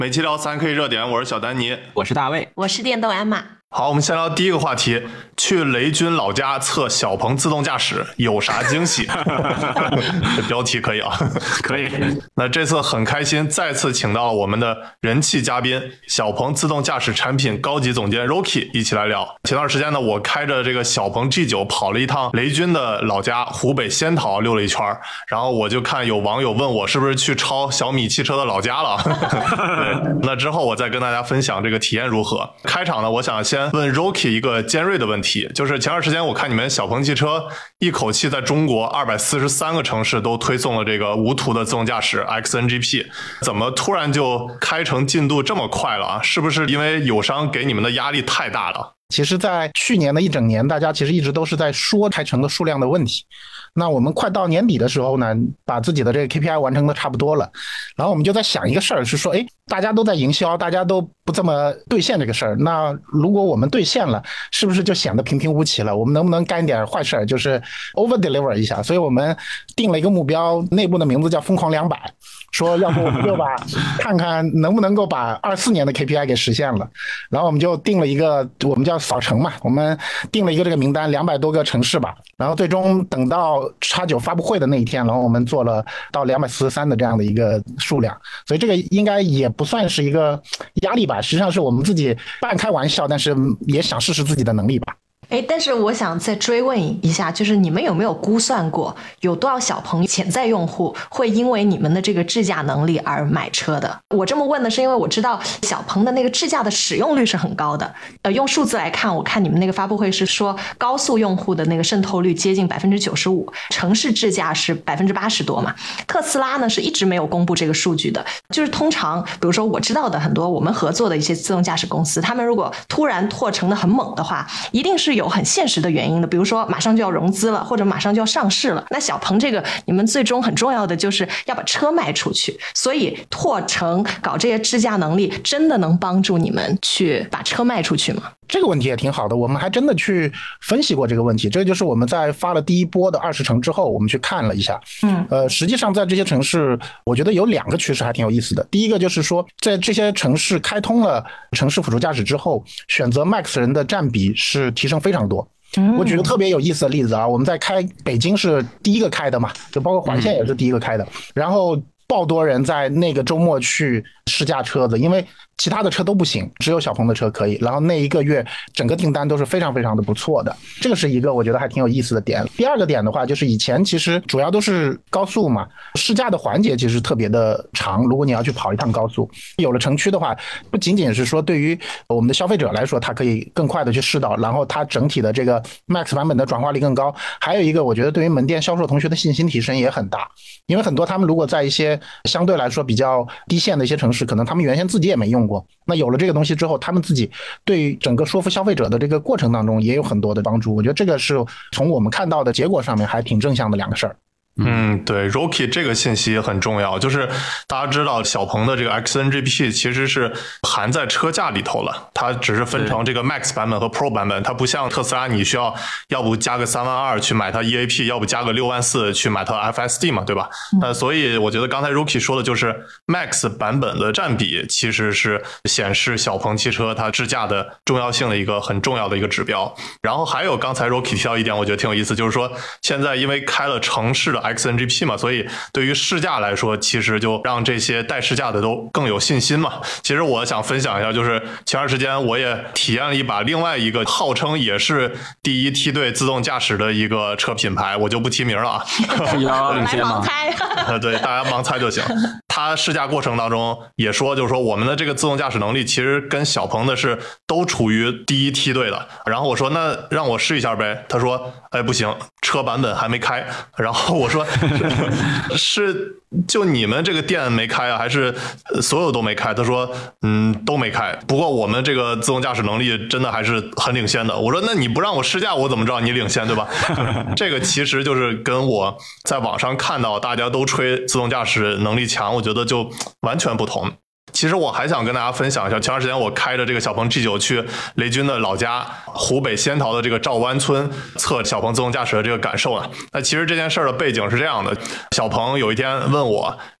每期聊3K 热点，我是小丹尼， 我是大卫， 我是电动鞍马。 好，我们先聊第一个话题，去雷军老家测小鹏自动驾驶有啥惊喜？这标题可以啊， 可以。 那这次很开心，再次请到了我们的人气嘉宾，小鹏自动驾驶产品高级总监 Rocky 一起来聊。前段时间呢，我开着这个小鹏 G9 跑了一趟雷军的老家湖北仙桃溜了一圈，然后我就看有网友问我是不是去抄小米汽车的老家了。对，那之后我再跟大家分享这个体验如何。开场呢，我想先问 Rocky 一个尖锐的问题，就是前段时间我看你们小鹏汽车一口气在中国243个城市都推送了这个无图的自动驾驶 XNGP， 怎么突然就开成进度这么快了啊？是不是因为友商给你们的压力太大了？ 其实在去年的一整年，大家其实一直都是在说开成的数量的问题。那我们快到年底的时候呢，把自己的这个 KPI 完成的差不多了，然后我们就在想一个事儿，是说大家都在营销，大家都不这么兑现这个事儿，那如果我们兑现了，是不是就显得平平无奇了？我们能不能干一点坏事儿，就是 over deliver 一下？所以我们定了一个目标，内部的名字叫疯狂200，说要不我们就看看能不能够把24年的 KPI 给实现了。然后我们就定了一个，我们叫扫城嘛，我们定了一个这个名单，200多个城市吧。然后最终等到X9发布会的那一天，然后我们做了到243的这样的一个数量，所以这个应该也不算是一个压力吧，实际上是我们自己半开玩笑，但是也想试试自己的能力吧。 但是我想再追问一下，就是你们有没有估算过有多少小鹏潜在用户会因为你们的这个智驾能力而买车的？我这么问的是因为我知道小鹏的那个智驾的使用率是很高的，用数字来看，我看你们那个发布会是说高速用户的那个渗透率接近 95%， 城市智驾是 80% 多嘛。特斯拉呢是一直没有公布这个数据的，就是通常比如说我知道的很多我们合作的一些自动驾驶公司，他们如果突然拓成的很猛的话，一定是有很现实的原因的，比如说马上就要融资了，或者马上就要上市了。那小鹏这个你们最终很重要的就是要把车卖出去，所以拓成搞这些智驾能力真的能帮助你们去把车卖出去吗？ 这个问题也挺好的，我们还真的去分析过这个问题。这就是我们在发了第一波的20城之后，我们去看了一下。实际上在这些城市，我觉得有2个趋势还挺有意思的。第一个就是说，在这些城市开通了城市辅助驾驶之后，选择 Max 人的占比是提升非常多。我举个特别有意思的例子啊，我们在开北京是第一个开的嘛，就包括环线也是第一个开的，然后爆多人在那个周末去试驾车子，因为其他的车都不行，只有小鹏的车可以。然后那一个月整个订单都是非常非常的不错的，这个是一个我觉得还挺有意思的点。第二个点的话，就是以前其实主要都是高速嘛，试驾的环节其实特别的长，如果你要去跑一趟高速，有了城区的话，不仅仅是说对于我们的消费者来说，它可以更快的去试到，然后它整体的这个 Max 版本的转化率更高，还有一个我觉得对于门店销售同学的信心提升也很大，因为很多他们如果在一些相对来说比较低线的一些城市，可能他们原先自己也没用过，那有了这个东西之后，他们自己对整个说服消费者的这个过程当中也有很多的帮助。我觉得这个是从我们看到的结果上面还挺正向的2个事儿。 对 Rocky 这个信息很重要，就是大家知道小鹏的这个 XNGP 其实是含在车架里头了，它只是分成这个 Max 版本和 Pro 版本，它不像特斯拉你需要要不加个32000去买它 EAP， 要不加个64000去买它 FSD 嘛，对吧？所以我觉得刚才 Rocky 说的就是 Max 版本的占比其实是显示小鹏汽车它智驾的重要性的一个很重要的一个指标。然后还有刚才 Rocky 提到一点我觉得挺有意思，就是说现在因为开了城市的XNGP 嘛，所以对于试驾来说，其实就让这些带试驾的都更有信心嘛。其实我想分享一下，就是前段时间我也体验了一把另外一个号称也是第一梯队自动驾驶的一个车品牌，我就不提名了啊。 来盲猜。 对，大家盲猜就行。他试驾过程当中也说，就是说我们的这个自动驾驶能力其实跟小鹏的是都处于第一梯队的。然后我说那让我试一下呗，他说不行，车版本还没开。然后我说是就你们这个店没开啊，还是所有都没开？他说都没开，不过我们这个自动驾驶能力真的还是很领先的。我说那你不让我试驾，我怎么知道你领先，对吧？这个其实就是跟我在网上看到大家都吹自动驾驶能力强，我觉得就完全不同。其实我还想跟大家分享一下，前段时间我开着这个小鹏 G9 去雷军的老家湖北仙桃的这个赵湾村测小鹏自动驾驶的这个感受呢。那其实这件事的背景是这样的，小鹏有一天问我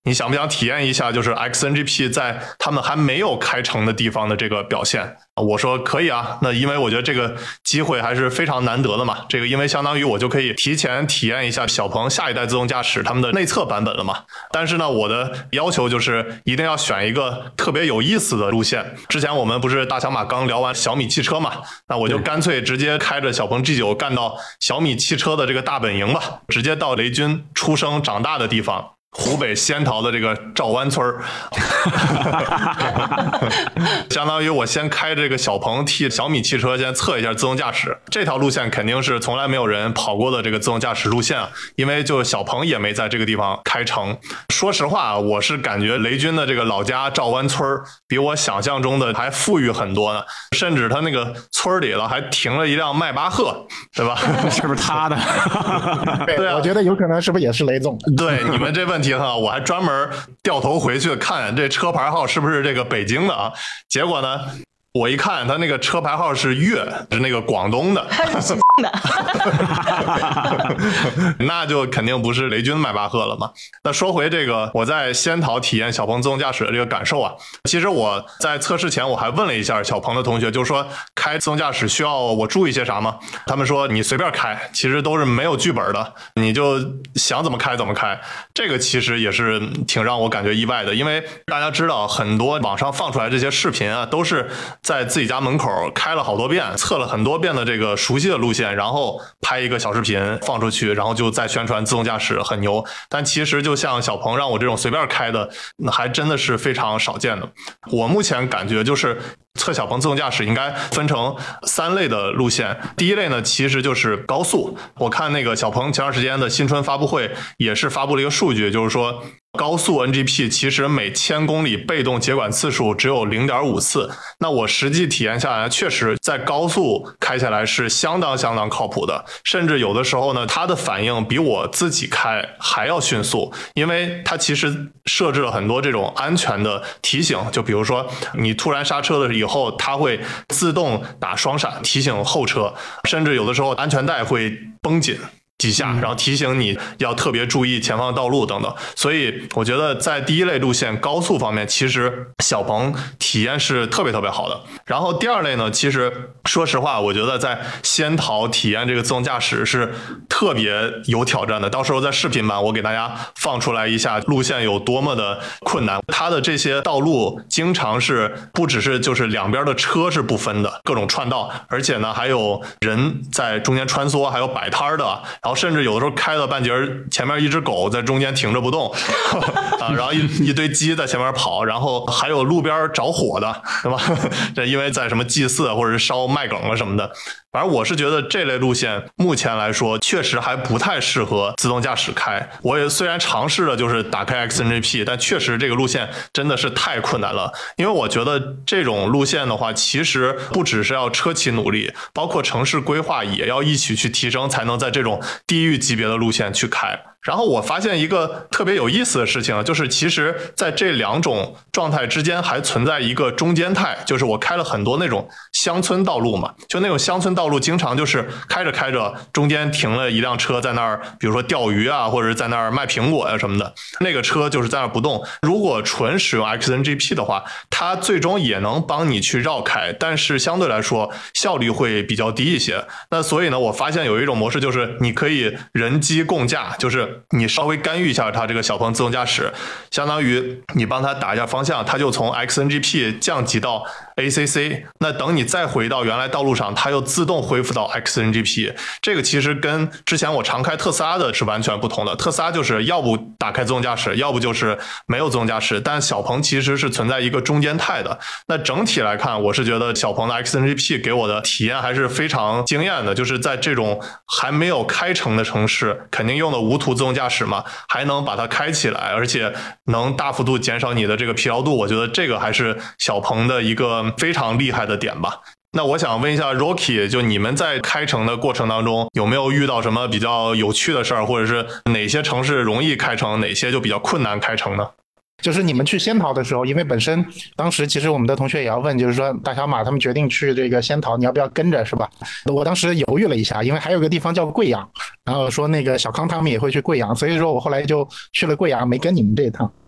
你想不想体验一下就是 XNGP 在他们还没有开成的地方的这个表现？我说可以啊，那因为我觉得这个机会还是非常难得的嘛，这个因为相当于我就可以提前体验一下小鹏下一代自动驾驶他们的内测版本了嘛。但是呢，我的要求就是一定要选一个特别有意思的路线。之前我们不是大小马刚聊完小米汽车嘛，那我就干脆直接开着小鹏 G9 干到小米汽车的这个大本营吧，直接到雷军出生长大的地方。湖北仙桃的这个赵湾村相当于我先开这个小鹏替小米汽车先测一下自动驾驶，这条路线肯定是从来没有人跑过的这个自动驾驶路线啊，因为就小鹏也没在这个地方开成。说实话，我是感觉雷军的这个老家赵湾村比我想象中的还富裕很多呢，甚至他那个村里了还停了一辆迈巴赫，对吧？ 是不是他的？ 对啊，我觉得有可能是不是也是雷总？ 对，你们这问题哈，我还专门掉头回去看这车牌号是不是这个北京的啊？结果呢，我一看他那个车牌号是粤，是那个广东的，那就肯定不是雷军迈巴赫了嘛。那说回这个我在仙桃体验小鹏自动驾驶的这个感受啊，其实我在测试前我还问了一下小鹏的同学，就是说开自动驾驶需要我注意些啥吗？他们说你随便开，其实都是没有剧本的，你就想怎么开怎么开。这个其实也是挺让我感觉意外的，因为大家知道很多网上放出来这些视频啊，都是在自己家门口开了好多遍，测了很多遍的这个熟悉的路线，然后拍一个小视频放出去，然后就再宣传自动驾驶很牛。但其实就像小鹏让我这种随便开的，还真的是非常少见的。我目前感觉就是测小鹏自动驾驶应该分成3类的路线。第一类呢，其实就是高速。我看那个小鹏前段时间的新春发布会也是发布了一个数据，就是说高速 NGP 其实每1000公里被动接管次数只有 0.5 次。那我实际体验下来，确实在高速开下来是相当靠谱的，甚至有的时候呢，它的反应比我自己开还要迅速，因为它其实设置了很多这种安全的提醒，就比如说你突然刹车了以后，它会自动打双闪提醒后车，甚至有的时候安全带会绷紧几下，然后提醒你要特别注意前方的道路等等。所以我觉得在第一类路线高速方面，其实小鹏体验是特别好的。然后第二类呢，其实说实话，我觉得在仙桃体验这个自动驾驶是特别有挑战的。到时候在视频版我给大家放出来一下路线有多么的困难。它的这些道路经常是不只是就是两边的车是不分的，各种串道，而且呢还有人在中间穿梭，还有摆摊的，然后甚至有的时候开到半截，前面一只狗在中间停着不动啊，然后一堆鸡在前面跑，然后还有路边着火的，对吧？这因为在什么祭祀或者是烧麦梗了什么的。反正我是觉得这类路线目前来说确实还不太适合自动驾驶开。我也虽然尝试了就是打开 XNGP， 但确实这个路线真的是太困难了。因为我觉得这种路线的话，其实不只是要车企努力，包括城市规划也要一起去提升，才能在这种地域级别的路线去开。然后我发现一个特别有意思的事情，就是其实在这两种状态之间还存在一个中间态，就是我开了很多那种乡村道路嘛，就那种乡村道路经常就是开着开着中间停了一辆车在那儿，比如说钓鱼啊，或者是在那儿卖苹果啊什么的，那个车就是在那儿不动。如果纯使用 XNGP 的话，它最终也能帮你去绕开，但是相对来说效率会比较低一些。那所以呢，我发现有一种模式，就是你可以人机共驾，就是你稍微干预一下它这个小鹏自动驾驶，相当于你帮它打一下方向，它就从 XNGP 降级到 ACC， 那等你再回到原来道路上，它又自动恢复到 XNGP。 这个其实跟之前我常开特斯拉的是完全不同的，特斯拉就是要不打开自动驾驶，要不就是没有自动驾驶，但小鹏其实是存在一个中间态的。那整体来看，我是觉得小鹏的 XNGP 给我的体验还是非常惊艳的，就是在这种还没有开成的城市，肯定用的无图自动驾驶嘛，还能把它开起来，而且能大幅度减少你的这个疲劳度，我觉得这个还是小鹏的一个非常厉害的点吧。那我想问一下 Rocky， 就你们在开城的过程当中有没有遇到什么比较有趣的事儿，或者是哪些城市容易开城，哪些就比较困难开城呢？ 就是你们去仙桃的时候，因为本身当时其实我们的同学也要问，就是说大小马他们决定去这个仙桃，你要不要跟着，是吧？我当时犹豫了一下，因为还有个地方叫贵阳，然后说那个小康他们也会去贵阳，所以说我后来就去了贵阳，没跟你们这一趟。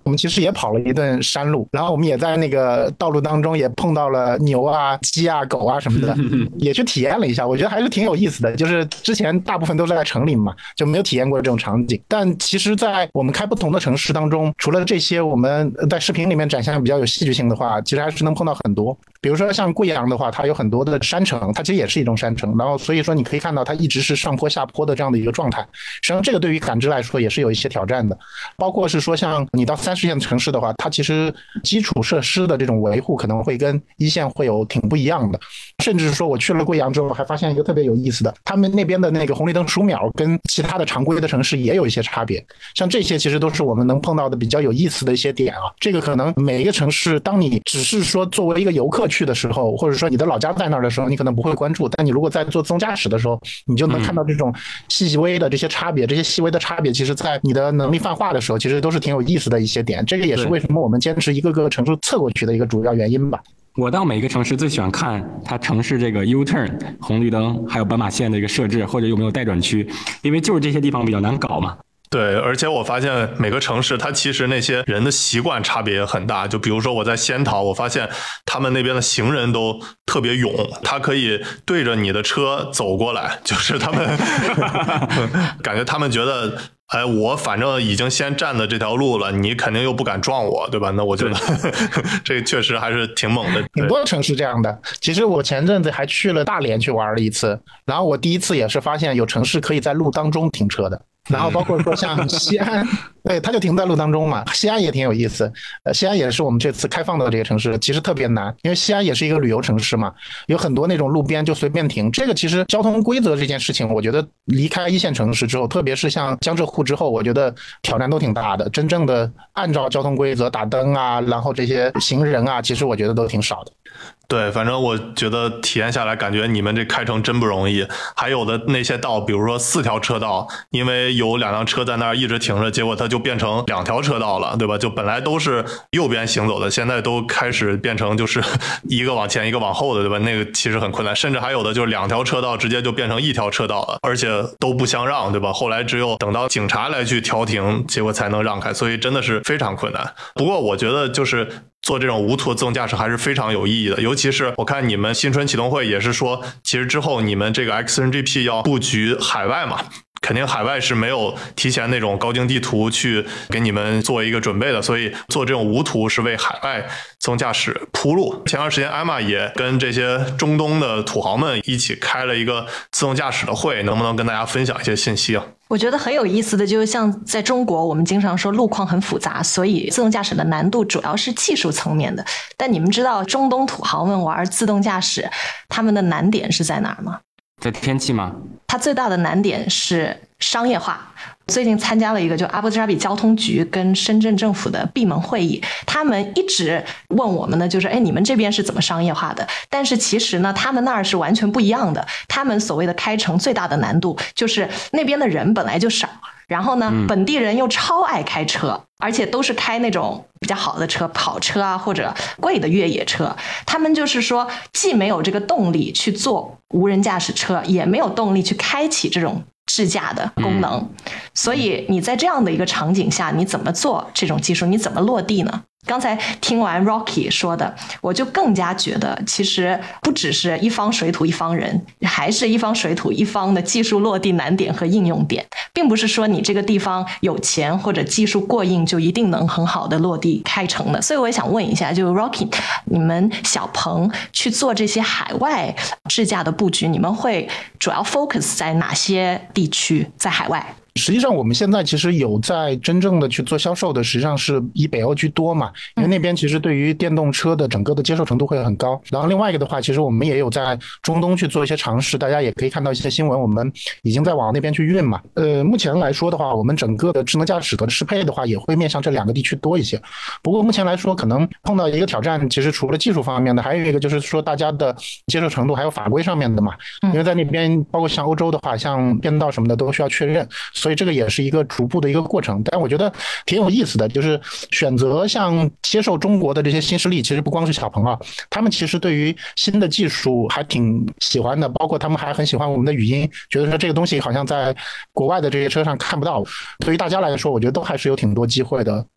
我们其实也跑了一顿山路，然后我们也在那个道路当中也碰到了牛啊、鸡啊、狗啊什么的，也去体验了一下，我觉得还是挺有意思的。就是之前大部分都是在城里嘛，就没有体验过这种场景。但其实在我们开不同的城市当中，除了这些我们在视频里面展现比较有戏剧性的话，其实还是能碰到很多。比如说像贵阳的话，它有很多的山城，它其实也是一种山城，然后所以说你可以看到它一直是上坡下坡的这样的一个状态。实际上这个对于感知来说也是有一些挑战的，包括是说像你到3、4线城市的话，它其实基础设施的这种维护可能会跟1线会有挺不一样的。甚至说我去了贵阳之后还发现一个特别有意思的，他们那边的那个红绿灯数秒跟其他的常规的城市也有一些差别，像这些其实都是我们能碰到的比较有意思的一些点啊。这个可能每一个城市当你只是说作为一个游客去的时候，或者说你的老家在那儿的时候，你可能不会关注，但你如果在做自动驾驶的时候，你就能看到这种细微的这些差别，这些细微的差别其实在你的能力泛化的时候其实都是挺有意思的一些点，这个也是为什么我们坚持一个个城市测过去的一个主要原因吧。 我到每个城市最喜欢看它城市这个 U-turn 红绿灯还有斑马线的一个设置，或者有没有待转区，因为就是这些地方比较难搞嘛。 对，而且我发现每个城市它其实那些人的习惯差别也很大，就比如说我在仙桃，我发现他们那边的行人都特别勇，他可以对着你的车走过来，就是他们感觉他们觉得哎，我反正已经先占的这条路了，你肯定又不敢撞我，对吧？那我觉得这确实还是挺猛的。 挺多城市这样的。其实我前阵子还去了大连去玩了一次，然后我第一次也是发现有城市可以在路当中停车的。然后包括说像西安，对，它就停在路当中嘛。西安也挺有意思，西安也是我们这次开放的这个城市，其实特别难，因为西安也是一个旅游城市嘛，有很多那种路边就随便停。这个其实交通规则这件事情，我觉得离开1线城市之后，特别是像江浙沪之后，我觉得挑战都挺大的。真正的按照交通规则打灯啊，然后这些行人啊，其实我觉得都挺少的。 对，反正我觉得体验下来，感觉你们这开城真不容易。还有的那些道，比如说4条车道，因为有2辆车在那儿一直停着，结果它就变成2条车道了，对吧？就本来都是右边行走的，现在都开始变成就是一个往前一个往后的，对吧？那个其实很困难，甚至还有的就是2条车道直接就变成1条车道了，而且都不相让，对吧？后来只有等到警察来去调停，结果才能让开，所以真的是非常困难。不过我觉得就是做这种无图的自动驾驶还是非常有意义的，尤其是我看你们新春启动会也是说，其实之后你们这个 XNGP 要布局海外嘛，肯定海外是没有提前那种高精地图去给你们做一个准备的，所以做这种无图是为海外自动驾驶铺路。前段时间艾玛也跟这些中东的土豪们一起开了一个自动驾驶的会，能不能跟大家分享一些信息啊？ 我觉得很有意思的就是像在中国我们经常说路况很复杂，所以自动驾驶的难度主要是技术层面的，但你们知道中东土豪们玩自动驾驶他们的难点是在哪儿吗？ 在天气吗？ 它最大的难点是商业化。最近参加了一个就阿布扎比交通局跟深圳政府的闭门会议，他们一直问我们呢，就是你们这边是怎么商业化的？但是其实呢，他们那儿是完全不一样的。他们所谓的开城最大的难度就是那边的人本来就少，然后呢，本地人又超爱开车，而且都是开那种比较好的车，跑车啊或者贵的越野车。他们就是说，既没有这个动力去做无人驾驶车，也没有动力去开启这种智驾的功能，所以你在这样的一个场景下，你怎么做这种技术，你怎么落地呢？刚才听完 Rocky 说的，我就更加觉得其实不只是一方水土一方人，还是一方水土一方的技术落地难点和应用点，并不是说你这个地方有钱或者技术过硬就一定能很好的落地开城的。所以我也想问一下，就 Rocky 你们小鹏去做这些海外智驾的布局，你们会主要 focus 在哪些地区在海外？ 实际上我们现在其实有在真正的去做销售的，实际上是以北欧居多嘛，因为那边其实对于电动车的整个的接受程度会很高。然后另外一个的话，其实我们也有在中东去做一些尝试，大家也可以看到一些新闻，我们已经在往那边去运嘛。目前来说的话，我们整个的智能驾驶的适配的话，也会面向这2个地区多一些。不过目前来说，可能碰到一个挑战，其实除了技术方面的，还有一个就是说大家的接受程度还有法规上面的嘛，因为在那边包括像欧洲的话，像变道什么的都需要确认。所以这个也是一个逐步的一个过程，但我觉得挺有意思的，就是选择像接受中国的这些新势力，其实不光是小鹏啊，他们其实对于新的技术还挺喜欢的，包括他们还很喜欢我们的语音，觉得说这个东西好像在国外的这些车上看不到。对于大家来说，我觉得都还是有挺多机会的。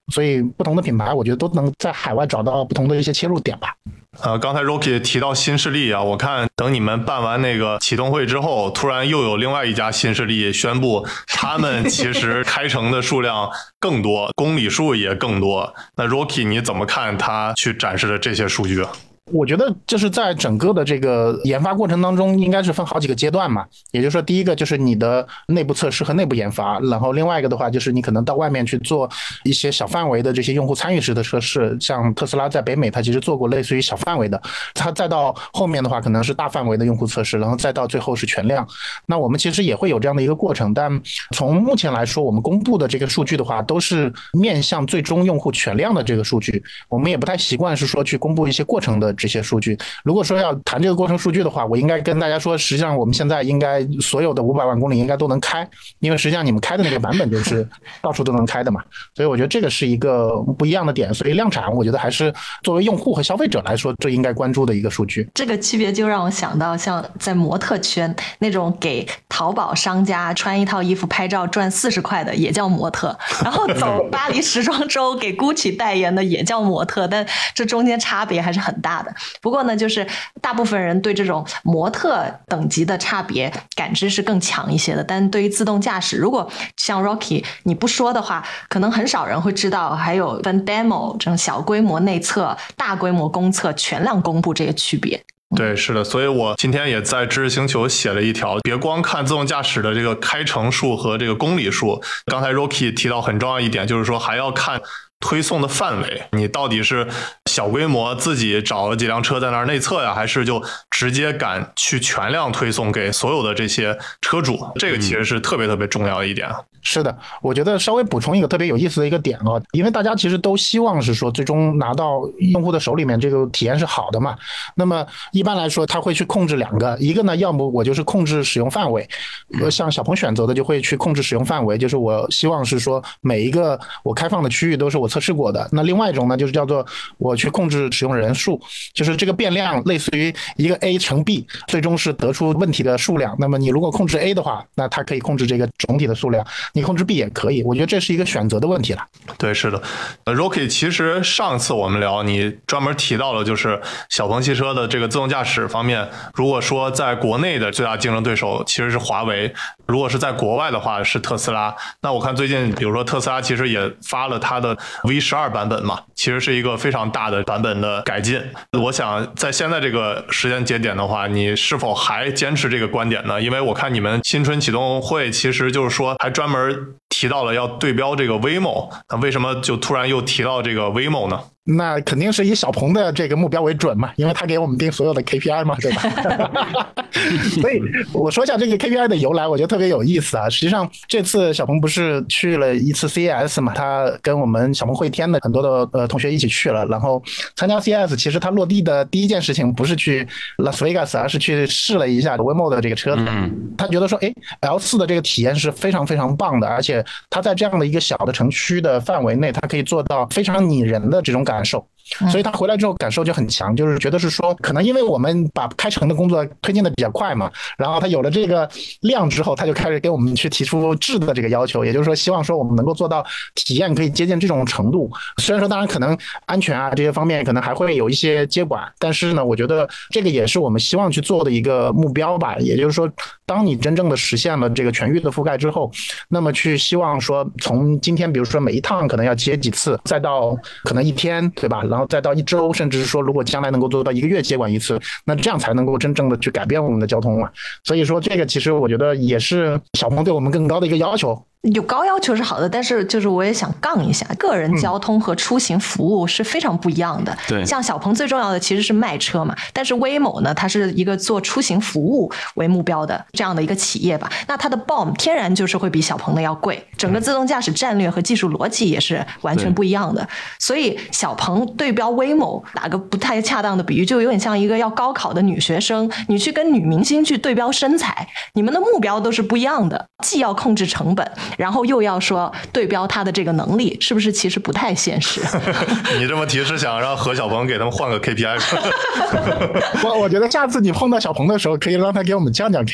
所以不同的品牌我觉得都能在海外找到不同的一些切入点吧。 刚才 Rocky 提到新势力啊，我看等你们办完那个启动会之后，突然又有另外一家新势力宣布他们其实开城的数量更多，公里数也更多。那 Rocky 你怎么看他去展示的这些数据啊？ 我觉得就是在整个的这个研发过程当中应该是分好几个阶段嘛，也就是说第一个就是你的内部测试和内部研发，然后另外一个的话就是你可能到外面去做一些小范围的这些用户参与式的测试，像特斯拉在北美它其实做过类似于小范围的，它再到后面的话可能是大范围的用户测试，然后再到最后是全量。那我们其实也会有这样的一个过程，但从目前来说我们公布的这个数据的话都是面向最终用户全量的这个数据，我们也不太习惯是说去公布一些过程的这些数据。如果说要谈这个过程数据的话，我应该跟大家说，实际上我们现在应该所有的500万公里应该都能开，因为实际上你们开的那个版本就是到处都能开的嘛，所以我觉得这个是一个不一样的点，所以量产我觉得还是作为用户和消费者来说最应该关注的一个数据。 这个区别就让我想到像在模特圈那种给淘宝商家穿一套衣服拍照赚40块的也叫模特，然后走巴黎时装周给 Gucci 代言的也叫模特，但这中间差别还是很大的。不过呢，就是大部分人对这种模特等级的差别感知是更强一些的，但对于自动驾驶，如果像 Rocky 你不说的话，可能很少人会知道还有分 demo 这种小规模内测、大规模公测、全量公布这个区别。 对，是的，所以我今天也在知识星球写了一条，别光看自动驾驶的这个开城数和这个公里数，刚才 Rocky 提到很重要一点，就是说还要看推送的范围，你到底是小规模自己找了几辆车在那儿内测呀，还是就直接敢去全量推送给所有的这些车主，这个其实是特别特别重要的一点。 是的，我觉得稍微补充一个特别有意思的一个点啊，因为大家其实都希望是说最终拿到用户的手里面这个体验是好的嘛。那么一般来说他会去控制两个，一个呢要么我就是控制使用范围，像小鹏选择的就会去控制使用范围，就是我希望是说每一个我开放的区域都是我测试过的。那另外一种呢就是叫做我去控制使用人数，就是这个变量类似于一个 A 乘 B， 最终是得出问题的数量。那么你如果控制 A 的话，那它可以控制这个总体的数量，你控制 B 也可以，我觉得这是一个选择的问题了。 对，是的。Rocky 其实上次我们聊你专门提到了就是小鹏汽车的这个自动驾驶方面，如果说在国内的最大竞争对手其实是华为，如果是在国外的话是特斯拉。那我看最近比如说特斯拉其实也发了它的 V12 版本嘛，其实是一个非常大的版本的改进。我想在现在这个时间节点的话，你是否还坚持这个观点呢？因为我看你们新春启动会其实就是说还专门提到了要对标这个 Waymo， 那为什么就突然又提到这个 Waymo 呢？ 那肯定是以小鹏的这个目标为准嘛，因为他给我们定所有的 KPI 嘛，对吧？所以我说一下这个 KPI 的由来，我觉得特别有意思啊。实际上这次小鹏不是去了一次 CES 嘛，他跟我们小鹏会天的很多的同学一起去了，然后参加 CES， 其实他落地的第一件事情不是去 Las Vegas， 而是去试了一下 Waymo 的这个车子。他觉得说L4 的这个体验是非常非常棒的，而且他在这样的一个小的城区的范围内，他可以做到非常拟人的这种感受。所以他回来之后感受就很强，就是觉得是说可能因为我们把开城的工作推进的比较快嘛，然后他有了这个量之后，他就开始给我们去提出质的这个要求，也就是说希望说我们能够做到体验可以接近这种程度。虽然说当然可能安全啊这些方面可能还会有一些接管，但是呢我觉得这个也是我们希望去做的一个目标吧。也就是说当你真正的实现了这个全域的覆盖之后，那么去希望说从今天比如说每一趟可能要接几次，再到可能1天，对吧，然后再到1周，甚至是说如果将来能够做到1个月接管一次，那这样才能够真正的去改变我们的交通嘛。所以说这个其实我觉得也是小鹏对我们更高的一个要求。 有高要求是好的，但是就是我也想杠一下，个人交通和出行服务是非常不一样的。 对， 像小鹏最重要的其实是卖车嘛，但是 Waymo 呢，它是一个做出行服务为目标的这样的一个企业吧，那它的 BOM 天然就是会比小鹏的要贵，整个自动驾驶战略和技术逻辑也是完全不一样的。所以小鹏对标 Waymo， 打个不太恰当的比喻，就有点像一个要高考的女学生，你去跟女明星去对标身材，你们的目标都是不一样的，既要控制成本， 然后又要说对标它的这个能力，是不是其实不太现实？ 你这么提是想让何小鹏给他们换个 KPI？ 我觉得下次你碰到小鹏的时候，可以让他给我们讲讲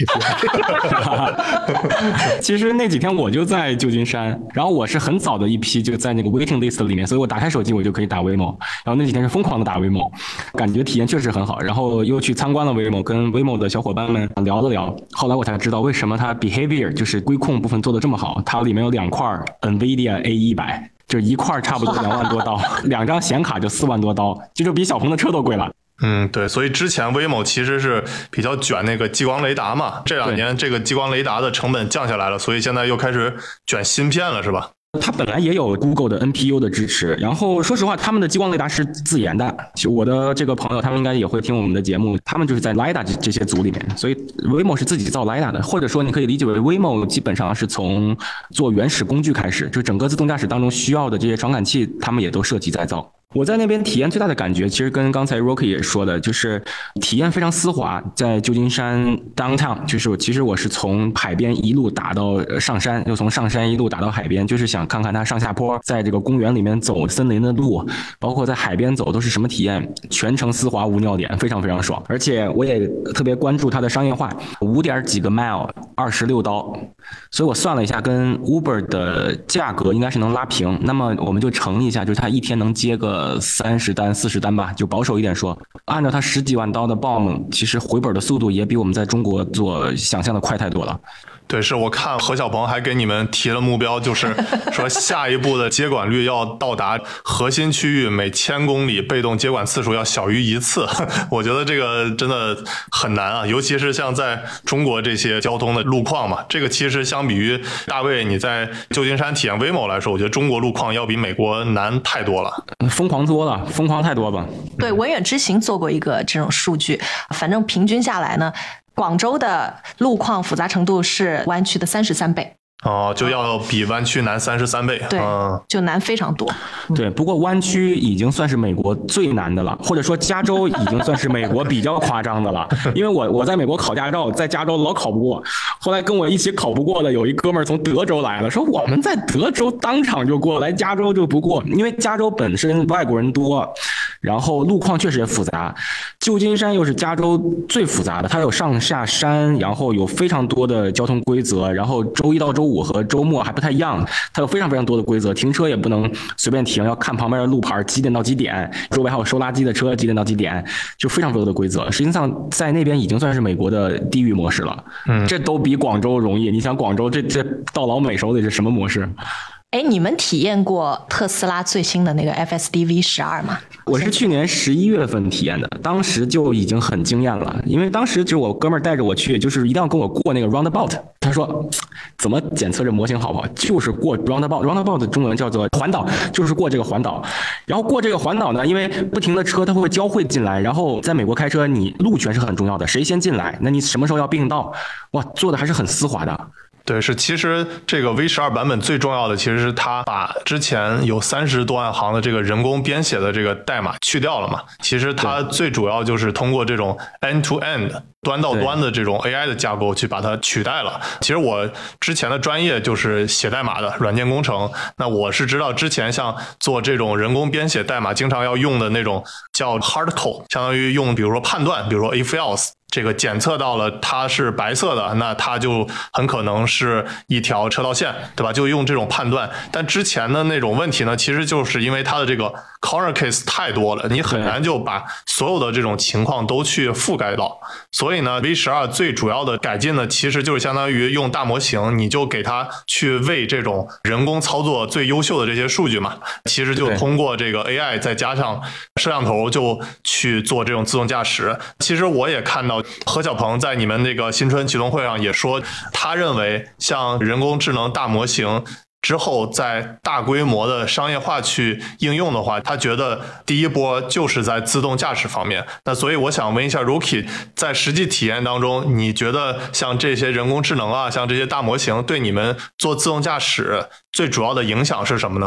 KPI。 其实那几天我就在旧金山，然后我是很早的一批就在那个 waiting list 里面，所以我打开手机我就可以打 Waymo， 然后那几天是疯狂的打 Waymo， 感觉体验确实很好，然后又去参观了 Waymo， 跟 Waymo 的小伙伴们聊了聊，后来我才知道为什么它 behavior 就是规控部分做得这么好，它里面有2块 NVIDIA A100， 就一块差不多2万多刀，2张显卡就4万多刀，就比小鹏的车都贵了。 对，所以之前 Waymo 其实是比较卷那个激光雷达嘛，这2年这个激光雷达的成本降下来了，所以现在又开始卷芯片了，是吧？ 它本来也有 Google 的 NPU 的支持，然后说实话，他们的激光雷达是自研的。就我的这个朋友，他们应该也会听我们的节目，他们就是在 LiDAR 这些组里面，所以 Waymo 是自己造 LiDAR 的，或者说你可以理解为 Waymo 基本上是从做原始工具开始，就整个自动驾驶当中需要的这些传感器，他们也都设计在造。我在那边体验最大的感觉，其实跟刚才 Rocky 也说的，就是体验非常丝滑。在旧金山 downtown， 就是其实我是从海边一路打到上山，又从上山一路打到海边，就是想看看它上下坡，在这个公园里面走森林的路，包括在海边走都是什么体验，全程丝滑无尿点，非常非常爽。而且我也特别关注它的商业化，5点几个 mile 26刀，所以我算了一下，跟 Uber 的价格应该是能拉平。那么我们就乘一下，就是它一天能接个30单40单吧，就保守一点说，按照它10几万刀的 BOM， 其实回本的速度也比我们在中国做想象的快太多了。 对，是我看何小鹏还给你们提了目标，就是说下一步的接管率要到达核心区域每1000公里被动接管次数要小于1次。我觉得这个真的很难啊，尤其是像在中国这些交通的路况嘛，这个其实相比于大卫你在旧金山体验 Waymo 来说，我觉得中国路况要比美国难太多了， 疯狂多了，疯狂太多吧。 对，文远之行做过一个这种数据，反正平均下来呢，广州的路况复杂程度是湾区的33倍。 哦，就要比湾区难33倍。 对，就难非常多。 对，不过湾区已经算是美国最难的了，或者说加州已经算是美国比较夸张的了。因为我在美国考驾照，在加州老考不过，后来跟我一起考不过的有一哥们儿从德州来了，说我们在德州当场就过，来加州就不过，因为加州本身外国人多，然后路况确实也复杂。旧金山又是加州最复杂的，它有上下山，然后有非常多的交通规则，然后周一到周五和周末还不太一样，它有非常非常多的规则，停车也不能随便停，要看旁边的路牌，几点到几点，周围还有收垃圾的车，几点到几点，就非常多的规则。实际上在那边已经算是美国的地域模式了，这都比广州容易。你想广州这到老美手里是什么模式？ 哎，你们体验过特斯拉最新的那个 FSD V12吗？ 我是去年11月份体验的，当时就已经很惊艳了，因为当时就是我哥们儿带着我去，就是一定要跟我过那个 roundabout。他说怎么检测这模型好不好？就是过 roundabout 的中文叫做环岛，就是过这个环岛。然后过这个环岛呢，因为不停的车它会交汇进来，然后在美国开车你路权是很重要的，谁先进来，那你什么时候要并道，哇，做的还是很丝滑的。 对，是其实这个 V12 版本最重要的其实是它把之前有30多万行的这个人工编写的这个代码去掉了嘛。其实它最主要就是通过这种 end to end 端到端的这种 AI 的架构去把它取代了。其实我之前的专业就是写代码的软件工程，那我是知道之前像做这种人工编写代码经常要用的那种叫 hard code， 相当于用比如说判断，比如说 if else，这个检测到了它是白色的，那它就很可能是一条车道线，对吧？就用这种判断。但之前的那种问题呢，其实就是因为它的这个 corner case 太多了，你很难就把所有的这种情况都去覆盖到。所以呢 V12 最主要的改进呢，其实就是相当于用大模型，你就给它去喂这种人工操作最优秀的这些数据嘛。其实就通过这个 AI 再加上摄像头就去做这种自动驾驶。其实我也看到何小鹏在你们那个新春启动会上也说，他认为像人工智能大模型之后在大规模的商业化去应用的话，他觉得第一波就是在自动驾驶方面。那所以我想问一下 Rocky， 在实际体验当中，你觉得像这些人工智能啊，像这些大模型对你们做自动驾驶最主要的影响是什么呢？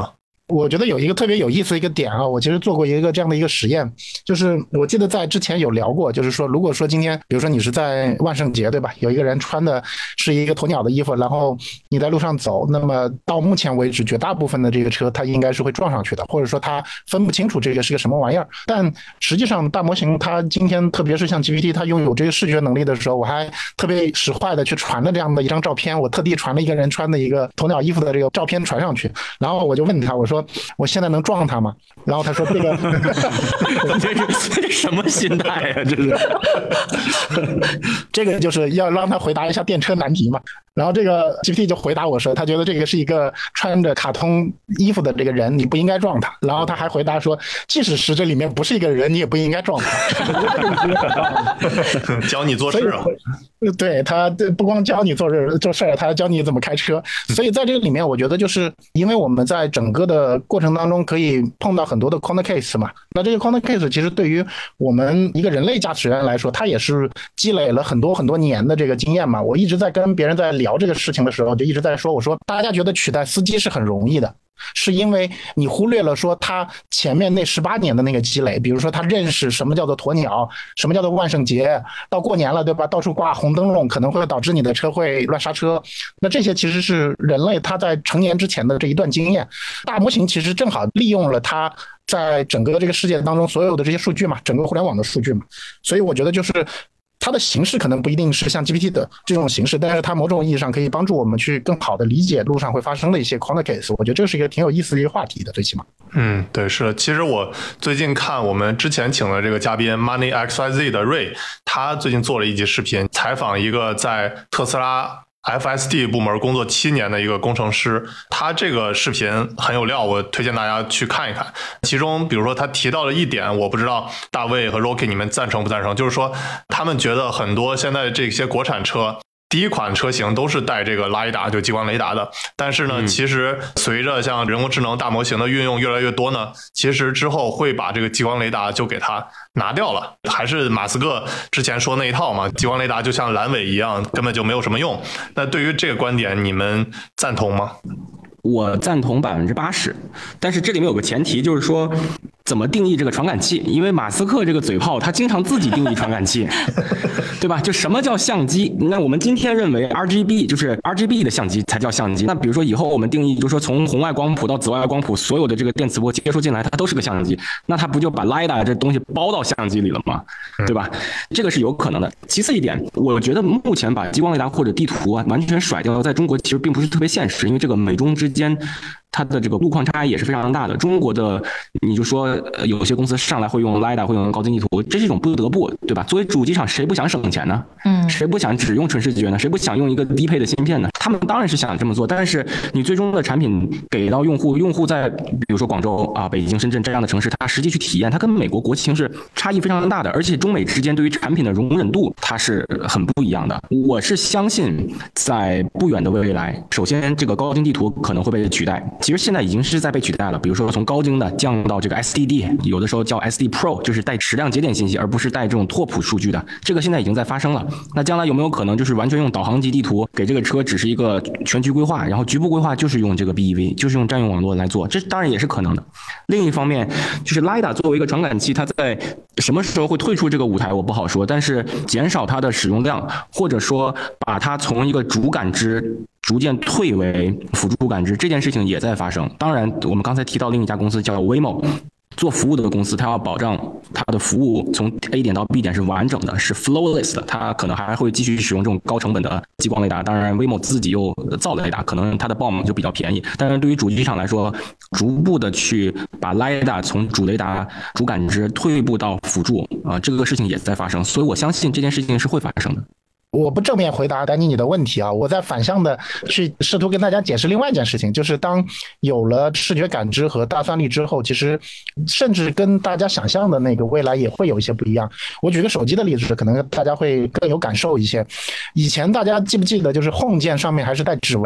我觉得有一个特别有意思的一个点啊，我其实做过一个这样的一个实验，就是我记得在之前有聊过，就是说如果说今天比如说你是在万圣节对吧，有一个人穿的是一个鸵鸟的衣服，然后你在路上走，那么到目前为止绝大部分的这个车它应该是会撞上去的，或者说它分不清楚这个是个什么玩意儿。但实际上大模型它今天特别是像 GPT 它拥有这个视觉能力的时候，我还特别使坏的去传了这样的一张照片，我特地传了一个人穿的一个鸵鸟衣服的这个照片传上去，然后我就问他，我说我现在能撞他吗？然后他说这个这是什么心态呀？这是这个就是要让他回答一下电车难题嘛。然后这个 GPT 就回答我说，他觉得这个是一个穿着卡通衣服的这个人，你不应该撞他。然后他还回答说，即使是这里面不是一个人，你也不应该撞他。 教你做事啊。 对，他不光教你做事，他还教你怎么开车。所以在这个里面，我觉得就是因为我们在整个的过程当中可以碰到很多的 corner case 嘛，那这个 corner case 其实对于我们一个人类驾驶员来说，他也是积累了很多很多年的这个经验嘛。我一直在跟别人在聊这个事情的时候，就一直在说，我说大家觉得取代司机是很容易的，是因为你忽略了说他前面那18年的那个积累，比如说他认识什么叫做鸵鸟，什么叫做万圣节，到过年了对吧，到处挂红灯笼可能会导致你的车会乱刹车，那这些其实是人类他在成年之前的这一段经验。大模型其实正好利用了它在整个这个世界当中所有的这些数据嘛，整个互联网的数据嘛，所以我觉得就是它的形式可能不一定是像 GPT 的这种形式，但是它某种意义上可以帮助我们去更好的理解路上会发生的一些 corner case。我觉得这是一个挺有意思的一个话题的，最起码。 对，是的。其实我最近看我们之前请的这个嘉宾 Money XYZ 的 Ray， 他最近做了一集视频，采访一个在特斯拉FSD 部门工作7年的一个工程师，他这个视频很有料，我推荐大家去看一看。其中比如说他提到了一点，我不知道大卫和 Rocky 你们赞成不赞成，就是说他们觉得很多现在这些国产车第一款车型都是带这个拉达，就激光雷达的，但是呢其实随着像人工智能大模型的运用越来越多呢，其实之后会把这个激光雷达就给它拿掉了，还是马斯克之前说那一套嘛，激光雷达就像阑尾一样，根本就没有什么用。那对于这个观点你们赞同吗？ 我赞同80%，但是这里面有个前提，就是说怎么定义这个传感器？因为马斯克这个嘴炮，他经常自己定义传感器，对吧？就什么叫相机？那我们今天认为 RGB 就是 RGB 的相机才叫相机。那比如说以后我们定义，就是说从红外光谱到紫外光谱，所有的这个电磁波接收进来，它都是个相机。那它不就把 LiDAR 这东西包到相机里了吗？对吧？这个是有可能的。其次一点，我觉得目前把激光雷达或者地图啊完全甩掉，在中国其实并不是特别现实，因为这个美中之间它的这个路况差异也是非常大的。中国的你就说有些公司上来会用 LiDAR 会用高精地图，这是一种不得不，对吧？作为主机厂，谁不想省钱呢？谁不想只用纯视觉呢？谁不想用一个低配的芯片呢？他们当然是想这么做，但是你最终的产品给到用户，用户在比如说广州啊、北京、深圳这样的城市，他实际去体验，它跟美国国情是差异非常大的，而且中美之间对于产品的容忍度它是很不一样的。我是相信在不远的未来，首先这个高精地图可能会被取代。其实现在已经是在被取代了，比如说从高精的降到这个 SDD， 有的时候叫 SD Pro， 就是带矢量节点信息，而不是带这种拓扑数据的，这个现在已经在发生了。那将来有没有可能就是完全用导航级地图给这个车只是一个全局规划，然后局部规划就是用这个 BEV， 就是用占用网络来做，这当然也是可能的。另一方面，就是 LiDAR 作为一个传感器，它在什么时候会退出这个舞台我不好说，但是减少它的使用量，或者说把它从一个主感知逐渐退为辅助感知，这件事情也在发生。当然我们刚才提到另一家公司叫 Waymo，做服务的公司，它要保障它的服务从 A 点到 B 点是完整的，是 flowless 的，它可能还会继续使用这种高成本的激光雷达。当然 Waymo 自己又造雷达，可能它的 BOM 就比较便宜，但是对于主机厂来说，逐步的去把 LiDAR 从主雷达主感知退步到辅助这个事情也在发生，所以我相信这件事情是会发生的。 我不正面回答丹尼你的问题啊，我在反向的去试图跟大家解释另外一件事情，就是当有了视觉感知和大算力之后，其实甚至跟大家想象的那个未来也会有一些不一样。我举个手机的例子，可能大家会更有感受一些。以前大家记不记得，就是 Home 键上面还是带指纹的，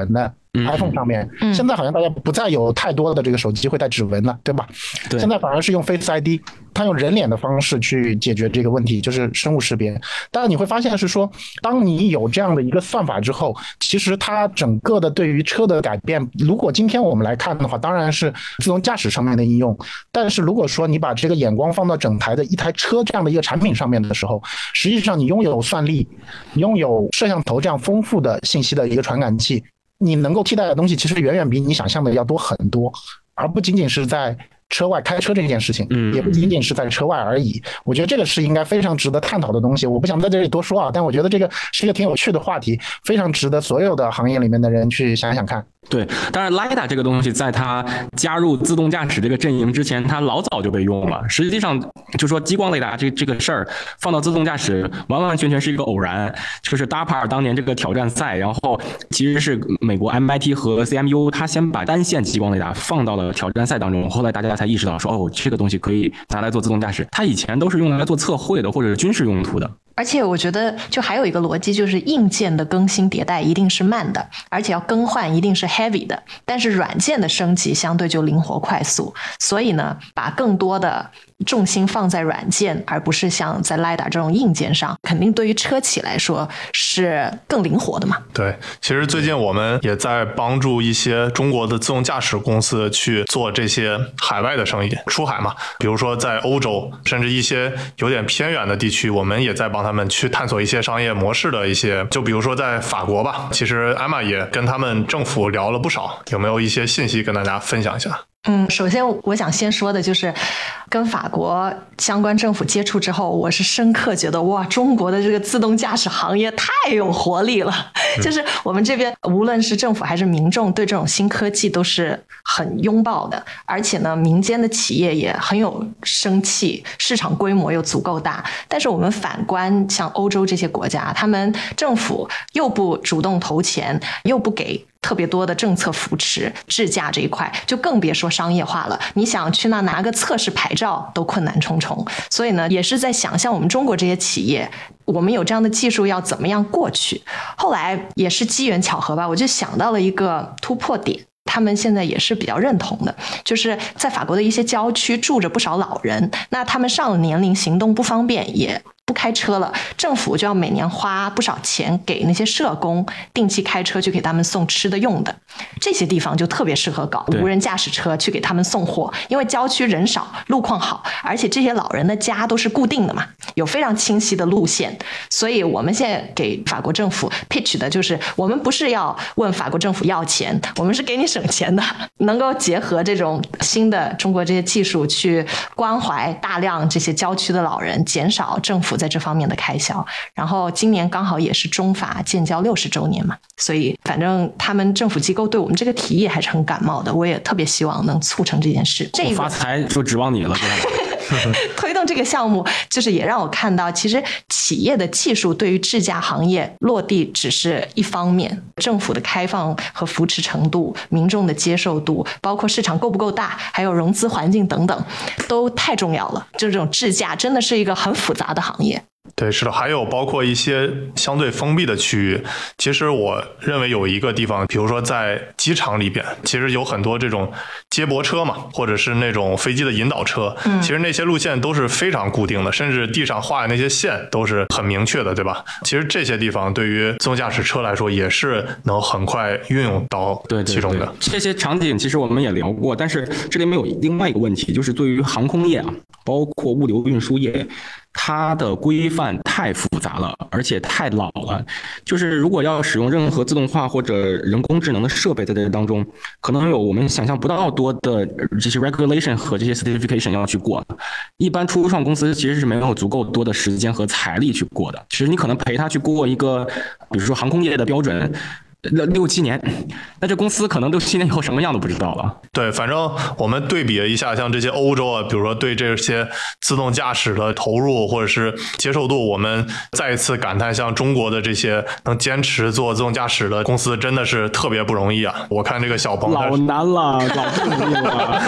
iPhone 上面，现在好像大家不再有太多的这个手机会带指纹了，对吧？ 对， 现在反而是用 Face ID， 它用人脸的方式去解决这个问题，就是生物识别。但你会发现是说，当你有这样的一个算法之后，其实它整个的对于车的改变，如果今天我们来看的话，当然是自动驾驶上面的应用。但是如果说你把这个眼光放到整台的一台车这样的一个产品上面的时候，实际上你拥有算力，拥有摄像头这样丰富的信息的一个传感器，你能够替代的东西其实远远比你想象的要多很多，而不仅仅是在车外开车这件事情，也不仅仅是在车外而已。我觉得这个是应该非常值得探讨的东西，我不想在这里多说啊，但我觉得这个是一个挺有趣的话题，非常值得所有的行业里面的人去想想看。 对，当然 LiDAR 这个东西在它加入自动驾驶这个阵营之前，它老早就被用了。实际上就说激光雷达这个事儿放到自动驾驶完完全全是一个偶然，就是 DARPA 当年这个挑战赛，然后其实是美国 MIT 和 CMU 它先把单线激光雷达放到了挑战赛当中，后来大家才意识到说，哦，这个东西可以拿来做自动驾驶，它以前都是用来做测绘的或者军事用途的。 而且我觉得就还有一个逻辑，就是硬件的更新迭代一定是慢的，而且要更换一定是 heavy 的，但是软件的升级相对就灵活快速，所以呢把更多的重心放在软件，而不是像在 LiDAR 这种硬件上，肯定对于车企来说是更灵活的嘛。 对，其实最近我们也在帮助一些中国的自动驾驶公司去做这些海外的生意，出海嘛，比如说在欧洲甚至一些有点偏远的地区，我们也在帮他们去探索一些商业模式的一些，就比如说在法国吧，其实艾玛也跟他们政府聊了不少，有没有一些信息跟大家分享一下？ 首先我想先说的就是跟法国相关政府接触之后，我是深刻觉得哇，中国的这个自动驾驶行业太有活力了。就是我们这边无论是政府还是民众对这种新科技都是很拥抱的，而且呢民间的企业也很有生气，市场规模又足够大。但是我们反观像欧洲这些国家，他们政府又不主动投钱，又不给特别多的政策扶持，智驾这一块就更别说商业化了。你想去那拿个测试牌照都困难重重，所以呢，也是在想象我们中国这些企业，我们有这样的技术要怎么样过去。后来也是机缘巧合吧，我就想到了一个突破点。他们现在也是比较认同的，就是在法国的一些郊区住着不少老人，那他们上了年龄，行动不方便，也不开车了，政府就要每年花不少钱给那些社工定期开车去给他们送吃的用的。这些地方就特别适合搞无人驾驶车去给他们送货，因为郊区人少，路况好，而且这些老人的家都是固定的嘛，有非常清晰的路线。所以我们现在给法国政府 pitch 的就是，我们不是要问法国政府要钱，我们是给你省钱的，能够结合这种新的中国这些技术去关怀大量这些郊区的老人，减少政府在这方面的开销。然后今年刚好也是中法建交60周年嘛，所以反正他们政府机构对我们这个提议还是很感冒的，我也特别希望能促成这件事。这个发财就指望你了。 推动这个项目，就是也让我看到，其实企业的技术对于智驾行业落地只是一方面，政府的开放和扶持程度、民众的接受度，包括市场够不够大，还有融资环境等等，都太重要了。就这种智驾真的是一个很复杂的行业。 对，是的，还有包括一些相对封闭的区域。其实我认为有一个地方，比如说在机场里边，其实有很多这种接驳车嘛，或者是那种飞机的引导车，其实那些路线都是非常固定的，甚至地上画的那些线都是很明确的，对吧？其实这些地方对于自动驾驶车来说也是能很快运用到其中的。 对，这些场景其实我们也聊过，但是这里面有另外一个问题，就是对于航空业啊，包括物流运输业，它的规范太复杂了，而且太老了。就是如果要使用任何自动化或者人工智能的设备在这当中，可能有我们想象不到多的这些 regulation 和这些 certification 要去过。一般初创公司其实是没有足够多的时间和财力去过的。其实你可能陪他去过一个，比如说航空业的标准，6-7年，那这公司可能6-7年以后什么样都不知道了。 对，反正我们对比一下，像这些欧洲啊，比如说对这些自动驾驶的投入或者是接受度，我们再一次感叹，像中国的这些能坚持做自动驾驶的公司真的是特别不容易啊！我看这个小鹏老难了，老不容易了。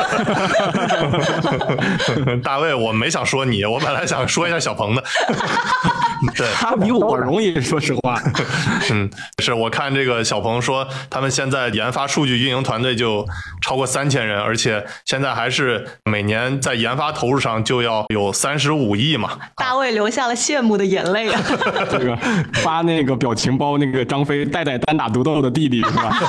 大卫，我没想说你，我本来想说一下小鹏的。 对， 他比我容易，说实话。 是我看这个小鹏说，他们现在研发数据运营团队就超过3000人，而且现在还是每年在研发投入上就要有35亿嘛。 大卫流下了羡慕的眼泪啊！ 这个发那个表情包，那个张飞代代单打独斗的弟弟是吧？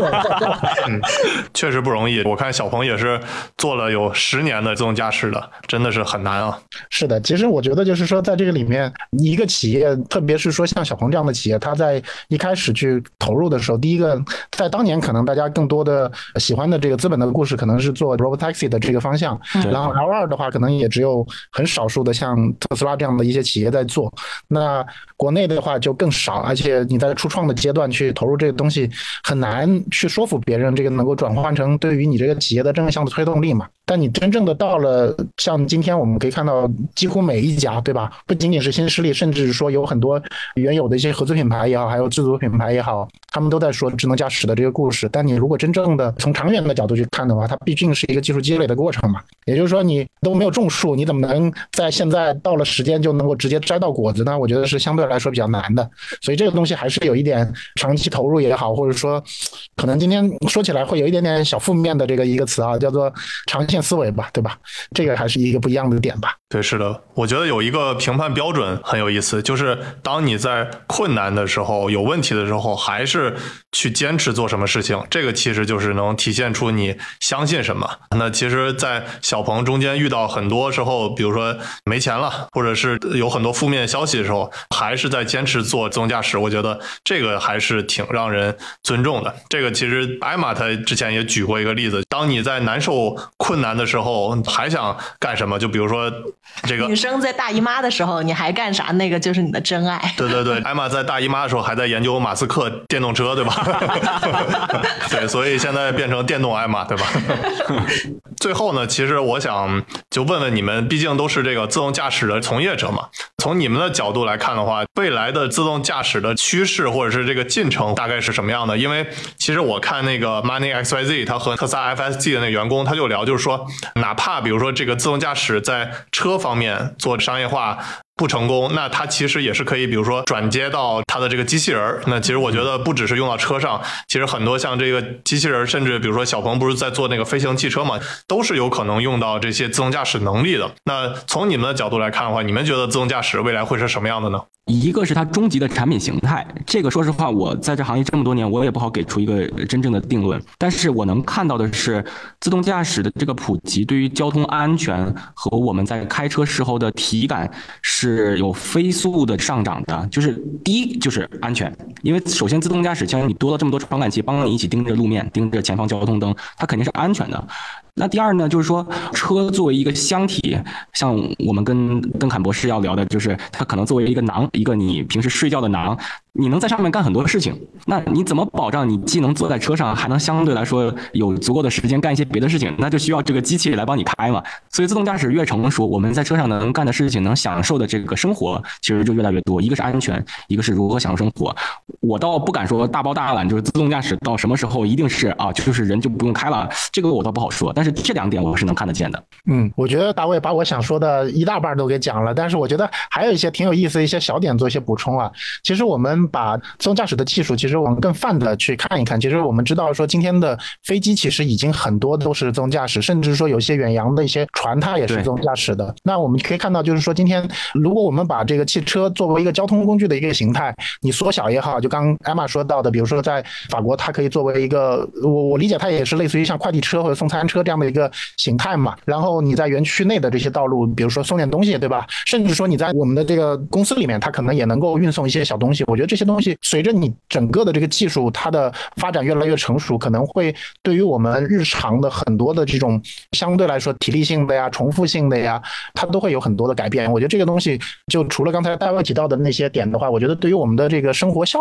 确实不容易。我看小鹏也是做了有10年的自动驾驶了，真的是很难啊。 是的，其实我觉得就是说，在这个里面，一个企业，特别是说像小鹏这样的企业，它在一开始去投入的时候，第一个，在当年可能大家更多的喜欢的这个资本的故事，可能是做 Robotaxi 的这个方向，然后 L2 的话，可能也只有很少数的像特斯拉这样的一些企业在做。那国内的话就更少，而且你在初创的阶段去投入这个东西，很难去说服别人这个能够转换成对于你这个企业的正向的推动力嘛。但你真正的到了像今天我们可以看到几乎每一家，对吧，不仅仅是新势力，甚至说有很多原有的一些合作品牌也好，还有自主品牌也好，他们都在说智能驾驶的这个故事。但你如果真正的从长远的角度去看的话，它毕竟是一个技术积累的过程嘛。也就是说你都没有种树，你怎么能在现在到了时间就能够直接摘到果子呢？我觉得是相对来说比较难的。所以这个东西还是有一点长期投入也好，或者说可能今天说起来会有一点点小负面的这个一个词啊，叫做长线思维吧，对吧？这个还是一个不一样的点吧。 对，是的，我觉得有一个评判标准很有意思，就是当你在困难的时候、有问题的时候，还是去坚持做什么事情，这个其实就是能体现出你相信什么。那其实在小鹏中间遇到很多时候，比如说没钱了，或者是有很多负面消息的时候，还是在坚持做自动驾驶，我觉得这个还是挺让人尊重的。这个其实艾玛他之前也举过一个例子，当你在难受困难的时候还想干什么，就比如说这个女生在大姨妈的时候你还干啥，那个就是你的真爱。 对对对，艾玛在大姨妈的时候还在研究马斯克电动车，对吧？对，所以现在变成电动艾玛，对吧？最后呢，其实我想就问问你们，毕竟都是这个自动驾驶的从业者嘛，从你们的角度来看的话，未来的自动驾驶的趋势或者是这个进程大概是什么样的？因为其实我看那个 Money XYZ 他和特斯拉 FSD 的那个员工他就聊，就是说哪怕比如说这个自动驾驶在车方面做商业化不成功，那它其实也是可以比如说转接到它的这个机器人。那其实我觉得不只是用到车上，其实很多像这个机器人，甚至比如说小鹏不是在做那个飞行汽车嘛，都是有可能用到这些自动驾驶能力的。那从你们的角度来看的话，你们觉得自动驾驶未来会是什么样的呢？ 一个是它终极的产品形态，这个说实话我在这行业这么多年，我也不好给出一个真正的定论，但是我能看到的是自动驾驶的这个普及对于交通安全和我们在开车时候的体感是有飞速的上涨的。就是第一就是安全，因为首先自动驾驶像你多了这么多传感器帮你一起盯着路面，盯着前方交通灯，它肯定是安全的。那第二呢，就是说车作为一个箱体，像我们跟坎博士要聊的，就是它可能作为一个囊，一个你平时睡觉的囊，你能在上面干很多事情。那你怎么保障你既能坐在车上，还能相对来说有足够的时间干一些别的事情？那就需要这个机器来帮你开嘛。所以自动驾驶越成熟，我们在车上能干的事情，能享受的这个生活，其实就越来越多。一个是安全，一个是如何享受生活。我倒不敢说大包大揽，就是自动驾驶到什么时候一定是就是人就不用开了，这个我倒不好说。但是这两点我是能看得见的。 我觉得大卫把我想说的一大半都给讲了，但是我觉得还有一些挺有意思的一些小点做一些补充啊。其实我们把自动驾驶的技术，其实我们更泛的去看一看。其实我们知道说，今天的飞机其实已经很多都是自动驾驶，甚至说有些远洋的一些船它也是自动驾驶的。那我们可以看到，就是说今天如果我们把这个汽车作为一个交通工具的一个形态，你缩小也好，就刚艾玛说到的，比如说在法国，它可以作为一个我理解它也是类似于像快递车或者送餐车这样的一个形态嘛。然后你在园区内的这些道路，比如说送点东西，对吧？甚至说你在我们的这个公司里面，它可能也能够运送一些小东西。我觉得这些东西随着你整个的这个技术它的发展越来越成熟，可能会对于我们日常的很多的这种相对来说体力性的呀、重复性的呀，它都会有很多的改变。我觉得这个东西就除了刚才大卫提到的那些点的话，我觉得对于我们的这个生活效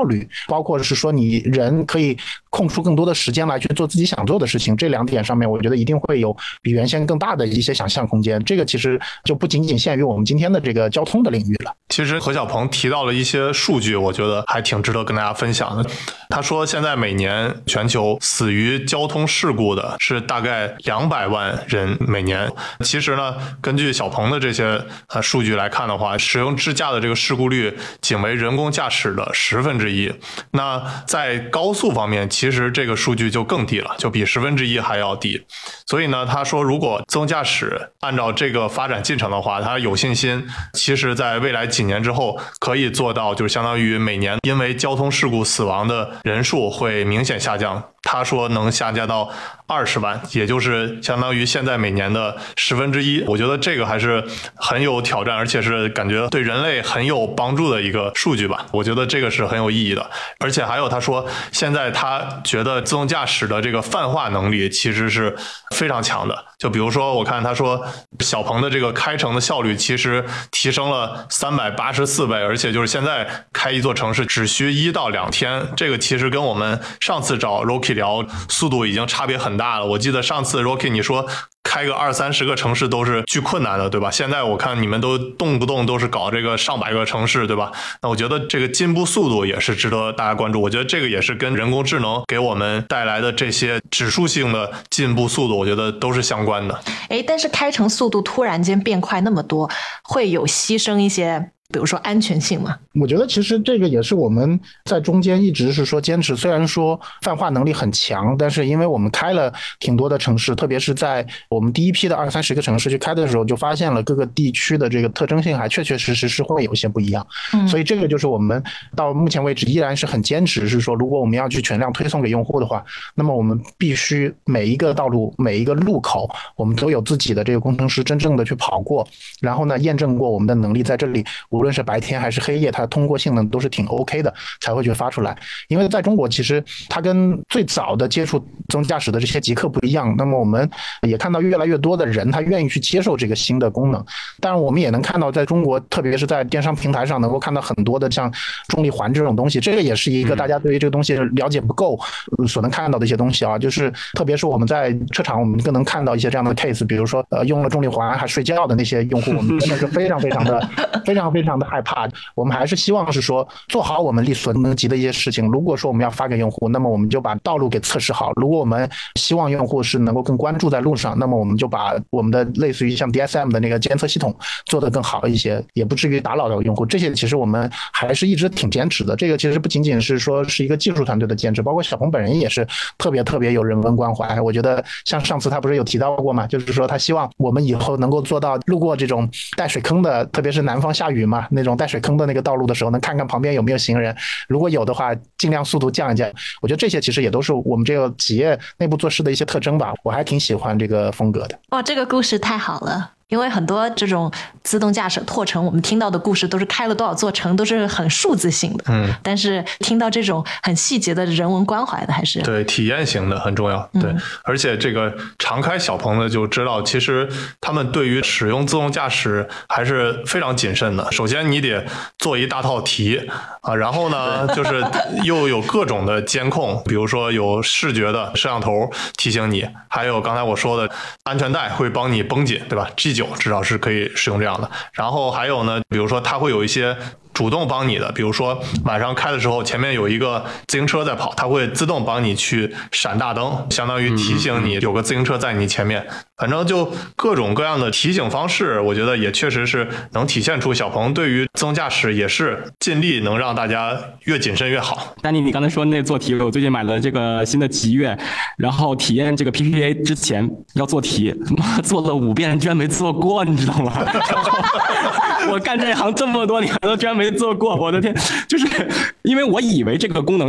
率，包括是说你人可以空出更多的时间来去做自己想做的事情，这2点上面我觉得一定会有比原先更大的一些想象空间。这个其实就不仅仅限于我们今天的这个交通的领域了。 其实何小鹏提到了一些数据，我觉得还挺值得跟大家分享的。他说现在每年全球死于交通事故的是大概200万人每年。其实呢，根据小鹏的这些数据来看的话，使用智驾的这个事故率仅为人工驾驶的1/10。那在高速方面，其实这个数据就更低了，就比1/10还要低。所以呢，他说如果自动驾驶按照这个发展进程的话，他有信心，其实在未来几年之后可以做到，就是相当于每年因为交通事故死亡的人数会明显下降。他说能下降到20万，也就是相当于现在每年的1/10。我觉得这个还是很有挑战，而且是感觉对人类很有帮助的一个数据吧。我觉得这个是很有意义的。而且还有他说，现在他觉得自动驾驶的这个泛化能力其实是非常强的。就比如说，我看他说小鹏的这个开城的效率其实提升了384倍，而且就是现在开一座城市只需1到2天。这个其实跟我们上次找 Rocky 聊速度已经差别很大了。我记得上次 Rocky 你说开个20-30个城市都是巨困难的，对吧？现在我看你们都动不动都是搞这个上百个城市，对吧？那我觉得这个进步速度也是值得大家关注。我觉得这个也是跟人工智能给我们带来的这些指数性的进步速度，我觉得都是相关的。 但是开城速度突然间变快那么多，会有牺牲一些比如说安全性嘛？ 我觉得其实这个也是我们在中间一直是说坚持，虽然说泛化能力很强，但是因为我们开了挺多的城市，特别是在我们第一批的20-30个城市去开的时候，就发现了各个地区的这个特征性还确确实实是会有些不一样。所以这个就是我们到目前为止依然是很坚持，是说如果我们要去全量推送给用户的话，那么我们必须每一个道路每一个路口我们都有自己的这个工程师真正的去跑过，然后呢验证过我们的能力在这里无论是白天还是黑夜它通过性能都是挺 OK 的，才会去发出来。因为在中国其实它跟最早的接触自动驾驶的这些极客不一样，那么我们也看到越来越多的人他愿意去接受这个新的功能。当然我们也能看到在中国特别是在电商平台上能够看到很多的像重力环这种东西，这个也是一个大家对于这个东西了解不够所能看到的一些东西啊，就是特别是我们在车厂我们更能看到一些这样的 case， 比如说用了重力环还睡觉的那些用户，我们真的是非常的害怕。我们还是希望是说做好我们力所能及的一些事情。如果说我们要发给用户，那么我们就把道路给测试好。如果我们希望用户是能够更关注在路上，那么我们就把我们的类似于像 DSM 的那个监测系统做得更好一些，也不至于打扰到用户。这些其实我们还是一直挺坚持的。这个其实不仅仅是说是一个技术团队的坚持，包括小鹏本人也是特别有人文关怀。我觉得像上次他不是有提到过嘛，就是说他希望我们以后能够做到路过这种带水坑的，特别是南方下雨嘛，那种带水坑的那个道路的时候，能看看旁边有没有行人，如果有的话尽量速度降一降。我觉得这些其实也都是我们这个企业内部做事的一些特征吧，我还挺喜欢这个风格的。 哇，这个故事太好了。因为很多这种自动驾驶拓城我们听到的故事都是开了多少座城，都是很数字性的，但是听到这种很细节的人文关怀的还是对体验型的很重要。对，而且这个常开小鹏的就知道，其实他们对于使用自动驾驶还是非常谨慎的。首先你得做一大套题啊，然后呢就是又有各种的监控，比如说有视觉的摄像头提醒你，还有刚才我说的安全带会帮你绷紧，对吧？G9至少是可以使用这样的。然后还有呢，比如说它会有一些主动帮你的，比如说晚上开的时候前面有一个自行车在跑，它会自动帮你去闪大灯，相当于提醒你有个自行车在你前面。反正就各种各样的提醒方式，我觉得也确实是能体现出小鹏对于自动驾驶也是尽力能让大家越谨慎越好。 丹尼，你刚才说那做题，我最近买了这个新的极越，然后体验这个 PPA 之前要做题，做了5遍居然没做过，你知道吗？我干这行这么多年了居然没做过，我的天！就是因为我以为这个功能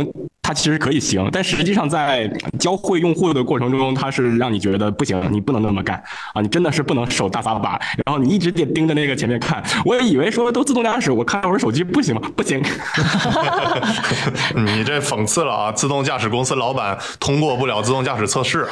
它其实可以行，但实际上在教会用户的过程中，它是让你觉得不行，你不能那么干啊，你真的是不能手大撒把，然后你一直得盯着那个前面看。我也以为说都自动驾驶，我看会儿手机不行吗？不行。 你这讽刺了啊！自动驾驶公司老板通过不了自动驾驶测试。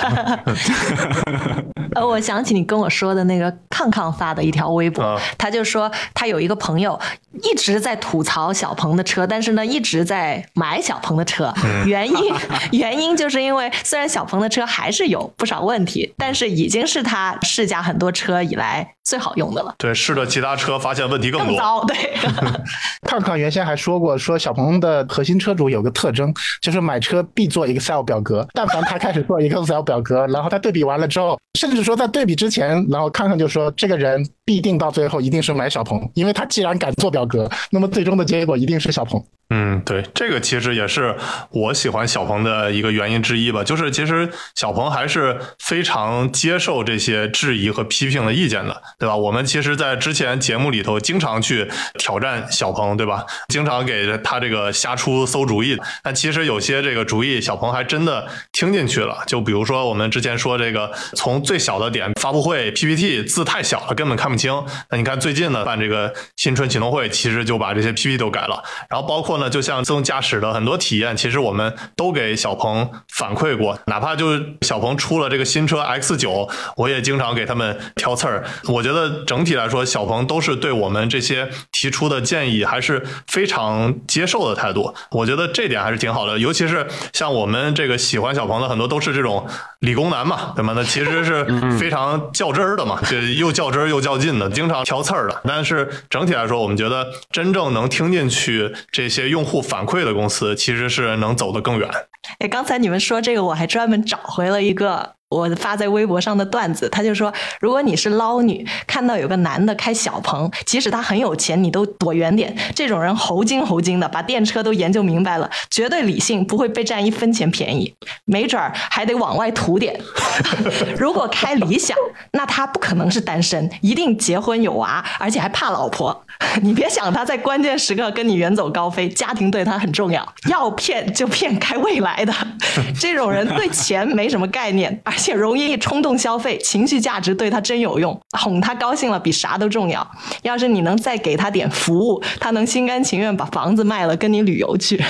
我想起你跟我说的那个康康发的一条微博，他就说他有一个朋友一直在吐槽小鹏的车，但是呢一直在买小鹏的车，原因就是因为虽然小鹏的车还是有不少问题，但是已经是他试驾很多车以来最好用的了。 对，试了其他车发现问题更多。 糟，对。 康康原先还说过，说小鹏的核心车主有个特征，就是买车必做 Excel 表格，但凡他开始做 Excel 表格，然后他对比完了之后，甚至说在对比之前，然后康康就说这个人必定到最后一定是买小鹏，因为他既然敢做表格，那么最终的结果一定是小鹏。 对，这个其实也是我喜欢小鹏的一个原因之一吧，就是其实小鹏还是非常接受这些质疑和批评的意见的，对吧？我们其实在之前节目里头经常去挑战小鹏，对吧？经常给他这个瞎出馊主意，但其实有些这个主意小鹏还真的听进去了。就比如说我们之前说这个从最小的点发布会 PPT 字太小了根本看不清，那你看最近呢办这个新春启动会，其实就把这些 PPT 都改了，然后包括呢就像自动驾驶的很多体验，其实我们都给小鹏反馈过，哪怕就是小鹏出了这个新车 X9， 我也经常给他们挑刺儿。我觉得整体来说小鹏都是对我们这些提出的建议还是非常接受的态度，我觉得这点还是挺好的。尤其是像我们这个喜欢小鹏的很多都是这种理工男嘛，对吗？那其实是非常较真儿的嘛，就又较真儿又较劲的，经常挑刺儿的。但是整体来说，我们觉得真正能听进去这些用户反馈的公司，其实是能走得更远。 刚才你们说这个，我还专门找回了一个我发在微博上的段子，他就说，如果你是捞女，看到有个男的开小鹏，即使他很有钱，你都躲远点。这种人猴精猴精的，把电车都研究明白了，绝对理性，不会被占1分钱便宜，没准儿还得往外吐点。如果开理想，那他不可能是单身，一定结婚有娃，而且还怕老婆。你别想他在关键时刻跟你远走高飞，家庭对他很重要，要骗就骗开未来的。这种人对钱没什么概念，而且容易冲动消费，情绪价值对他真有用，哄他高兴了比啥都重要。要是你能再给他点服务，他能心甘情愿把房子卖了跟你旅游去。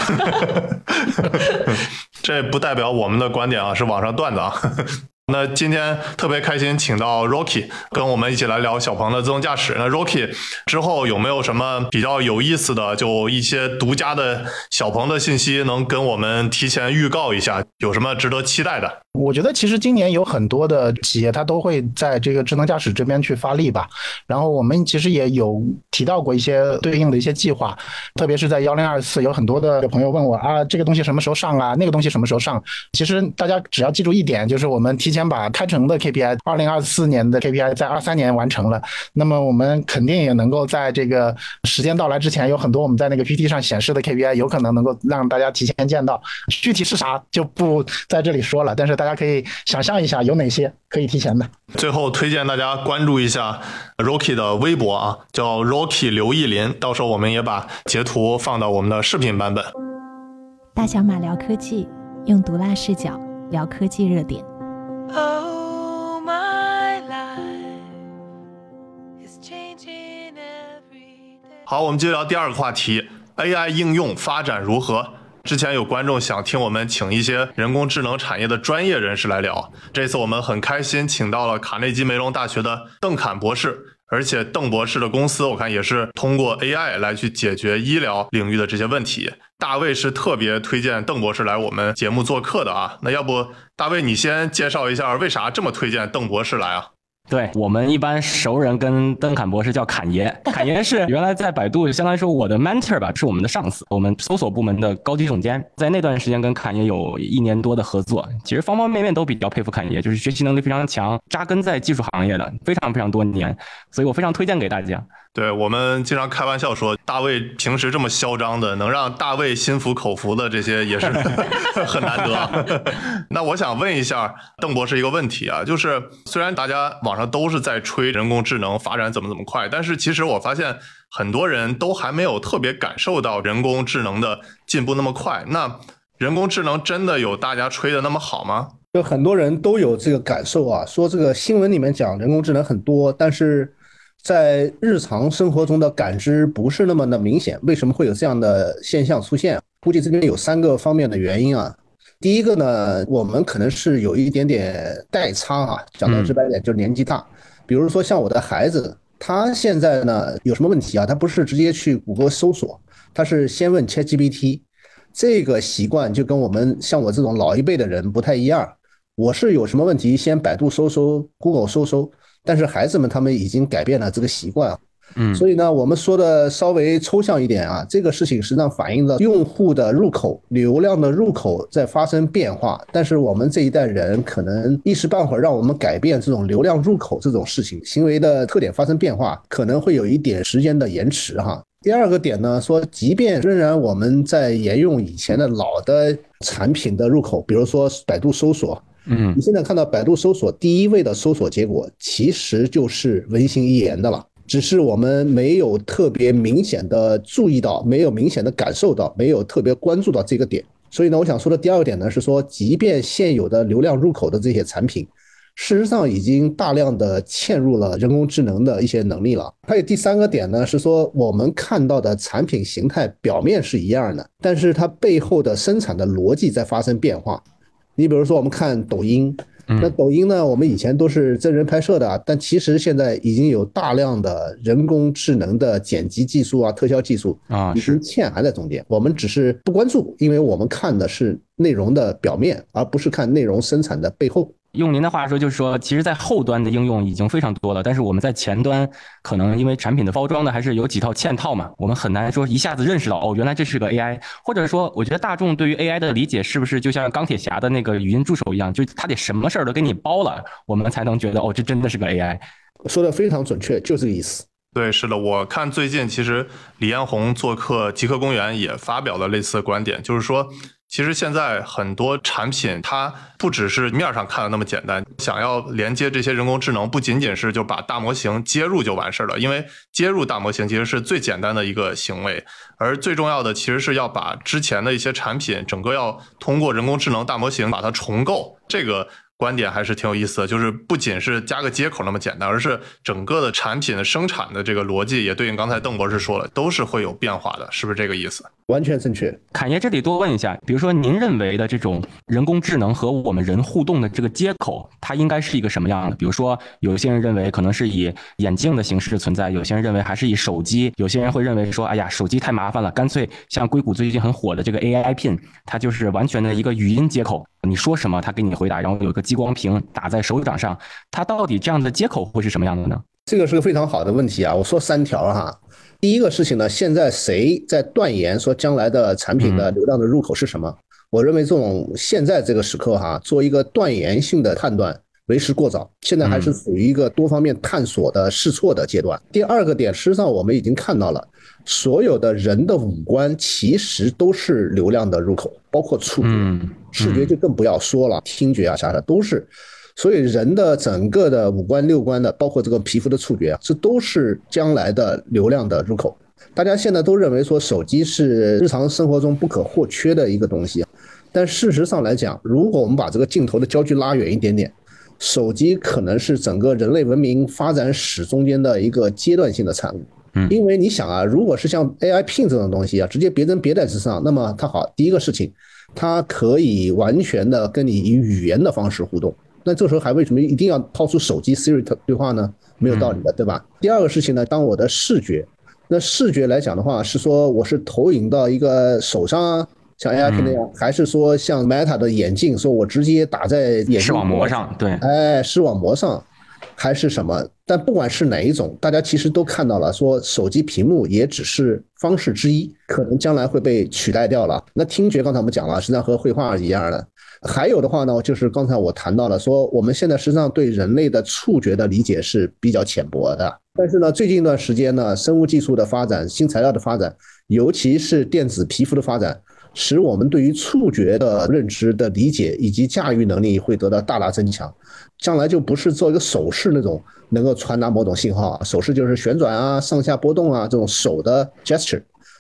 这不代表我们的观点啊，是网上段子啊。那今天特别开心请到 Rocky 跟我们一起来聊小鹏的自动驾驶。那 Rocky 之后有没有什么比较有意思的，就一些独家的小鹏的信息能跟我们提前预告一下，有什么值得期待的？ 我觉得其实今年有很多的企业它都会在这个智能驾驶这边去发力吧，然后我们其实也有提到过一些对应的一些计划，特别是在1024有很多的朋友问我啊，这个东西什么时候上啊，那个东西什么时候上。其实大家只要记住一点，就是我们提前把开城的 KPI 2024年的 KPI 在23年完成了，那么我们肯定也能够在这个时间到来之前，有很多我们在那个 PPT 上显示的 KPI 有可能能够让大家提前见到，具体是啥就不在这里说了，但是大家可以想象一下有哪些可以提前的。 最后推荐大家关注一下 Rocky 的微博啊，叫 Rocky 刘奕林，到时候我们也把截图放到我们的视频版本。 大小马聊科技，用毒辣视角聊科技热点。Oh, my life is changing every day. 好，我们接着聊第二个话题， AI 应用发展如何？之前有观众想听我们请一些人工智能产业的专业人士来聊，这次我们很开心请到了卡内基梅隆大学的邓侃博士，而且邓博士的公司我看也是通过 AI 来去解决医疗领域的这些问题。大卫是特别推荐邓博士来我们节目做客的啊，那要不大卫你先介绍一下为啥这么推荐邓博士来啊？ 对，我们一般熟人跟邓侃博士叫侃爷，侃爷是原来在百度相当于说我的 mentor 吧，是我们的上司，我们搜索部门的高级总监，在那段时间跟侃爷有1年多的合作，其实方方面面都比较佩服侃爷，就是学习能力非常强，扎根在技术行业的非常非常多年，所以我非常推荐给大家。 对，我们经常开玩笑说大卫平时这么嚣张的，能让大卫心服口服的这些也是很难得啊。那我想问一下邓博士一个问题啊，就是虽然大家网上都是在吹人工智能发展怎么快，但是其实我发现很多人都还没有特别感受到人工智能的进步那么快。那人工智能真的有大家吹的那么好吗？ 就很多人都有这个感受啊，说这个新闻里面讲人工智能很多，但是在日常生活中的感知不是那么的明显。为什么会有这样的现象出现？估计这边有3个方面的原因啊。第一个呢，我们可能是有一点点代差啊，讲到直白点就是年纪大。比如说像我的孩子，他现在呢有什么问题啊？他不是直接去谷歌搜索，他是先问 ChatGPT。这个习惯就跟我们像我这种老一辈的人不太一样。我是有什么问题先百度搜搜 Google 搜搜，但是孩子们他们已经改变了这个习惯。所以呢我们说的稍微抽象一点啊，这个事情实际上反映了用户的入口流量的入口在发生变化，但是我们这一代人可能一时半会儿让我们改变这种流量入口这种事情行为的特点发生变化，可能会有一点时间的延迟哈。第二个点呢，说即便仍然我们在沿用以前的老的产品的入口，比如说百度搜索，你现在看到百度搜索第一位的搜索结果其实就是文心一言的了，只是我们没有特别明显的注意到，没有明显的感受到，没有特别关注到这个点。所以呢，我想说的第二个点呢是说，即便现有的流量入口的这些产品事实上已经大量的嵌入了人工智能的一些能力了。还有第3个点呢，是说我们看到的产品形态表面是一样的，但是它背后的生产的逻辑在发生变化。你比如说我们看抖音，那抖音呢我们以前都是真人拍摄的，但其实现在已经有大量的人工智能的剪辑技术啊、特效技术已经嵌含在中间，我们只是不关注，因为我们看的是内容的表面，而不是看内容生产的背后。 用您的话说，就是说，其实在后端的应用已经非常多了，但是我们在前端可能因为产品的包装呢，还是有几套嵌套嘛，我们很难说一下子认识到，哦，原来这是个 AI， 或者说，我觉得大众对于 AI 的理解是不是就像钢铁侠的那个语音助手一样，就他得什么事儿都给你包了，我们才能觉得，哦，这真的是个 AI。 说的非常准确，就这个意思。 对，是的，我看最近其实李彦宏做客极客公园也发表了类似的观点，就是说其实现在很多产品它不只是面上看的那么简单，想要连接这些人工智能不仅仅是就把大模型接入就完事了，因为接入大模型其实是最简单的一个行为，而最重要的其实是要把之前的一些产品整个要通过人工智能大模型把它重构，这个观点还是挺有意思的，就是不仅是加个接口那么简单，而是整个的产品的生产的这个逻辑也对应刚才邓博士说了，都是会有变化的，是不是这个意思？ 完全正确。 侃爷这里多问一下，比如说您认为的这种人工智能和我们人互动的这个接口，它应该是一个什么样的？比如说有些人认为可能是以眼镜的形式存在，有些人认为还是以手机，有些人会认为说，哎呀，手机太麻烦了，干脆像硅谷最近很火的这个 AI Pin， 它就是完全的一个语音接口，你说什么它给你回答，然后有个激光屏打在手掌上，它到底这样的接口会是什么样的呢？ 这个是个非常好的问题啊，我说3条哈。第一个事情呢，现在谁在断言说将来的产品的流量的入口是什么？我认为这种现在这个时刻哈，做一个断言性的判断为时过早，现在还是属于一个多方面探索的试错的阶段。第二个点，事实上我们已经看到了，所有的人的五官其实都是流量的入口，包括触觉，视觉就更不要说了，听觉啊啥的都是。所以人的整个的五官六官的，包括这个皮肤的触觉，这都是将来的流量的入口。大家现在都认为说手机是日常生活中不可或缺的一个东西，但事实上来讲，如果我们把这个镜头的焦距拉远一点点，手机可能是整个人类文明发展史中间的一个阶段性的产物。因为你想啊，如果是像 AI Pin 这种东西啊，直接别针别在之上，那么它好，第一个事情，它可以完全的跟你以语言的方式互动。那这时候还为什么一定要掏出手机 Siri 对话呢？没有道理的，对吧？第二个事情呢，当我的视觉，那视觉来讲的话，是说我是投影到一个手上啊，像 AI 那样，还是说像 Meta 的眼镜，说我直接打在眼镜视网膜上，对， 视网膜上，还是什么？但不管是哪一种，大家其实都看到了，说手机屏幕也只是方式之一，可能将来会被取代掉了。那听觉刚才我们讲了，实际上和绘画一样的。还有的话呢，就是刚才我谈到了，说我们现在实际上对人类的触觉的理解是比较浅薄的，但是呢，最近一段时间呢，生物技术的发展、新材料的发展，尤其是电子皮肤的发展，使我们对于触觉的认知的理解以及驾驭能力会得到大大增强。将来就不是做一个手势那种能够传达某种信号啊，手势就是旋转啊、上下波动啊这种手的 gesture，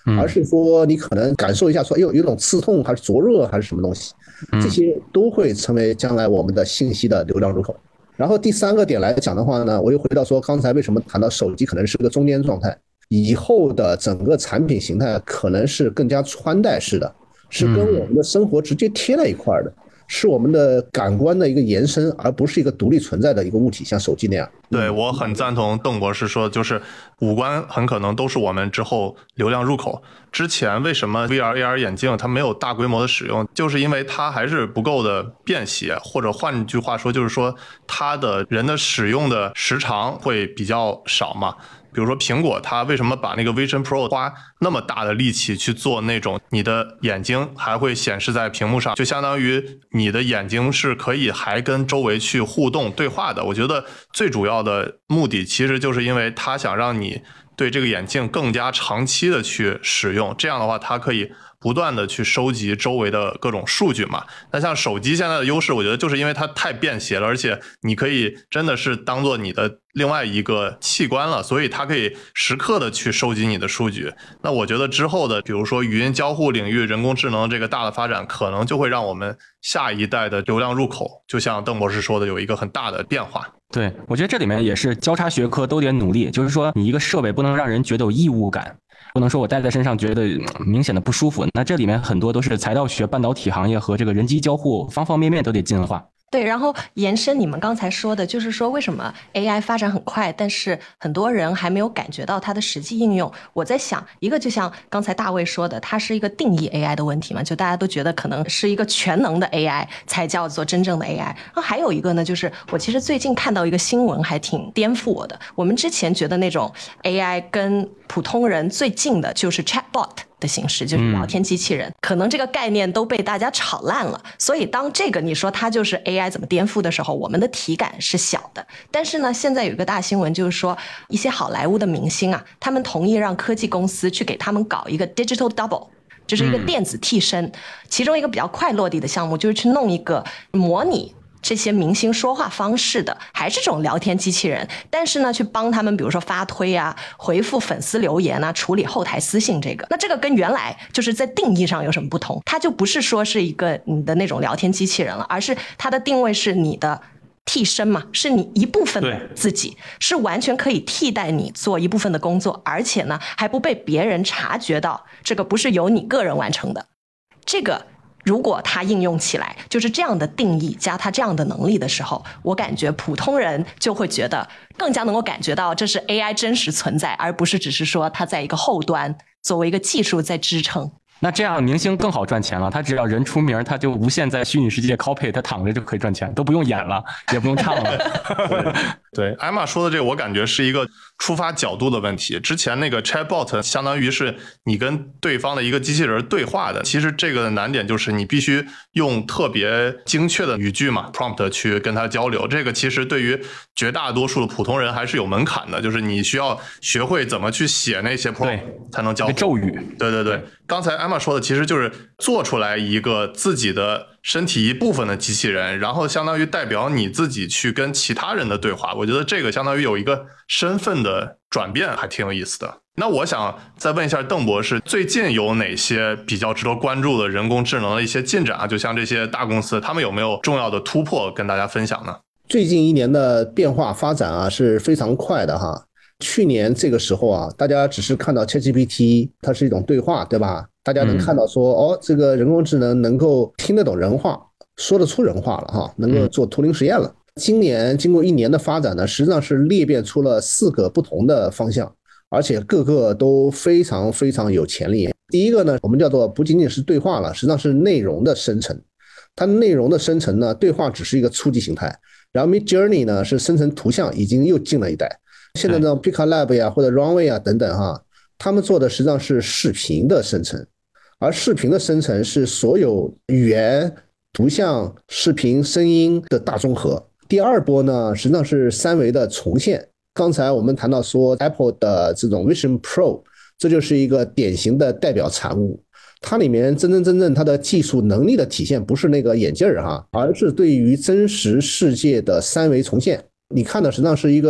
而是说你可能感受一下说，哎呦，有种刺痛还是灼热还是什么东西，这些都会成为将来我们的信息的流量入口。然后第三个点来讲的话呢，我又回到说刚才为什么谈到手机可能是个中间状态，以后的整个产品形态可能是更加穿戴式的，是跟我们的生活直接贴在一块的，是我们的感官的一个延伸，而不是一个独立存在的一个物体，像手机那样。 对，我很赞同邓博士说，就是五官很可能都是我们之后流量入口。之前为什么 VR、AR 眼镜它没有大规模的使用，就是因为它还是不够的便携，或者换句话说，就是说它的人的使用的时长会比较少嘛。比如说苹果，它为什么把那个 Vision Pro 花那么大的力气去做那种你的眼睛还会显示在屏幕上，就相当于你的眼睛是可以还跟周围去互动对话的。我觉得最主要的目的其实就是因为它想让你对这个眼镜更加长期的去使用，这样的话它可以不断的去收集周围的各种数据嘛。那像手机现在的优势，我觉得就是因为它太便携了，而且你可以真的是当做你的另外一个器官了，所以它可以时刻的去收集你的数据。那我觉得之后的比如说语音交互领域，人工智能这个大的发展，可能就会让我们下一代的流量入口，就像邓博士说的，有一个很大的变化。 对，我觉得这里面也是交叉学科都得努力，就是说你一个设备不能让人觉得有异物感，不能说我戴在身上觉得明显的不舒服。那这里面很多都是材料学、半导体行业和这个人机交互方方面面都得进化。 对，然后延伸你们刚才说的，就是说为什么 AI 发展很快，但是很多人还没有感觉到它的实际应用。我在想，一个就像刚才大卫说的，它是一个定义 AI 的问题嘛，就大家都觉得可能是一个全能的 AI 才叫做真正的 AI。然后还有一个呢，就是我其实最近看到一个新闻还挺颠覆我的。我们之前觉得那种 AI 跟普通人最近的就是 Chatbot的形式，就是聊天机器人，可能这个概念都被大家炒烂了。所以当这个你说它就是 AI 怎么颠覆的时候，我们的体感是小的。但是呢，现在有一个大新闻，就是说一些好莱坞的明星啊，他们同意让科技公司去给他们搞一个 digital double， 就是一个电子替身。其中一个比较快落地的项目就是去弄一个模拟这些明星说话方式的，还是这种聊天机器人，但是呢去帮他们比如说发推啊、回复粉丝留言啊、处理后台私信。那这个跟原来就是在定义上有什么不同？它就不是说是一个你的那种聊天机器人了，而是它的定位是你的替身嘛，是你一部分的自己，是完全可以替代你做一部分的工作，而且呢还不被别人察觉到这个不是由你个人完成的。这个如果它应用起来就是这样的定义加它这样的能力的时候，我感觉普通人就会觉得更加能够感觉到这是 AI 真实存在，而不是只是说它在一个后端作为一个技术在支撑。 那这样明星更好赚钱了，他只要人出名，他就无限在虚拟世界 copy， 他躺着就可以赚钱，都不用演了，也不用唱了。 对，艾玛说的这个，我感觉是一个出发角度的问题。之前那个 Chatbot 相当于是你跟对方的一个机器人对话的，其实这个难点就是你必须用特别精确的语句嘛 prompt 去跟他交流。这个其实对于绝大多数的普通人还是有门槛的，就是你需要学会怎么去写那些 prompt 才能交互。 咒语。 对对对，刚才艾玛说的其实就是做出来一个自己的身体一部分的机器人，然后相当于代表你自己去跟其他人的对话。我觉得这个相当于有一个身份的转变，还挺有意思的。那我想再问一下邓博士，最近有哪些比较值得关注的人工智能的一些进展啊？就像这些大公司，他们有没有重要的突破跟大家分享呢？ 最近一年的变化发展啊是非常快的哈。去年这个时候啊，大家只是看到 ChatGPT 它是一种对话，对吧？大家能看到说这个人工智能能够听得懂人话，说得出人话了哈，能够做图灵实验了。今年经过一年的发展呢，实际上是裂变出了4个不同的方向，而且各个都非常非常有潜力。第一个呢，我们叫做不仅仅是对话了，实际上是内容的生成。它内容的生成呢，对话只是一个初级形态，然后 Midjourney 呢是生成图像，已经又进了一代。现在呢 Pika Lab 呀或者 Runway 啊等等哈，他们做的实际上是视频的生成，而视频的生成是所有语言、图像、视频、声音的大综合。第二波呢，实际上是3维的重现。刚才我们谈到说 Apple 的这种 Vision Pro， 这就是一个典型的代表产物。它里面真正它的技术能力的体现不是那个眼镜哈，而是对于真实世界的3维重现。你看的实际上是一个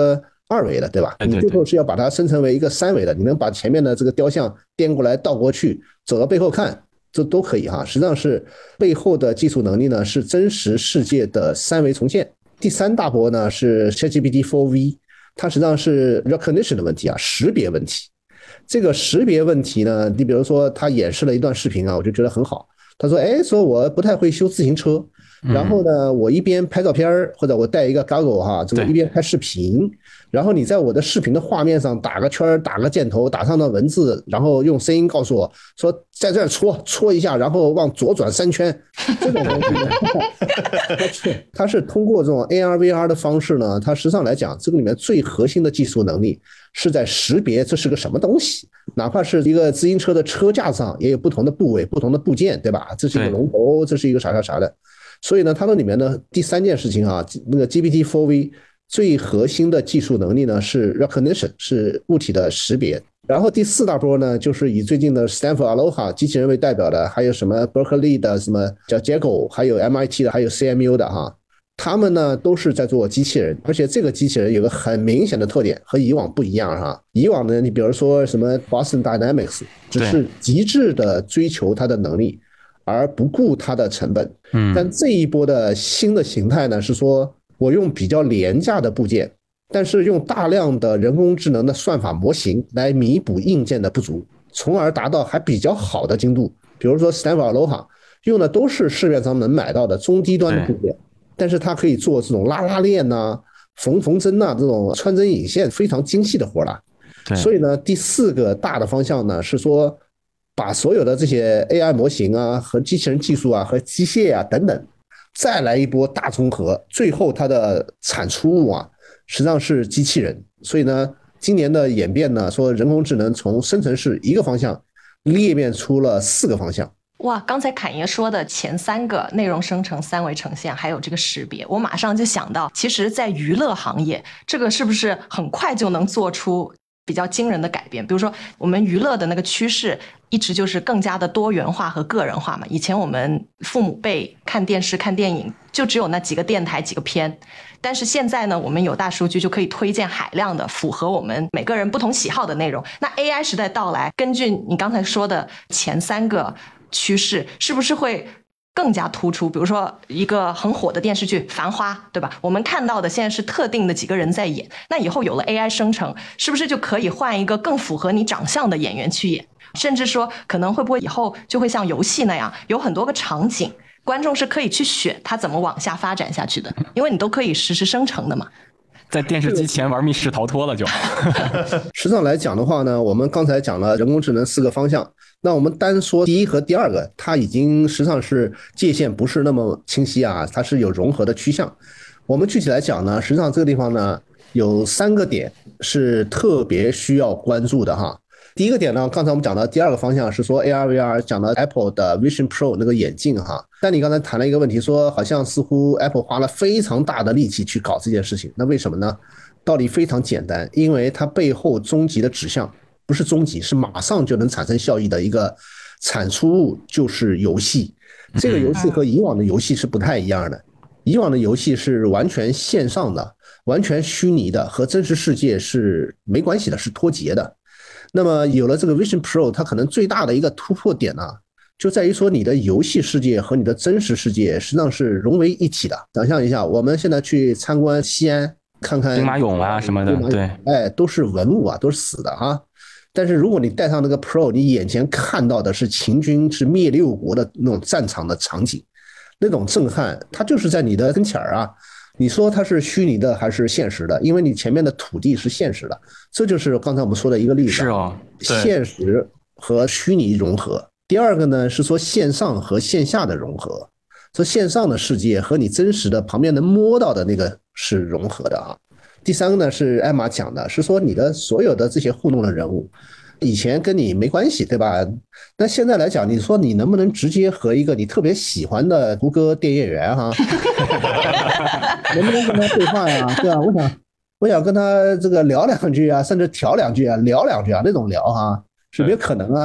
2维的，对吧？ 对对对， 你最后是要把它生成为一个3维的，你能把前面的这个雕像颠过来倒过去，走到背后看，这都可以哈。实际上是背后的技术能力呢是真实世界的3维重现。第3大波呢是 ChatGPT-4V， 它实际上是 recognition 的问题啊，识别问题。这个识别问题呢，你比如说他演示了一段视频啊，我就觉得很好。他说，说我不太会修自行车，然后呢，我一边拍照片或者我带一个 goggle 哈，这个一边拍视频，然后你在我的视频的画面上打个圈，打个箭头，打上的文字，然后用声音告诉我说在这儿戳一下，然后往左转3圈，这种东西，它是通过这种 AR、VR 的方式呢，它实际上来讲，这个里面最核心的技术能力是在识别这是个什么东西，哪怕是一个自行车的车架上也有不同的部位、不同的部件，对吧？这是一个龙头，这是一个啥的。所以呢，它的里面呢，第3件事情啊，那个 GPT-4V 最核心的技术能力呢是 recognition， 是物体的识别。然后第4大波呢，就是以最近的 Stanford Aloha 机器人为代表的，还有什么 Berkeley 的什么叫 Jago， 还有 MIT 的，还有 CMU 的哈，他们呢都是在做机器人，而且这个机器人有个很明显的特点，和以往不一样哈。以往呢，你比如说什么 Boston Dynamics， 只是极致的追求它的能力，而不顾它的成本。但这一波的新的形态呢，是说我用比较廉价的部件，但是用大量的人工智能的算法模型来弥补硬件的不足，从而达到还比较好的精度。比如说 Stanford Aloha 用的都是市面上能买到的中低端的部件，但是它可以做这种拉链呐、缝针呐、这种穿针引线非常精细的活了。所以呢，第4个大的方向呢是说，把所有的这些 AI 模型啊和机器人技术啊和机械啊等等，再来一波大综合，最后它的产出物啊实际上是机器人。所以呢，今年的演变呢，说人工智能从生成式一个方向裂变出了4个方向。 哇，刚才侃爷说的前3个内容生成、3维呈现，还有这个识别，我马上就想到，其实在娱乐行业，这个是不是很快就能做出比较惊人的改变？比如说我们娱乐的那个趋势一直就是更加的多元化和个人化嘛。以前我们父母辈看电视看电影就只有那几个电台几个片，但是现在呢，我们有大数据就可以推荐海量的符合我们每个人不同喜好的内容。那 AI 时代到来，根据你刚才说的前3个趋势，是不是会更加突出？比如说一个很火的电视剧《繁花》，对吧？我们看到的现在是特定的几个人在演，那以后有了 AI 生成，是不是就可以换一个更符合你长相的演员去演？甚至说可能会不会以后就会像游戏那样，有很多个场景，观众是可以去选它怎么往下发展下去的，因为你都可以实时生成的嘛。 在电视机前玩密室逃脱了就。 实际上来讲的话呢，我们刚才讲了人工智能4个方向，那我们单说第1和第2个，它已经实际上是界限不是那么清晰啊，它是有融合的趋向。我们具体来讲呢，实际上这个地方呢有3个点是特别需要关注的哈。第1个点呢，刚才我们讲到第2个方向是说 AR/VR， 讲到 Apple 的 Vision Pro 那个眼镜哈。但你刚才谈了一个问题，说好像似乎 Apple 花了非常大的力气去搞这件事情，那为什么呢？道理非常简单，因为它背后终极的指向不是终极，是马上就能产生效益的一个产出物，就是游戏。这个游戏和以往的游戏是不太一样的，以往的游戏是完全线上的，完全虚拟的，和真实世界是没关系的，是脱节的。那么有了这个 Vision Pro， 它可能最大的一个突破点呢，就在于说你的游戏世界和你的真实世界实际上是融为一体的。想象一下，我们现在去参观西安，看看兵马俑啊什么的，对， 都是文物啊，都是死的啊。但是如果你带上那个 Pro， 你眼前看到的是秦军是灭六国的那种战场的场景，那种震撼，它就是在你的跟前啊。你说它是虚拟的还是现实的？因为你前面的土地是现实的，这就是刚才我们说的一个例子。 是哦， 现实和虚拟融合。第2个呢是说线上和线下的融合，说线上的世界和你真实的旁边能摸到的那个是融合的啊。第3个呢是艾玛讲的，是说你的所有的这些互动的人物，以前跟你没关系，对吧？那现在来讲，你说你能不能直接和一个你特别喜欢的胡歌电业员哈，能不能跟他对话呀？对吧？我想跟他这个聊2句啊，甚至调2句啊，聊2句啊，那种聊哈，是没有可能啊。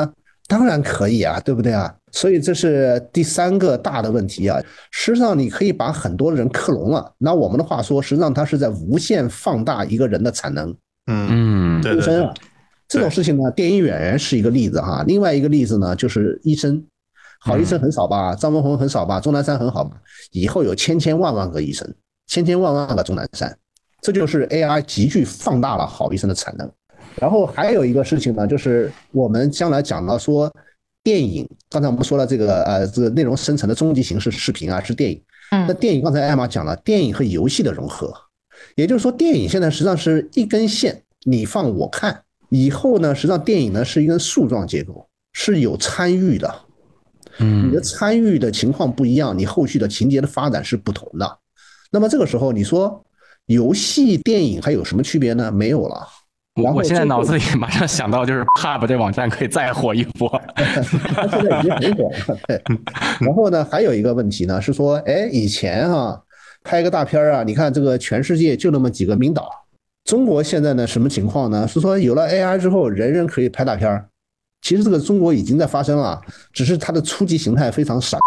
当然可以啊，对不对啊？所以这是第3个大的问题啊。实际上你可以把很多人克隆了，拿我们的话说，实际上它是在无限放大一个人的产能。 对对对， 这种事情呢，电影演员是一个例子哈。另外一个例子呢，就是医生。好医生很少吧？张文宏很少吧？钟南山很好吧？以后有千万个医生，千万个钟南山，这就是 AI 急剧放大了好医生的产能。然后还有一个事情呢，就是我们将来讲到说电影，刚才我们说了这个内容生成的终极形式视频啊，是电影。那电影刚才艾玛讲了，电影和游戏的融合，也就是说电影现在实际上是一根线，你放我看。以后呢，实际上电影呢是一根树状结构，是有参与的。你的参与的情况不一样，你后续的情节的发展是不同的。那么这个时候你说游戏电影还有什么区别呢？没有了。 我现在脑子里马上想到就是 Pub 这网站可以再火一波， 它现在已经很火了。对。然后呢，还有一个问题呢是说，以前拍个大片啊，你看这个全世界就那么几个名导，中国现在呢什么情况呢？是说有了 AI 之后，人人可以拍大片。其实这个中国已经在发生了，只是它的初级形态非常少。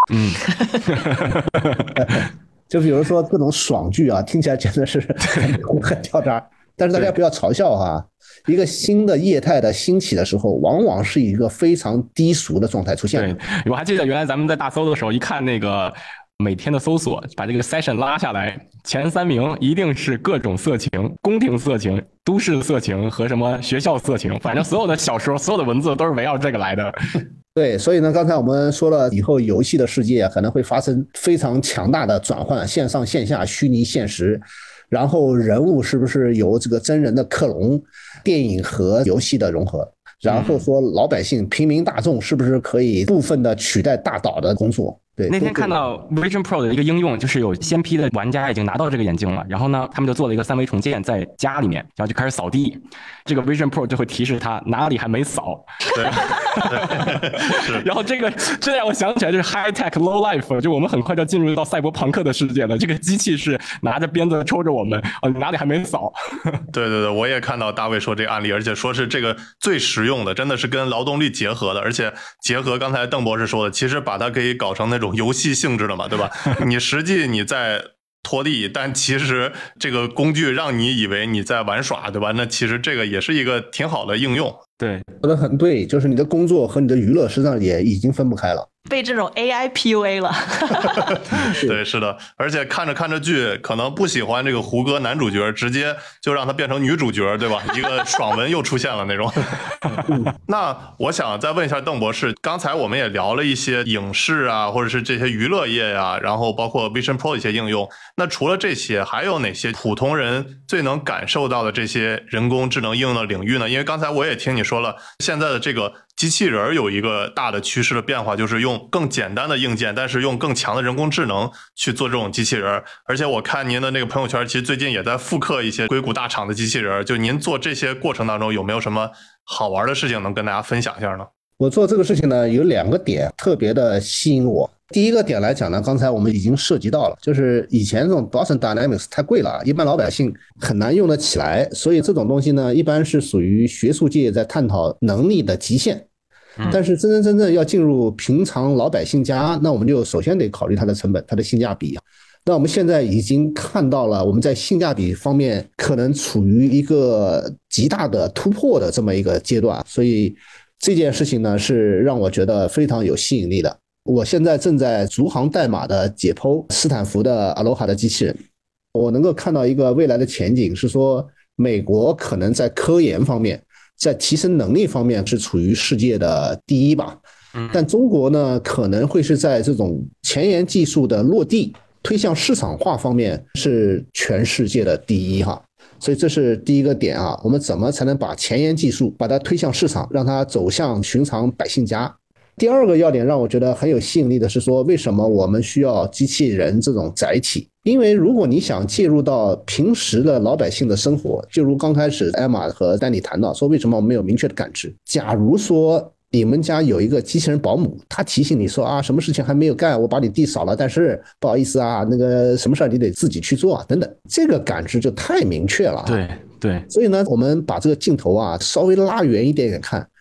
就比如说各种爽剧啊，听起来真的是很掉渣。但是大家不要嘲笑哈，一个新的业态的兴起的时候，往往是一个非常低俗的状态出现。 对，我还记得原来咱们在大搜的时候，一看那个每天的搜索，把这个 session 拉下来，前3名一定是各种色情、宫廷色情、都市色情和什么学校色情，反正所有的小说、所有的文字都是围绕这个来的。 对，所以呢，刚才我们说了，以后游戏的世界可能会发生非常强大的转换，线上线下、虚拟现实，然后人物是不是有这个真人的克隆，电影和游戏的融合，然后说老百姓、平民大众是不是可以部分的取代大导的工作。对， 那天看到 Vision Pro 的一个应用，就是有先批的玩家已经拿到这个眼镜了，然后呢，他们就做了一个3维重建，在家里面，然后就开始扫地，这个 Vision Pro 就会提示他哪里还没扫。 对， 然后这让我想起来就是 high tech low life， 就我们很快就进入到赛博朋克的世界了。这个机器是拿着鞭子抽着我们，你哪里还没扫？ 对对对，我也看到大卫说这个案例，而且说是这个最实用的，真的是跟劳动力结合的，而且结合刚才邓博士说的，其实把它可以搞成那种游戏性质的嘛，对吧？你实际你在拖地，但其实这个工具让你以为你在玩耍，对吧？那其实这个也是一个挺好的应用。 对， 说的很对，就是你的工作和你的娱乐实际上也已经分不开了。 被这种 AI PUA 了。 对，是的，而且看着剧，可能不喜欢这个胡歌男主角，直接就让他变成女主角，对吧？一个爽文又出现了那种。那我想再问一下邓博士，刚才我们也聊了一些影视啊，或者是这些娱乐业呀，然后包括 Vision Pro 的一些应用。那除了这些，还有哪些普通人最能感受到的这些人工智能应用的领域呢？因为刚才我也听你说了，现在的这个机器人有一个大的趋势的变化，就是用更简单的硬件，但是用更强的人工智能去做这种机器人。而且我看您的那个朋友圈，其实最近也在复刻一些硅谷大厂的机器人。就您做这些过程当中，有没有什么好玩的事情能跟大家分享一下呢？ 我做这个事情呢，有2个点特别的吸引我。第一个点来讲呢，刚才我们已经涉及到了，就是以前这种 Boston Dynamics 太贵了，一般老百姓很难用得起来，所以这种东西呢，一般是属于学术界在探讨能力的极限。但是真正要进入平常老百姓家，那我们就首先得考虑它的成本，它的性价比。那我们现在已经看到了，我们在性价比方面可能处于一个极大的突破的这么一个阶段，所以这件事情呢是让我觉得非常有吸引力的。我现在正在逐行代码的解剖斯坦福的 Aloha 的机器人，我能够看到一个未来的前景，是说美国可能在科研方面，在提升能力方面是处于世界的第一吧，但中国呢可能会是在这种前沿技术的落地推向市场化方面是全世界的第一哈。所以这是第一个点啊，我们怎么才能把前沿技术把它推向市场，让它走向寻常百姓家。第二个要点让我觉得很有吸引力的是说，为什么我们需要机器人这种载体？因为如果你想介入到平时的老百姓的生活，就如刚开始艾玛和丹尼谈到说，为什么我们没有明确的感知？假如说你们家有一个机器人保姆，他提醒你说啊，什么事情还没有干，我把你地扫了，但是不好意思啊，那个什么事儿你得自己去做啊，等等，这个感知就太明确了。 对对， 所以呢，我们把这个镜头啊稍微拉远一点点看。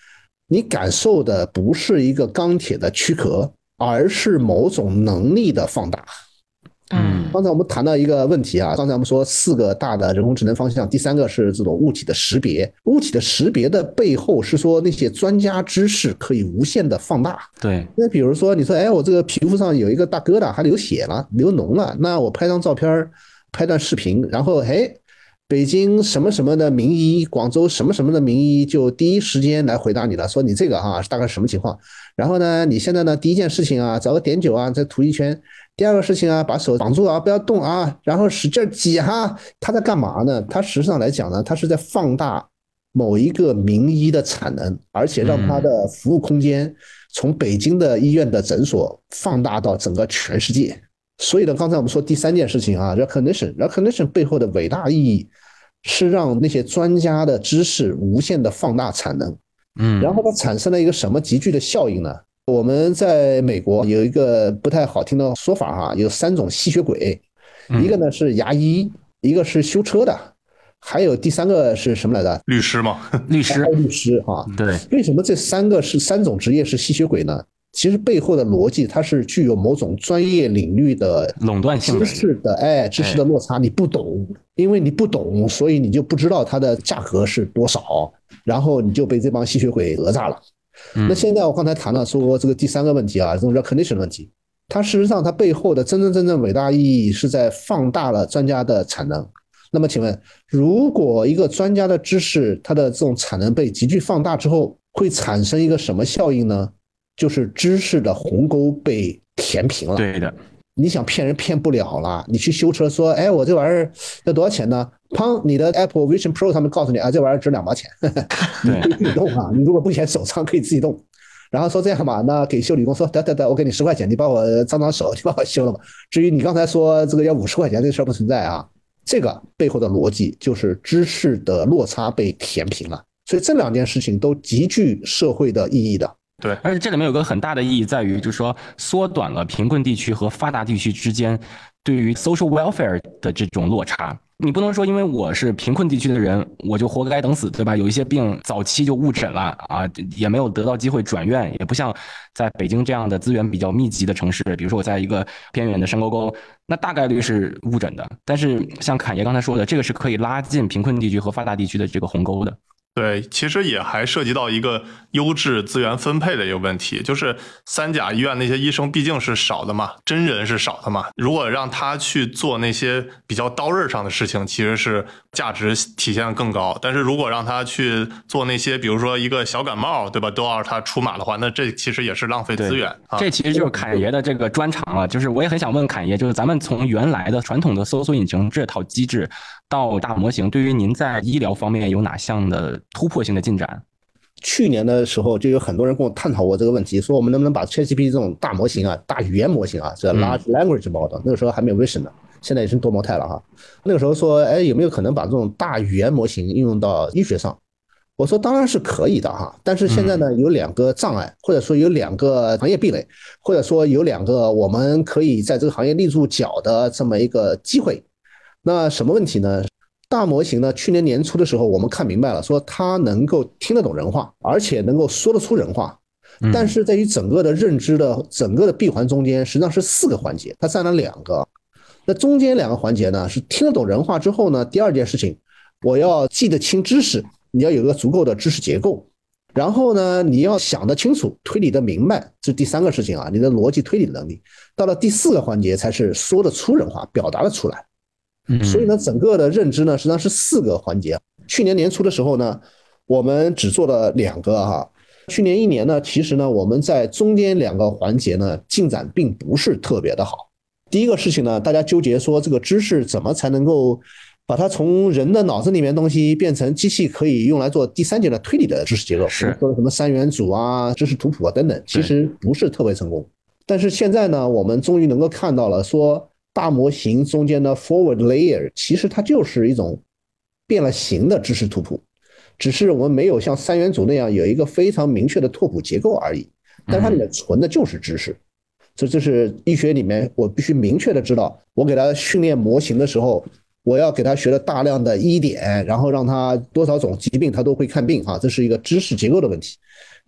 你感受的不是一个钢铁的躯壳，而是某种能力的放大。刚才我们谈到一个问题啊，刚才我们说4个大的人工智能方向，第3个是这种物体的识别。物体的识别的背后是说那些专家知识可以无限的放大。 对， 那比如说你说，哎，我这个皮肤上有一个大疙瘩，还流血了，流脓了，那我拍张照片，拍段视频，然后北京什么什么的名医，广州什么什么的名医就第一时间来回答你了，说你这个大概是什么情况。然后呢，你现在呢，第一件事情啊，找个碘酒啊，再涂一圈。第二个事情啊，把手绑住啊，不要动啊，然后使劲挤哈。他在干嘛呢？他实际上来讲呢，他是在放大某一个名医的产能，而且让他的服务空间从北京的医院的诊所放大到整个全世界。所以呢，刚才我们说第3件事情啊 recognition 背后的伟大意义是让那些专家的知识无限的放大产能。然后它产生了一个什么急剧的效应呢？我们在美国有一个不太好听的说法有3种吸血鬼，一个呢是牙医，一个是修车的，还有第3个是什么来着？ 律师吗？ 律师对。为什么这3种职业是吸血鬼呢？其实背后的逻辑，它是具有某种专业领域的垄断性知识的落差，你不懂，因为你不懂，所以你就不知道它的价格是多少，然后你就被这帮吸血鬼讹诈了。那现在我刚才谈到说这个第3个问题这种 recognition 问题，它事实上它背后的真正伟大意义是在放大了专家的产能。那么请问，如果一个专家的知识它的这种产能被急剧放大之后，会产生一个什么效应呢？就是知识的鸿沟被填平了。 对的， 你想骗人骗不了了。你去修车说，哎，我这玩意儿要多少钱呢？砰，你的 Apple Vision Pro 上面告诉你啊，这玩意儿值2毛钱，你可以自己动啊。你如果不嫌手脏，可以自己动。然后说这样吧，那给修理工说，得，我给你10块钱，你帮我脏手，你帮我修了吧。至于你刚才说这个要50块钱，这个事儿不存在啊。这个背后的逻辑就是知识的落差被填平了。所以这2件事情都极具社会的意义的。 对，而且这里面有个很大的意义在于，就是说缩短了贫困地区和发达地区之间对于 social welfare 的这种落差。你不能说因为我是贫困地区的人，我就活该等死，对吧？有一些病早期就误诊了啊，也没有得到机会转院，也不像在北京这样的资源比较密集的城市，比如说我在一个偏远的山沟沟，那大概率是误诊的。但是像侃爷刚才说的，这个是可以拉近贫困地区和发达地区的这个鸿沟的。 对，其实也还涉及到一个优质资源分配的一个问题，就是3甲医院那些医生毕竟是少的嘛，真人是少的嘛，如果让他去做那些比较刀刃上的事情，其实是价值体现更高。但是如果让他去做那些比如说一个小感冒，对吧，都要他出马的话，那这其实也是浪费资源这其实就是侃爷的这个专长了。就是我也很想问侃爷，就是咱们从原来的传统的搜索引擎这套机制到大模型，对于您在医疗方面有哪项的突破性的进展？ 去年的时候就有很多人跟我探讨过这个问题，说我们能不能把 ChatGPT 这种大模型大语言模型这 large language model，那个时候还没有 Vision 呢，现在已经多模态了那个时候说，哎，有没有可能把这种大语言模型应用到医学上？我说当然是可以的但是现在呢有2个障碍，或者说有2个行业壁垒，或者说有2个我们可以在这个行业立住脚的这么一个机会。那什么问题呢？大模型呢，去年年初的时候我们看明白了，说它能够听得懂人话，而且能够说得出人话。但是在于整个的认知的整个的闭环中间，实际上是4个环节，它占了2个。那中间2个环节呢，是听得懂人话之后呢，第2件事情，我要记得清知识，你要有一个足够的知识结构，然后呢，你要想得清楚，推理得明白，这是第3个事情你的逻辑推理的能力。到了第4个环节，才是说得出人话，表达得出来。所以呢，整个的认知呢，实际上是4个环节。去年年初的时候呢，我们只做了2个去年1年呢，其实呢，我们在中间2个环节呢，进展并不是特别的好。第一个事情呢，大家纠结说这个知识怎么才能够把它从人的脑子里面东西变成机器可以用来做第3阶的推理的知识结构， 是说什么3元组知识图谱等等，其实不是特别成功。但是现在呢，我们终于能够看到了说，大模型中间的 forward layer 其实它就是一种变了形的知识图谱，只是我们没有像3元组那样有一个非常明确的拓扑结构而已，但它里面存的就是知识。这是医学里面我必须明确的知道，我给它训练模型的时候，我要给它学了大量的医典，然后让它多少种疾病它都会看病这是一个知识结构的问题。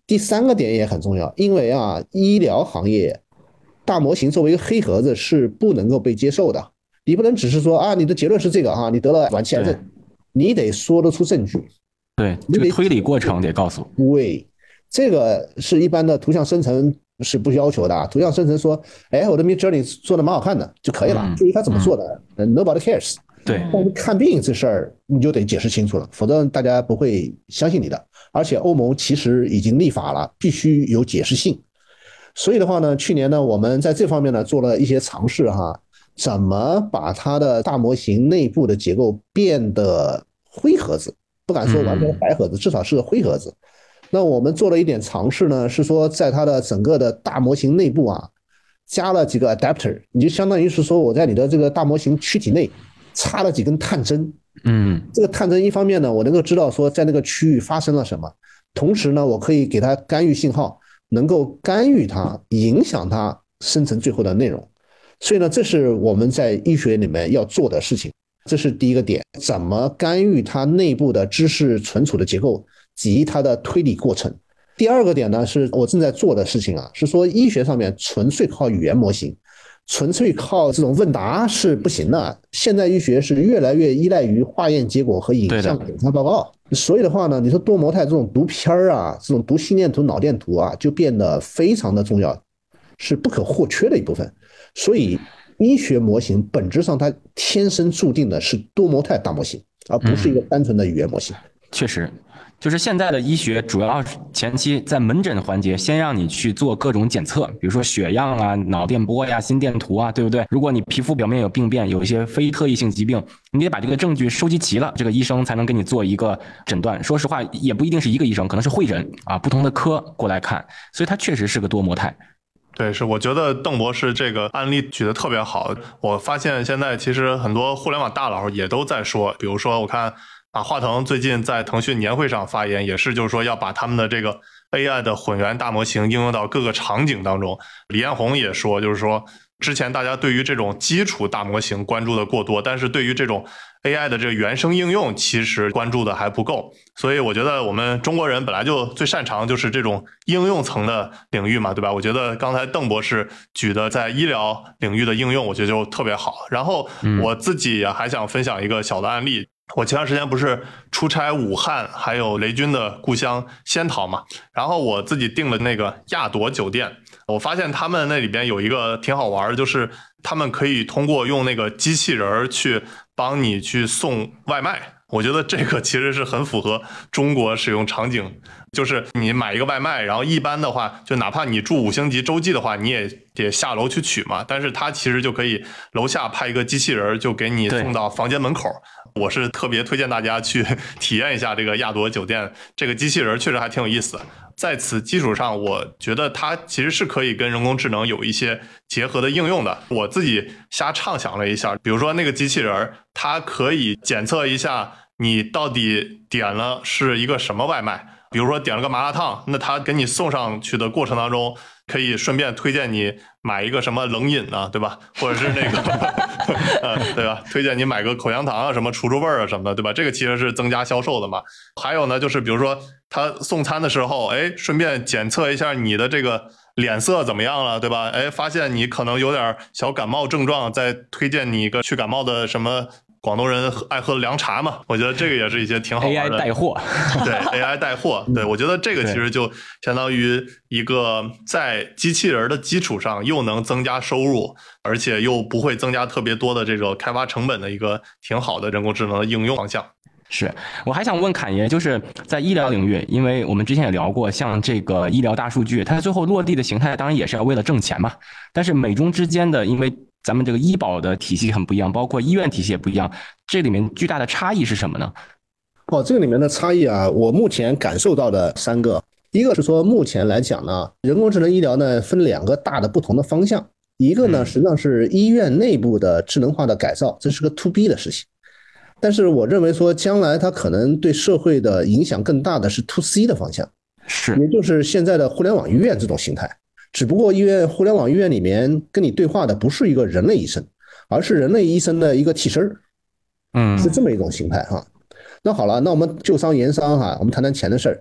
第三个点也很重要，因为医疗行业大模型作为一个黑盒子是不能够被接受的。你不能只是说你的结论是这个你得了晚期癌症，你得说得出证据。 对，这个推理过程得告诉。 对，这个是一般的图像生成是不要求的。图像生成说，我的 Midjourney 做的蛮好看的就可以了，至于他怎么做的，nobody cares。 对， 但是看病这事儿你就得解释清楚了，否则大家不会相信你的。而且欧盟其实已经立法了，必须有解释性。所以的话呢，去年呢，我们在这方面呢做了一些尝试怎么把它的大模型内部的结构变得灰盒子，不敢说完全白盒子，至少是个灰盒子。那我们做了一点尝试呢，是说在它的整个的大模型内部加了几个 adapter， 你就相当于是说我在你的这个大模型躯体内插了几根探针。这个探针一方面呢，我能够知道说在那个区域发生了什么，同时呢，我可以给它干预信号，能够干预它，影响它生成最后的内容。所以呢，这是我们在医学里面要做的事情。这是第一个点，怎么干预它内部的知识存储的结构及它的推理过程。第二个点呢，是我正在做的事情是说医学上面纯粹靠语言模型，纯粹靠这种问答是不行的。现代医学是越来越依赖于化验结果和影像检查报告。所以的话呢，你说多模态这种读片这种读心电图、脑电图就变得非常的重要，是不可或缺的一部分。所以医学模型本质上它天生注定的是多模态大模型，而不是一个单纯的语言模型。 确实，就是现在的医学主要前期在门诊环节先让你去做各种检测，比如说血样脑电波心电图对不对？如果你皮肤表面有病变，有一些非特异性疾病，你得把这个证据收集齐了，这个医生才能给你做一个诊断。说实话也不一定是一个医生，可能是会诊不同的科过来看，所以它确实是个多模态。 对，是我觉得邓博士这个案例举得特别好。我发现现在其实很多互联网大佬也都在说，比如说我看马化腾最近在腾讯年会上发言，也是就是说要把他们的这个 AI 的混元大模型应用到各个场景当中。李彦宏也说，就是说之前大家对于这种基础大模型关注的过多，但是对于这种 AI 的这个原生应用其实关注的还不够。所以我觉得我们中国人本来就最擅长就是这种应用层的领域嘛，对吧？我觉得刚才邓博士举的在医疗领域的应用，我觉得就特别好。然后我自己也还想分享一个小的案例。我前段时间不是出差武汉还有雷军的故乡仙桃嘛，然后我自己订了那个亚朵酒店。我发现他们那里边有一个挺好玩的，就是他们可以通过用那个机器人去帮你去送外卖。我觉得这个其实是很符合中国使用场景，就是你买一个外卖，然后一般的话就哪怕你住5星级洲际的话，你也得下楼去取嘛，但是它其实就可以楼下派一个机器人就给你送到房间门口。我是特别推荐大家去体验一下这个亚朵酒店，这个机器人确实还挺有意思的。在此基础上，我觉得它其实是可以跟人工智能有一些结合的应用的。我自己瞎畅想了一下，比如说那个机器人它可以检测一下你到底点了是一个什么外卖，比如说点了个麻辣烫，那它给你送上去的过程当中可以顺便推荐你买一个什么冷饮对吧？或者是那个对吧？推荐你买个口香糖什么除味什么的，对吧？这个其实是增加销售的嘛。还有呢，就是比如说他送餐的时候，顺便检测一下你的这个脸色怎么样了，对吧？发现你可能有点小感冒症状，再推荐你一个去感冒的什么。广东人爱喝凉茶嘛，我觉得这个也是一些挺好玩的 AI 带货。 对 AI 带货，对，我觉得这个其实就相当于一个在机器人的基础上又能增加收入，而且又不会增加特别多的这个开发成本的一个挺好的人工智能的应用方向。 是，我还想问侃爷，就是在医疗领域，因为我们之前也聊过，像这个医疗大数据，它最后落地的形态当然也是要为了挣钱嘛，但是美中之间的，因为咱们这个医保的体系很不一样，包括医院体系也不一样，这里面巨大的差异是什么呢？ 这个里面的差异我目前感受到的3个，一个是说目前来讲呢，人工智能医疗呢分2个大的不同的方向，一个呢实际上是医院内部的智能化的改造，这是个 to B 的事情，但是我认为说将来它可能对社会的影响更大的是 to C 的方向， 是， 也就是现在的互联网医院这种形态。只不过互联网医院里面跟你对话的不是一个人类医生，而是人类医生的一个替身，是这么一种形态那好了，那我们就商言商我们谈谈钱的事儿。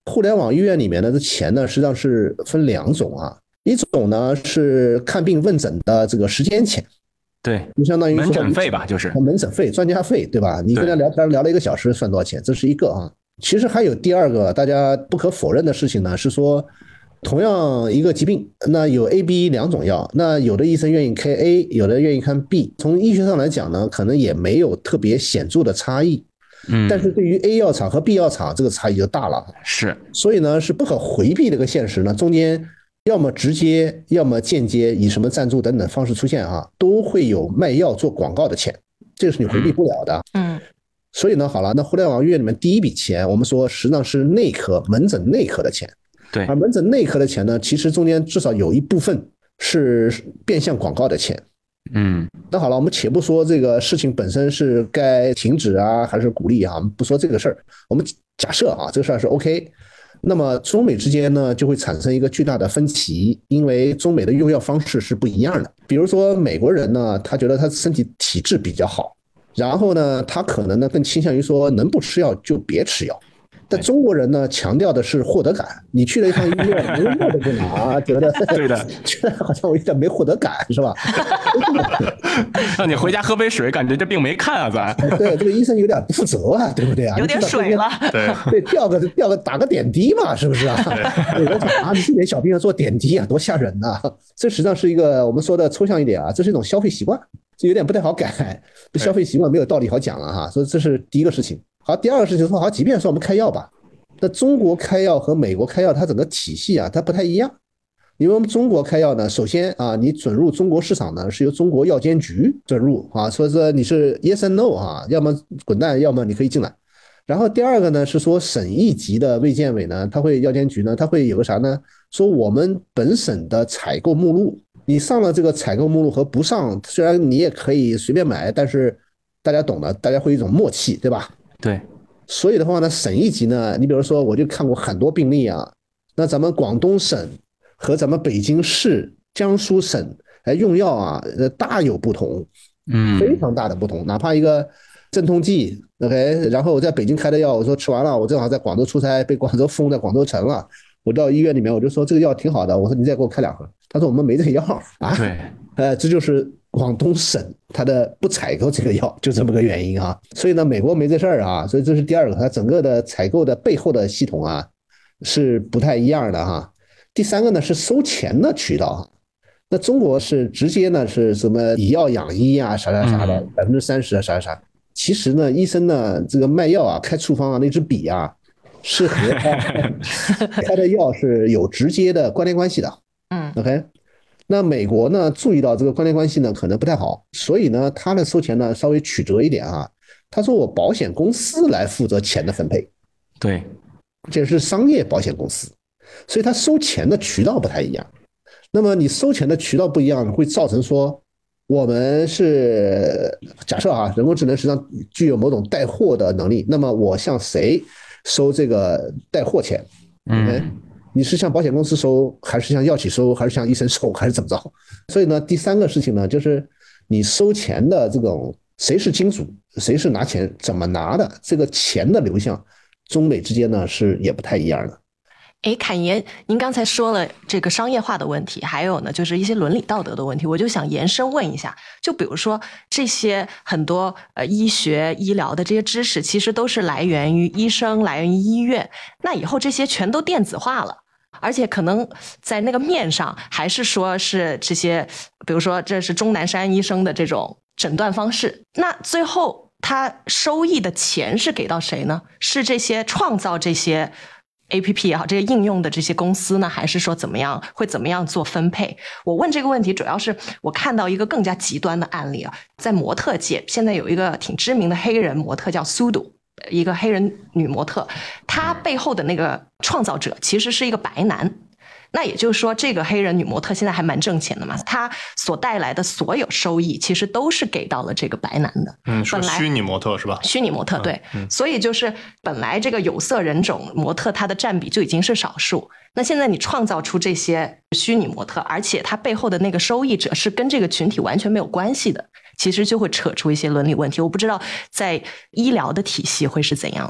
互联网医院里面的钱呢，实际上是分两种啊，一种呢是看病问诊的这个时间钱， 对， 就相当于门诊费吧，就是门诊费、专家费，对吧？你跟他聊天聊了1个小时，算多少钱？这是一个啊。其实还有第二个大家不可否认的事情呢，是说同样一个疾病，那有 A、B 两种药，那有的医生愿意开 A， 有的愿意看 B。从医学上来讲呢，可能也没有特别显著的差异。但是对于 A 药厂和 B 药厂这个差异就大了。 是， 所以呢是不可回避的一个现实呢，中间要么直接，要么间接，以什么赞助等等方式出现啊，都会有卖药做广告的钱，这个是你回避不了的。所以呢，好了，那互联网医院里面第一笔钱，我们说实际上是内科门诊内科的钱。 对， 而门诊内科的钱呢，其实中间至少有一部分是变相广告的钱。那好了，我们且不说这个事情本身是该停止啊，还是鼓励啊，我们不说这个事儿，我们假设啊，这个事儿是 OK。那么中美之间呢，就会产生一个巨大的分歧，因为中美的用药方式是不一样的。比如说美国人呢，他觉得他身体体质比较好，然后呢，他可能呢更倾向于说能不吃药就别吃药。但中国人呢，强调的是获得感。你去了一趟医院，连药都不拿，觉得对的， 觉得好像我有点没获得感，是吧？ 让你回家喝杯水，感觉这病没看啊，咱。 对，这个医生有点不负责啊，对不对啊？ 有点水了。 对，吊个打个点滴嘛，是不是啊？有人讲啊，你这点小病要做点滴啊，多吓人呐！这实际上是一个我们说的抽象一点啊，这是一种消费习惯，这有点不太好改。消费习惯没有道理好讲了哈，所以这是第一个事情。好，第二个事情说，好，即便说我们开药吧，那中国开药和美国开药，它整个体系啊，它不太一样。因为我们中国开药呢，首先啊，你准入中国市场呢，是由中国药监局准入啊，所以说你是 yes and no 啊，要么滚蛋，要么你可以进来。然后第二个呢，是说省一级的卫健委呢，它会药监局呢，它会有个啥呢？说我们本省的采购目录，你上了这个采购目录和不上，虽然你也可以随便买，但是大家懂的，大家会有一种默契，对吧？ 对， 所以的话呢，省一级呢，你比如说，我就看过很多病例啊，那咱们广东省和咱们北京市、江苏省用药啊，大有不同，非常大的不同。哪怕一个镇痛剂 ，OK， 然后我在北京开的药，我说吃完了，我正好在广州出差，被广州封在广州城了，我到医院里面，我就说这个药挺好的，我说你再给我开2盒，他说我们没这个药啊，对，这就是广东省它的不采购这个药，就这么个原因啊。所以呢，美国没这事儿啊，所以这是第二个，它整个的采购的背后的系统啊是不太一样的哈。第三个呢是收钱的渠道，那中国是直接呢是什么以药养医啊，啥啥啥的，30%啊，啥啥啥。其实呢，医生呢这个卖药啊，开处方啊，那支笔啊，是和他开的药是有直接的关联关系的。OK。那美国呢，注意到这个关联关系呢可能不太好，所以呢，他的收钱呢稍微曲折一点啊。他说我保险公司来负责钱的分配， 对， 这是商业保险公司，所以他收钱的渠道不太一样。那么你收钱的渠道不一样，会造成说我们是假设啊，人工智能实际上具有某种带货的能力，那么我向谁收这个带货钱？你是向保险公司收，还是向药企收，还是向医生收，还是怎么着？所以呢，第三个事情呢，就是你收钱的这种谁是金主，谁是拿钱，怎么拿的，这个钱的流向，中美之间呢是也不太一样的。 侃爷，您刚才说了这个商业化的问题，还有呢就是一些伦理道德的问题，我就想延伸问一下，就比如说这些很多医学医疗的这些知识，其实都是来源于医生，来源于医院，那以后这些全都电子化了。而且可能在那个面上还是说是这些，比如说这是钟南山医生的这种诊断方式，那最后他收益的钱是给到谁呢？是这些创造这些 APP 也好，这些应用的这些公司呢，还是说怎么样做分配？我问这个问题主要是我看到一个更加极端的案例啊，在模特界现在有一个挺知名的黑人模特叫苏杜，一个黑人女模特，她背后的那个创造者其实是一个白男。那也就是说，这个黑人女模特现在还蛮挣钱的嘛，她所带来的所有收益其实都是给到了这个白男的。 说虚拟模特是吧？ 虚拟模特，对。所以就是本来这个有色人种模特它的占比就已经是少数，那现在你创造出这些虚拟模特，而且它背后的那个收益者是跟这个群体完全没有关系的，其实就会扯出一些伦理问题。我不知道在医疗的体系会是怎样的。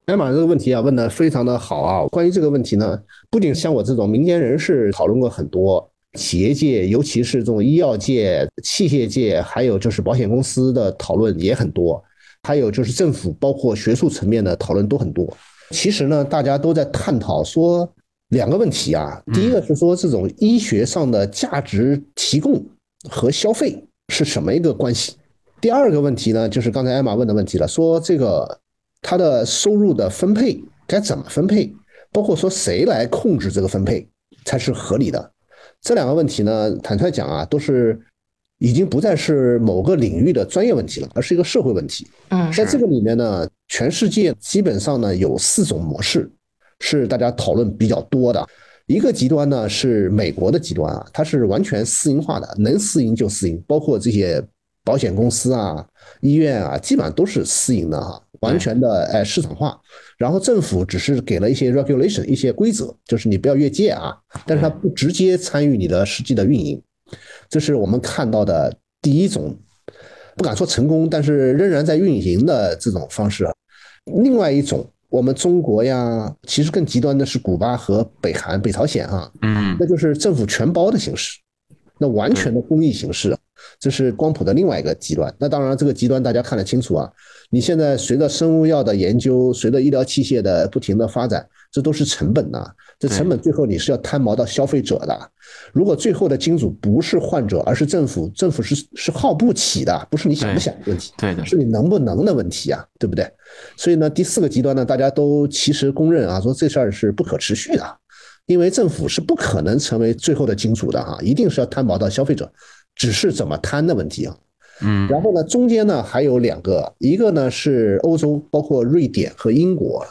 艾玛这个问题啊问得非常的好啊。关于这个问题呢，不仅像我这种民间人士讨论过很多，企业界尤其是这种医药界、器械界，还有就是保险公司的讨论也很多，还有就是政府包括学术层面的讨论都很多。其实呢，大家都在探讨说两个问题啊。第一个是说这种医学上的价值提供和消费是什么一个关系。第二个问题呢，就是刚才艾玛问的问题了，说这个它的收入的分配该怎么分配，包括说谁来控制这个分配才是合理的。这两个问题呢，坦率讲啊，都是已经不再是某个领域的专业问题了，而是一个社会问题。在这个里面呢，全世界基本上呢有4种模式是大家讨论比较多的。一个极端呢是美国的极端啊，它是完全私营化的，能私营就私营，包括这些保险公司啊、医院啊，基本上都是私营的哈，完全的市场化。然后政府只是给了一些 regulation 一些规则，就是你不要越界啊，但是它不直接参与你的实际的运营。这是我们看到的第一种，不敢说成功，但是仍然在运行的这种方式。另外一种，我们中国呀，其实更极端的是古巴和北韩、北朝鲜啊，那就是政府全包的形式，那完全的公益形式，这是光谱的另外一个极端。那当然，这个极端大家看得清楚啊。你现在随着生物药的研究，随着医疗器械的不停的发展，这都是成本呐。这成本最后你是要摊薄到消费者的。如果最后的金主不是患者，而是政府，政府是耗不起的，不是你想不想的问题， 对的， 是你能不能的问题啊，对不对？所以呢，第4个极端呢，大家都其实公认啊，说这事儿是不可持续的，因为政府是不可能成为最后的金主的哈，一定是要摊薄到消费者，只是怎么摊的问题啊。然后呢，中间呢还有2个，一个呢是欧洲，包括瑞典和英国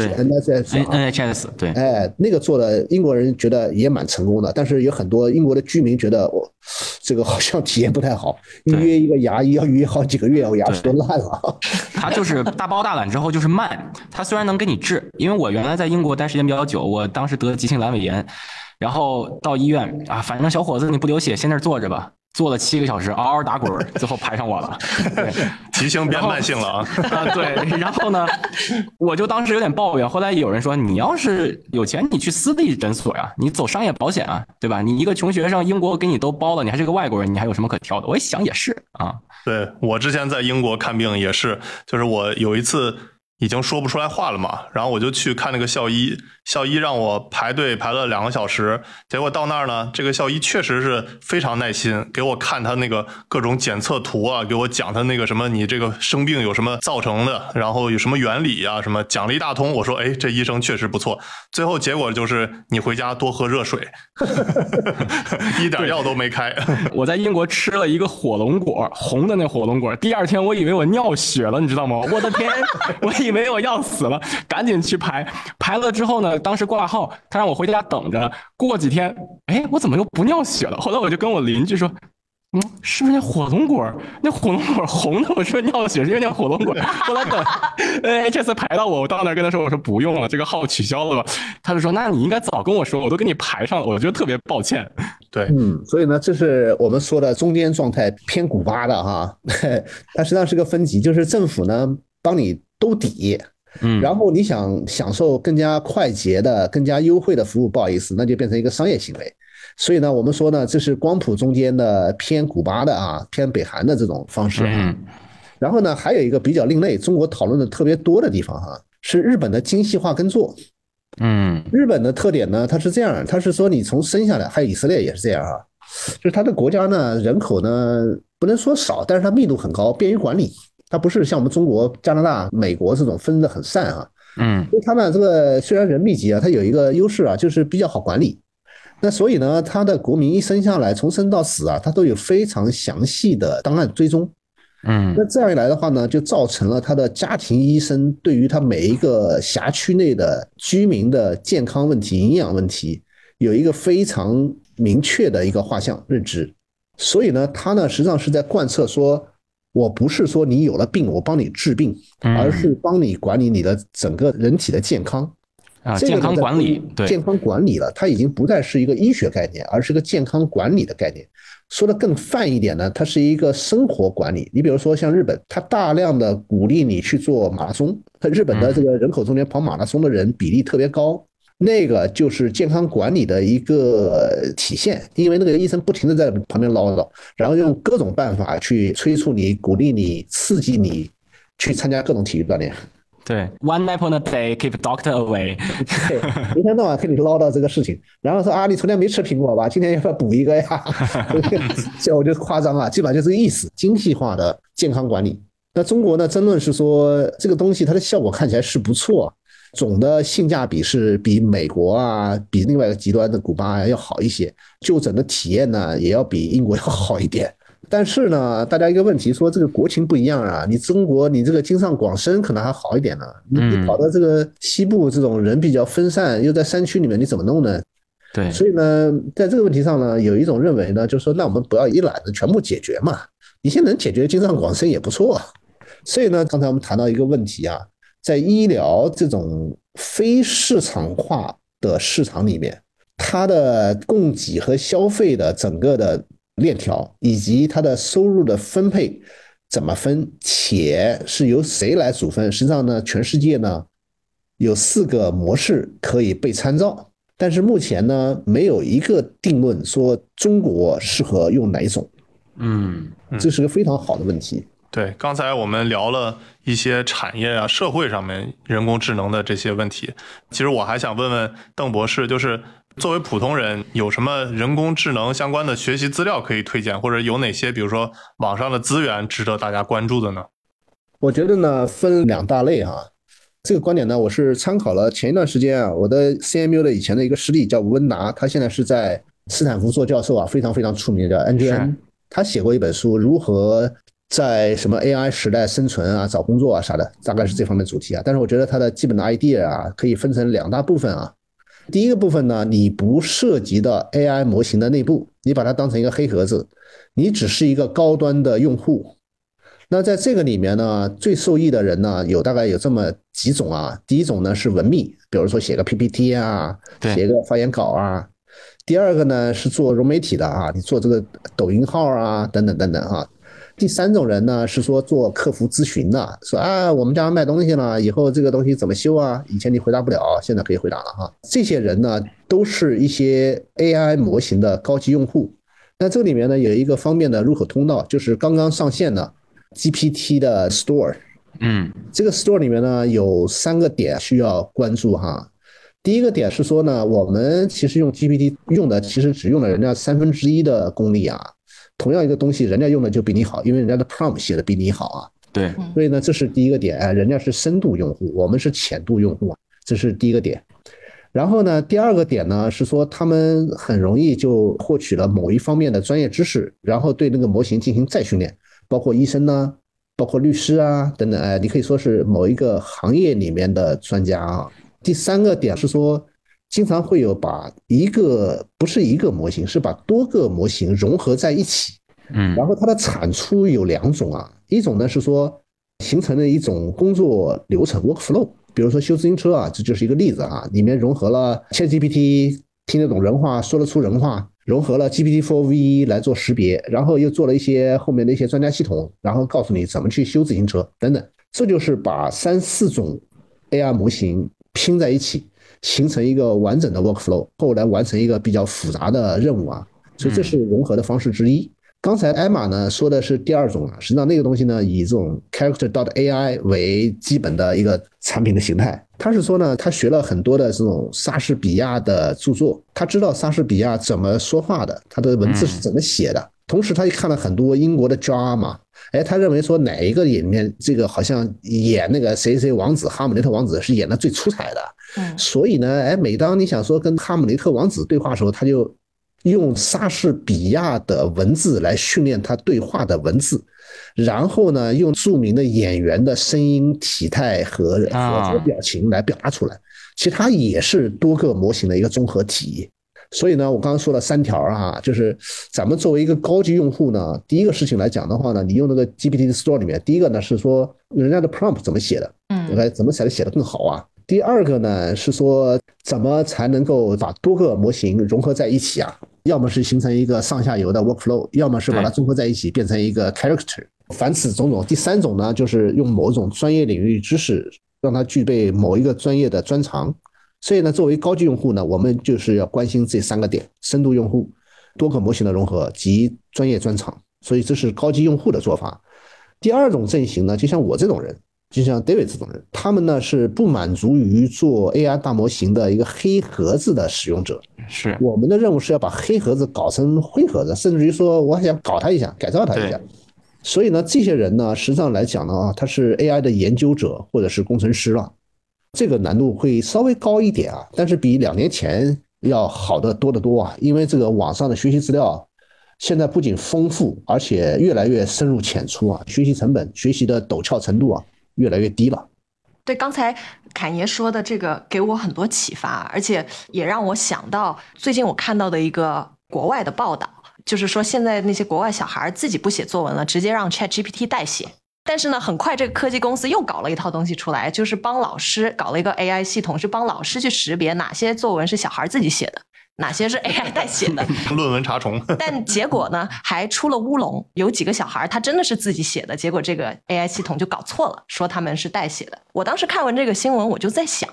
NHS， 对， 那个做的英国人觉得也蛮成功的，但是有很多英国的居民觉得这个好像体验不太好，预约一个牙医要预约好几个月，我牙齿都烂了。 它就是大包大揽之后就是慢，它虽然能给你治，因为我原来在英国待时间比较久，我当时得急性阑尾炎，然后到医院啊，反正小伙子你不流血，先那儿坐着吧。坐了7个小时，嗷嗷打滚，最后排上我了。对， 急性变慢性了啊！ 对，然后呢，我就当时有点抱怨。后来有人说，你要是有钱，你去私立诊所呀，你走商业保险啊，对吧？你一个穷学生，英国给你都包了，你还是个外国人，你还有什么可挑的？我一想也是啊。 对，我之前在英国看病也是，就是我有一次已经说不出来话了嘛，然后我就去看那个校医，校医让我排队排了2个小时，结果到那儿呢，这个校医确实是非常耐心，给我看他那个各种检测图啊，给我讲他那个什么你这个生病有什么造成的，然后有什么原理啊，什么讲了一大通。我说这医生确实不错，最后结果就是你回家多喝热水一点药都没开。 我在英国吃了一个火龙果，红的那火龙果，第2天我以为我尿血了，你知道吗？我的天，我以为我要死了，赶紧去排了之后呢，当时挂号，他让我回家等着，过几天，我怎么又不尿血了？后来我就跟我邻居说，是不是那火龙果？那火龙果红的，我说尿血是因为那火龙果。后来等，这次排到我到那儿跟他说，我说不用了，这个号取消了吧。他就说，那你应该早跟我说，我都给你排上了，我觉得特别抱歉。 对， 所以呢，这是我们说的中间状态偏古巴的哈，它实际上是个分级，就是政府呢帮你兜底。然后你想享受更加快捷的、更加优惠的服务，不好意思，那就变成一个商业行为。所以呢，我们说呢，这是光谱中间的偏古巴的啊，偏北韩的这种方式。然后呢，还有一个比较另类，中国讨论的特别多的地方哈，是日本的精细化耕作。日本的特点呢，它是这样，它是说你从生下来，还有以色列也是这样啊，就是它的国家呢人口呢不能说少，但是它密度很高，便于管理。它不是像我们中国、加拿大、美国这种分得很散啊，所以它呢这个虽然人密集啊，它有一个优势啊，就是比较好管理。那所以呢，它的国民一生下来，从生到死啊，它都有非常详细的档案追踪。那这样一来的话呢，就造成了他的家庭医生对于他每一个辖区内的居民的健康问题、营养问题有一个非常明确的一个画像认知。所以呢，他呢实际上是在贯彻说，我不是说你有了病我帮你治病，而是帮你管理你的整个人体的健康。 健康管理，对， 健康管理了，它已经不再是一个医学概念，而是个健康管理的概念。说的更泛一点呢，它是一个生活管理。你比如说像日本，它大量的鼓励你去做马拉松，日本的这个人口中间跑马拉松的人比例特别高，那个就是健康管理的一个体现。因为那个医生不停的在旁边唠叨，然后用各种办法去催促你、鼓励你、刺激你去参加各种体育锻炼。 对 ，one apple a day keep doctor away 对，一天到晚跟你唠叨这个事情，然后说啊，你昨天没吃苹果吧？今天要不要补一个呀？这我觉得夸张啊，基本上就这个意思，精细化的健康管理。那中国呢，争论是说这个东西它的效果看起来是不错，总的性价比是比美国啊，比另外一个极端的古巴要好一些，就诊的体验呢也要比英国要好一点。但是呢，大家一个问题说这个国情不一样啊，你中国你这个京上广深可能还好一点呢，你跑到这个西部这种人比较分散，又在山区里面，你怎么弄呢？ 对， 所以呢，在这个问题上呢，有一种认为呢，就是说那我们不要一揽子全部解决嘛，你现在能解决京上广深也不错。所以呢，刚才我们谈到一个问题啊，在医疗这种非市场化的市场里面，它的供给和消费的整个的链条以及它的收入的分配怎么分，且是由谁来主分，实际上呢，全世界呢有4个模式可以被参照，但是目前呢没有一个定论说中国适合用哪一种。这是个非常好的问题。 对，刚才我们聊了一些产业啊、社会上面人工智能的这些问题，其实我还想问问邓博士，就是作为普通人，有什么人工智能相关的学习资料可以推荐，或者有哪些比如说网上的资源值得大家关注的呢？ 我觉得呢分2大类啊。这个观点呢，我是参考了前一段时间啊，我的 CMU 的以前的一个师弟叫吴文达，他现在是在斯坦福做教授啊，非常非常出名的 NGN， 他写过一本书，如何在什么 AI 时代生存啊、找工作啊啥的，大概是这方面主题啊。但是我觉得它的基本的 idea 啊，可以分成2大部分啊。第一个部分呢，你不涉及到 AI 模型的内部，你把它当成一个黑盒子，你只是一个高端的用户。那在这个里面呢，最受益的人呢，大概有这么几种啊。第一种呢是文秘，比如说写个 PPT 啊，写个发言稿啊。第二个呢是做融媒体的啊，你做这个抖音号啊，等等等等啊。第3种人呢是说做客服咨询的，说啊我们家卖东西了，以后这个东西怎么修啊？以前你回答不了，现在可以回答了哈。这些人呢都是一些 AI 模型的高级用户。那这里面呢有一个方便的入口通道，就是刚刚上线的 GPT 的 Store。这个 Store 里面呢有3个点需要关注哈。第一个点是说呢，我们其实用 GPT 用的其实只用了人家1/3的功力啊。同样一个东西，人家用的就比你好，因为人家的 prompt 写的比你好啊。 对， 所以呢，这是第一个点，人家是深度用户，我们是浅度用户啊，这是第一个点。然后呢，第2个点呢是说，他们很容易就获取了某一方面的专业知识，然后对那个模型进行再训练，包括医生呢，包括律师啊等等，你可以说是某一个行业里面的专家啊。第3个点是说，经常会有把不是一个模型，是把多个模型融合在一起，然后它的产出有2种啊，一种呢是说形成了一种工作流程 workflow， 比如说修自行车啊，这就是一个例子啊，里面融合了 ChatGPT 听得懂人话，说得出人话，融合了 GPT-4V 来做识别，然后又做了一些后面的一些专家系统，然后告诉你怎么去修自行车等等，这就是把3、4种 AI 模型拼在一起，形成一个完整的 workflow， 后来完成一个比较复杂的任务啊，所以这是融合的方式之一。刚才艾玛呢说的是第2种啊，实际上那个东西呢以这种 character.ai 为基本的一个产品的形态。他是说呢，他学了很多的这种莎士比亚的著作，他知道莎士比亚怎么说话的，他的文字是怎么写的，同时他也看了很多英国的 drama，他认为说哪一个里面这个好像演那个谁谁王子哈姆雷特王子是演的最出彩的，所以呢，每当你想说跟哈姆雷特王子对话的时候，他就用莎士比亚的文字来训练他对话的文字，然后呢，用著名的演员的声音、体态和表情来表达出来。其实它也是多个模型的一个综合体。所以呢，我刚刚说了3条啊，就是咱们作为一个高级用户呢，第一个事情来讲的话呢，你用那个 GPT Store 里面，第一个呢是说人家的 prompt 怎么写的，怎么才能写得更好啊？ 第二个呢是说怎么才能够把多个模型融合在一起啊？要么是形成一个上下游的 workflow， 要么是把它综合在一起变成一个 character。凡此种种。第三种呢，就是用某种专业领域知识让它具备某一个专业的专长。所以呢，作为高级用户呢，我们就是要关心这3个点：深度用户、多个模型的融合及专业专长。所以这是高级用户的做法。第二种阵型呢，就像我这种人，就像 David 这种人，他们呢是不满足于做 AI 大模型的一个黑盒子的使用者。 是我们的任务是要把黑盒子搞成灰盒子，甚至于说我还想搞它一下，改造它一下。所以呢，这些人呢，实际上来讲呢，他是 AI 的研究者或者是工程师了，这个难度会稍微高一点啊，但是比2年前要好得多得多啊，因为这个网上的学习资料现在不仅丰富，而且越来越深入浅出啊，学习成本、学习的陡峭程度啊，越来越低了。 对，刚才侃爷说的这个给我很多启发，而且也让我想到最近我看到的一个国外的报道，就是说现在那些国外小孩自己不写作文了，直接让 ChatGPT 代写。但是呢，很快这个科技公司又搞了一套东西出来，就是帮老师搞了一个 AI 系统，是帮老师去识别哪些作文是小孩自己写的，哪些是 AI 代写的论文查重。 但结果呢还出了乌龙，有几个小孩他真的是自己写的，结果这个 AI 系统就搞错了，说他们是代写的。我当时看完这个新闻，我就在想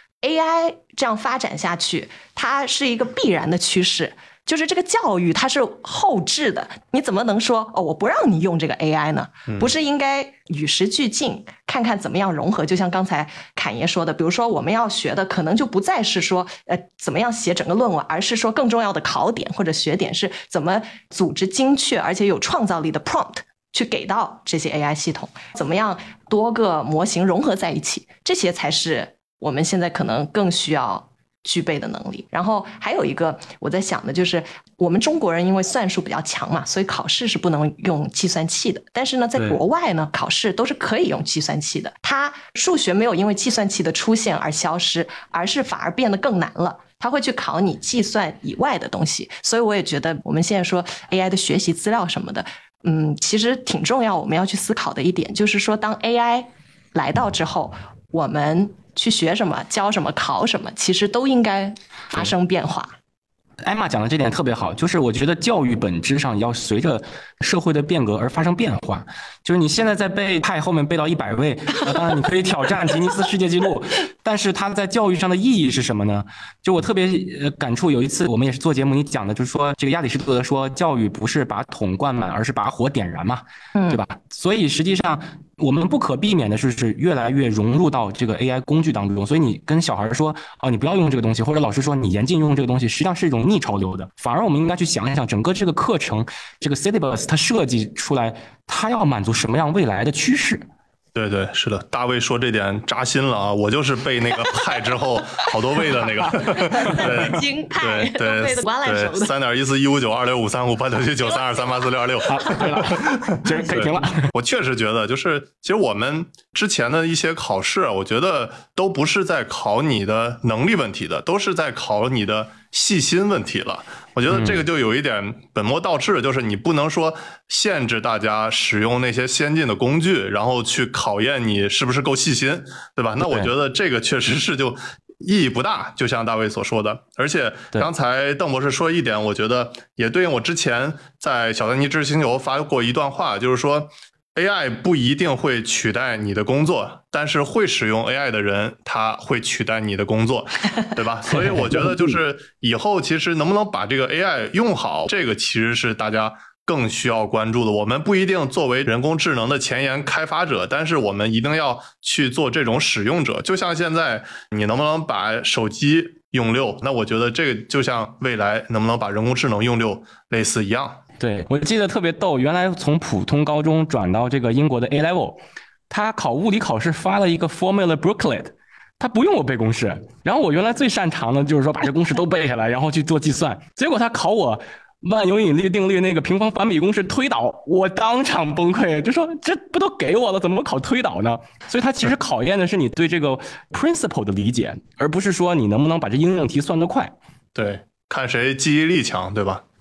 AI 这样发展下去，它是一个必然的趋势，就是这个教育它是后置的，你怎么能说我不让你用这个 AI 呢？不是应该与时俱进，看看怎么样融合？就像刚才侃爷说的，比如说我们要学的可能就不再是说怎么样写整个论文，而是说更重要的考点或者学点是怎么组织精确而且有创造力的 prompt 去给到这些 AI 系统，怎么样多个模型融合在一起，这些才是我们现在可能更需要具备的能力。然后还有一个我在想的就是我们中国人因为算术比较强嘛，所以考试是不能用计算器的，但是呢在国外呢考试都是可以用计算器的，它数学没有因为计算器的出现而消失，而是反而变得更难了，它会去考你计算以外的东西。所以我也觉得我们现在说 AI 的学习资料什么的其实挺重要，我们要去思考的一点就是说当 AI 来到之后，我们去学什么、教什么、考什么，其实都应该发生变化。 艾玛讲的这点特别好，就是我觉得教育本质上要随着社会的变革而发生变化。就是你现在在背派后面背到100位，当然你可以挑战吉尼斯世界纪录，但是它在教育上的意义是什么呢？就我特别感触，有一次我们也是做节目，你讲的就是说这个亚里士多德说教育不是把桶灌满，而是把火点燃嘛，对吧？所以实际上我们不可避免的是越来越融入到这个 AI 工具当中，所以你跟小孩说你不要用这个东西，或者老师说你严禁用这个东西，实际上是一种逆潮流的。反而我们应该去想一想，整个这个课程这个 syllabus 它设计出来，它要满足什么样未来的趋势。 对对，是的，大卫说这点扎心了啊！我就是背那个派之后好多位的那个对金派对背的完烂熟的 3.14159265358979323846226。 好，对了，这可以停了。 我确实觉得，就是其实我们之前的一些考试，我觉得都不是在考你的能力问题的，都是在考你的细心问题了。我觉得这个就有一点本末倒置，就是你不能说限制大家使用那些先进的工具，然后去考验你是不是够细心，对吧？那我觉得这个确实是就意义不大，就像大卫所说的。而且刚才邓博士说一点，我觉得也对应我之前在小丹尼知识星球发过一段话，就是说AI 不一定会取代你的工作，但是会使用 AI 的人他会取代你的工作，对吧？所以我觉得就是以后其实能不能把这个 AI 用好，这个其实是大家更需要关注的。我们不一定作为人工智能的前沿开发者，但是我们一定要去做这种使用者。就像现在你能不能把手机用溜，那我觉得这个就像未来能不能把人工智能用溜类似一样。 对，我记得特别逗，原来从普通高中转到这个英国的 A level， 他考物理考试发了一个 formula booklet， 他不用我背公式，然后我原来最擅长的就是说把这公式都背下来，然后去做计算，结果他考我万有引力定律那个平方反比公式推导，我当场崩溃，就说这不都给我了，怎么考推导呢？所以它其实考验的是你对这个 principle 的理解，而不是说你能不能把这应用题算得快。 对，看谁记忆力强，对吧？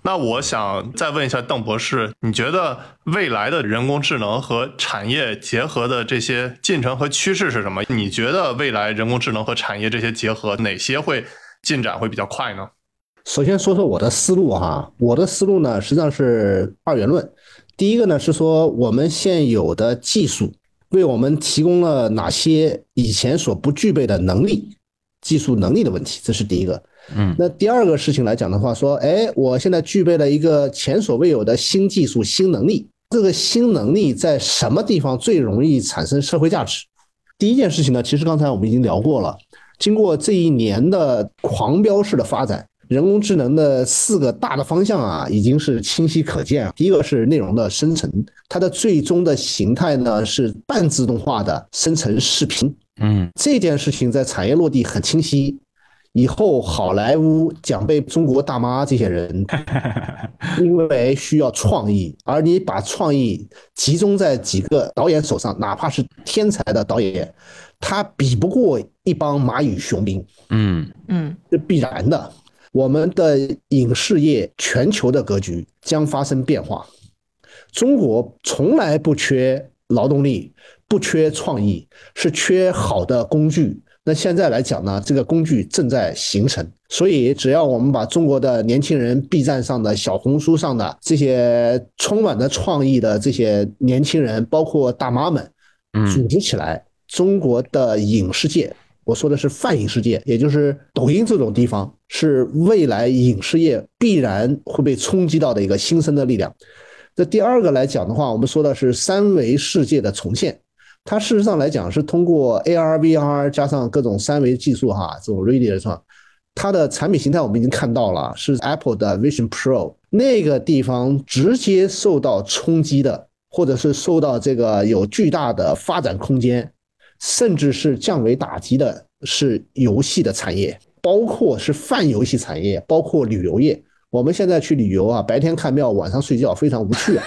那我想再问一下邓博士，你觉得未来的人工智能和产业结合的这些进程和趋势是什么？你觉得未来人工智能和产业这些结合，哪些会进展会比较快呢？ 首先说说我的思路哈，我的思路呢实际上是二元论。第一个呢是说我们现有的技术为我们提供了哪些以前所不具备的能力，技术能力的问题，这是第一个。那第二个事情来讲的话，说，我现在具备了一个前所未有的新技术、新能力，这个新能力在什么地方最容易产生社会价值？第一件事情呢，其实刚才我们已经聊过了，经过这一年的狂飙式的发展，人工智能的4个大的方向啊，已经是清晰可见。第一个是内容的生成，它的最终的形态呢是半自动化的生成视频。这件事情在产业落地很清晰。以后好莱坞讲被中国大妈这些人，因为需要创意，而你把创意集中在几个导演手上，哪怕是天才的导演，他比不过一帮蚂蚁雄兵。这必然的。我们的影视业全球的格局将发生变化。中国从来不缺劳动力，不缺创意，是缺好的工具。那现在来讲呢，这个工具正在形成，所以只要我们把中国的年轻人 B 站上的、小红书上的这些充满着创意的这些年轻人，包括大妈们组织起来，中国的影视界，我说的是泛影视界，也就是抖音这种地方，是未来影视业必然会被冲击到的一个新生的力量。这第二个来讲的话，我们说的是3维世界的重现。它事实上来讲是通过 AR、VR 加上各种3维技术这种 radio 上，它的产品形态我们已经看到了，是 Apple 的 Vision Pro 那个地方直接受到冲击的，或者是受到这个有巨大的发展空间，甚至是降维打击的是游戏的产业，包括是泛游戏产业，包括旅游业。我们现在去旅游白天看庙，晚上睡觉，非常无趣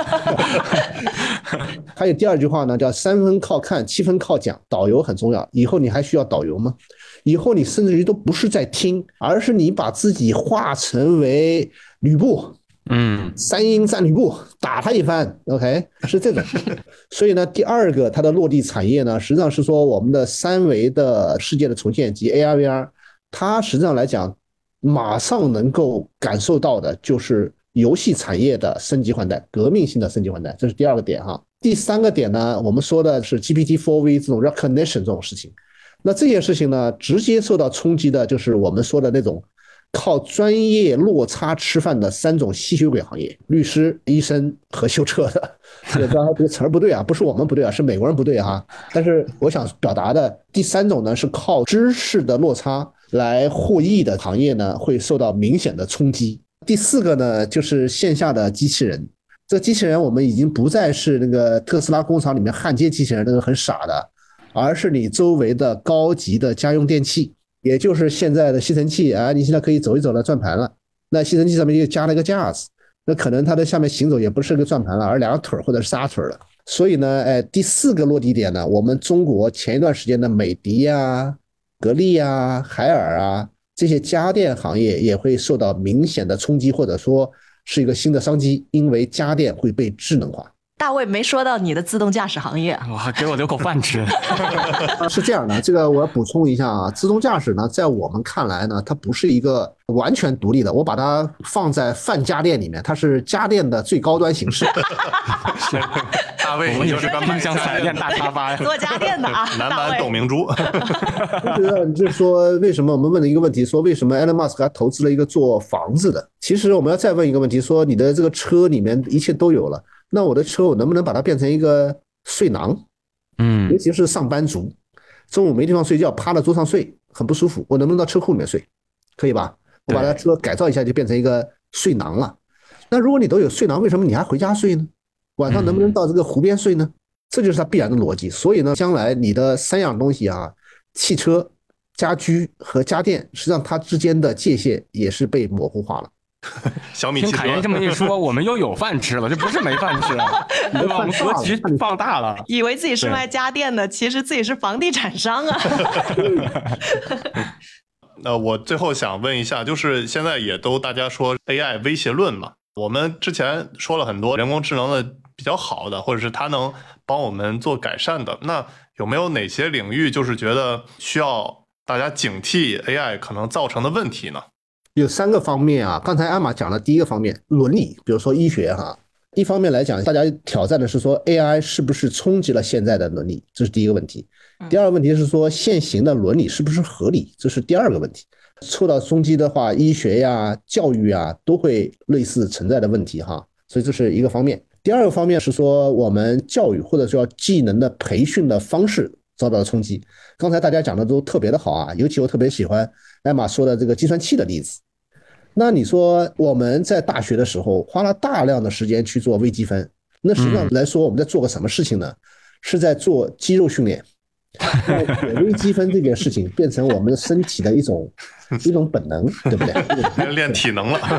还有第二句话呢，叫3分靠看，7分靠讲，导游很重要。以后你还需要导游吗？以后你甚至于都不是在听，而是你把自己化成为吕布，3英战吕布，打他一番 ，OK， 是这种。所以呢，第二个它的落地产业呢，实际上是说我们的3维的世界的重现及 AR、VR， 它实际上来讲，马上能够感受到的就是游戏产业的升级换代，革命性的升级换代，这是第二个点哈。第三个点呢，我们说的是 GPT-4V 这种 recognition 这种事情。那这件事情呢，直接受到冲击的就是我们说的那种靠专业落差吃饭的3种吸血鬼行业：律师、医生和修车的。这个词儿不对啊，不是我们不对啊，是美国人不对哈。但是我想表达的第3种呢，是靠知识的落差来获益的行业呢，会受到明显的冲击。第4个呢，就是线下的机器人。这个机器人我们已经不再是那个特斯拉工厂里面焊接机器人那个很傻的，而是你周围的高级的家用电器，也就是现在的吸尘器你现在可以走一走的转盘了。那吸尘器上面又加了一个架子，那可能它的下面行走也不是个转盘了，而2个腿或者是3腿了。所以呢，第4个落地点呢，我们中国前一段时间的美的格力海尔这些家电行业也会受到明显的冲击，或者说是一个新的商机，因为家电会被智能化。 大卫没说到你的自动驾驶行业， 哇，给我留口饭吃。 是这样的，这个我要补充一下自动驾驶呢，在我们看来呢，它不是一个完全独立的，我把它放在泛家电里面，它是家电的最高端形式。 大卫，我们就是个冰箱、彩电、大沙发， 做家电的男版董明珠。 就是说，为什么我们问了一个问题，说为什么 Elon Musk 还投资了一个做房子的？其实我们要再问一个问题，说你的这个车里面一切都有了。那我的车我能不能把它变成一个睡囊？尤其是上班族，中午没地方睡觉，趴在桌上睡很不舒服，我能不能到车库里面睡？可以吧？我把它车改造一下，就变成一个睡囊了。那如果你都有睡囊，为什么你还回家睡呢？晚上能不能到这个湖边睡呢？这就是它必然的逻辑。所以呢，将来你的3样东西汽车、家居和家电，实际上它之间的界限也是被模糊化了。 小米汽车， 听凯源这么一说，我们又有饭吃了，这不是没饭吃啊，对吧？我们格局放大了， 以为自己是卖家电的，其实自己是房地产商我最后想问一下，就是现在也都大家说 AI 威胁论嘛，我们之前说了很多人工智能的比较好的，或者是它能帮我们做改善的，那有没有哪些领域就是觉得需要大家警惕 AI 可能造成的问题呢？ 有3个方面啊，刚才艾玛讲的第一个方面，伦理，比如说医学哈。一方面来讲，大家挑战的是说 AI 是不是冲击了现在的伦理，这是第一个问题。第二个问题是说现行的伦理是不是合理，这是第二个问题。受到冲击的话，医学呀、教育啊都会类似存在的问题哈，所以这是一个方面。第二个方面是说我们教育或者说技能的培训的方式遭到了冲击。刚才大家讲的都特别的好啊，尤其我特别喜欢艾玛说的这个计算器的例子。那你说我们在大学的时候花了大量的时间去做微积分，那实际上来说我们在做个什么事情呢？是在做肌肉训练，让微积分这件事情变成我们的身体的一种本能，对不对？ 练体能了，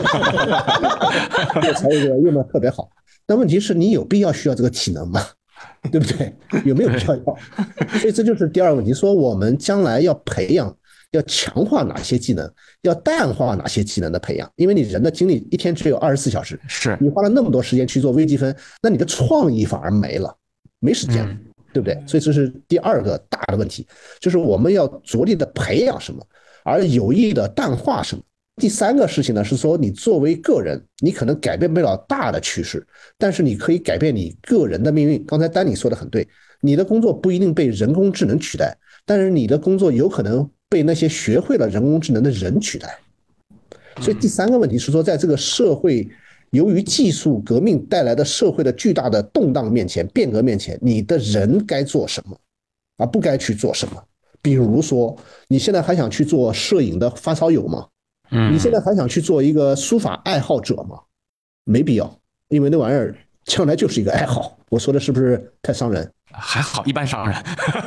这才用的特别好。但问题是你有必要需要这个体能吗？对不对？有没有必要？所以这就是第二个问题，说我们将来要培养。要强化哪些技能，要淡化哪些技能的培养，因为你人的精力一天只有24小时， 是你花了那么多时间去做微积分，那你的创意反而没了，没时间了，对不对？所以这是第二个大的问题，就是我们要着力的培养什么，而有意的淡化什么。第三个事情呢，是说你作为个人，你可能改变不了大的趋势，但是你可以改变你个人的命运。刚才丹尼说的很对，你的工作不一定被人工智能取代，但是你的工作有可能被那些学会了人工智能的人取代。所以第三个问题是说，在这个社会由于技术革命带来的社会的巨大的动荡面前、变革面前，你的人该做什么，而不该去做什么。比如说你现在还想去做摄影的发烧友吗？你现在还想去做一个书法爱好者吗？没必要，因为那玩意儿将来就是一个爱好。我说的是不是太伤人？ 还好，一般伤人。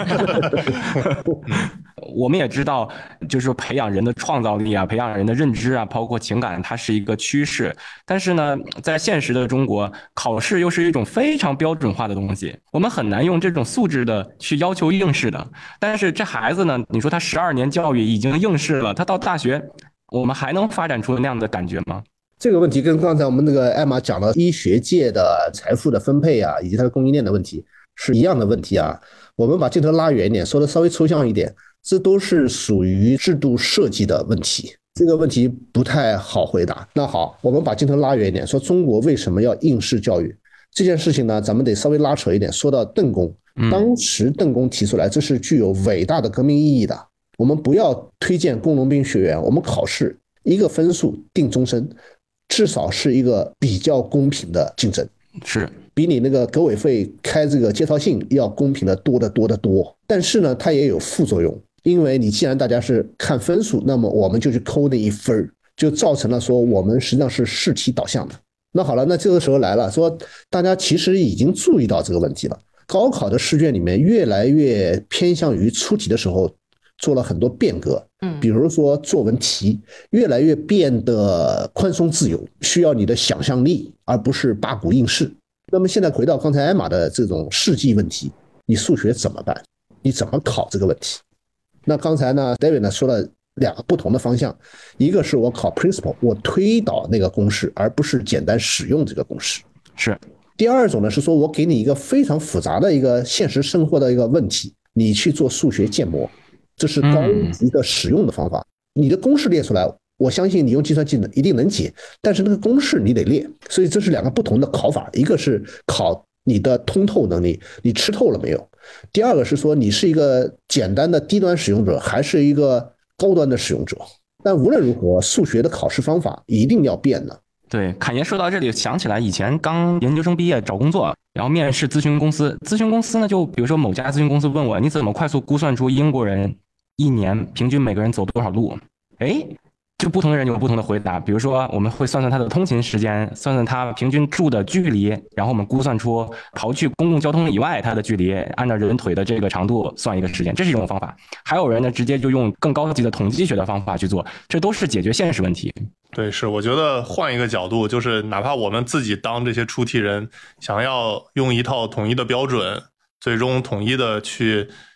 我们也知道，就是培养人的创造力啊，培养人的认知啊，包括情感，它是一个趋势。但是呢，在现实的中国，考试又是一种非常标准化的东西，我们很难用这种素质的去要求应试的。但是这孩子呢，你说他12年教育已经应试了，他到大学，我们还能发展出那样的感觉吗？ 这个问题跟刚才我们那个艾玛讲的医学界的财富的分配啊，以及它的供应链的问题是一样的问题啊。我们把镜头拉远一点，说的稍微抽象一点，这都是属于制度设计的问题，这个问题不太好回答。那好，我们把镜头拉远一点，说中国为什么要应试教育这件事情呢？咱们得稍微拉扯一点，说到邓公，当时邓公提出来，这是具有伟大的革命意义的。我们不要推荐工农兵学员，我们考试一个分数定终身，至少是一个比较公平的竞争， 是比你那个革委会开这个介绍信要公平的多得多得多。但是呢，它也有副作用，因为你既然大家是看分数，那么我们就去扣那一分，就造成了说我们实际上是试题导向的。那好了，那这个时候来了，说大家其实已经注意到这个问题了。高考的试卷里面越来越偏向于出题的时候做了很多变革，比如说作文题越来越变得宽松自由，需要你的想象力，而不是八股应试。那么现在回到刚才艾玛的这种试剂问题，你数学怎么办？你怎么考这个问题？那刚才呢 David 呢说了2个不同的方向，一个是我考 principle， 我推导那个公式，而不是简单使用这个公式。 是。 第二种呢是说我给你一个非常复杂的一个现实生活的一个问题，你去做数学建模，这是高级的使用的方法。你的公式列出来，我相信你用计算器一定能解，但是那个公式你得列。所以这是2个不同的考法，一个是考你的通透能力，你吃透了没有？第二个是说你是一个简单的低端使用者，还是一个高端的使用者。但无论如何，数学的考试方法一定要变的。 对，侃爷说到这里，想起来以前刚研究生毕业找工作，然后面试咨询公司，咨询公司呢，就比如说某家咨询公司问我，你怎么快速估算出英国人1年平均每个人走多少路？哎，就不同的人有不同的回答。比如说我们会算算他的通勤时间，算算他平均住的距离，然后我们估算出刨去公共交通以外他的距离，按照人腿的这个长度算一个时间，这是一种方法。还有人呢，直接就用更高级的统计学的方法去做，这都是解决现实问题。 对，是，我觉得换一个角度，就是哪怕我们自己当这些出题人，想要用一套统一的标准，最终统一的去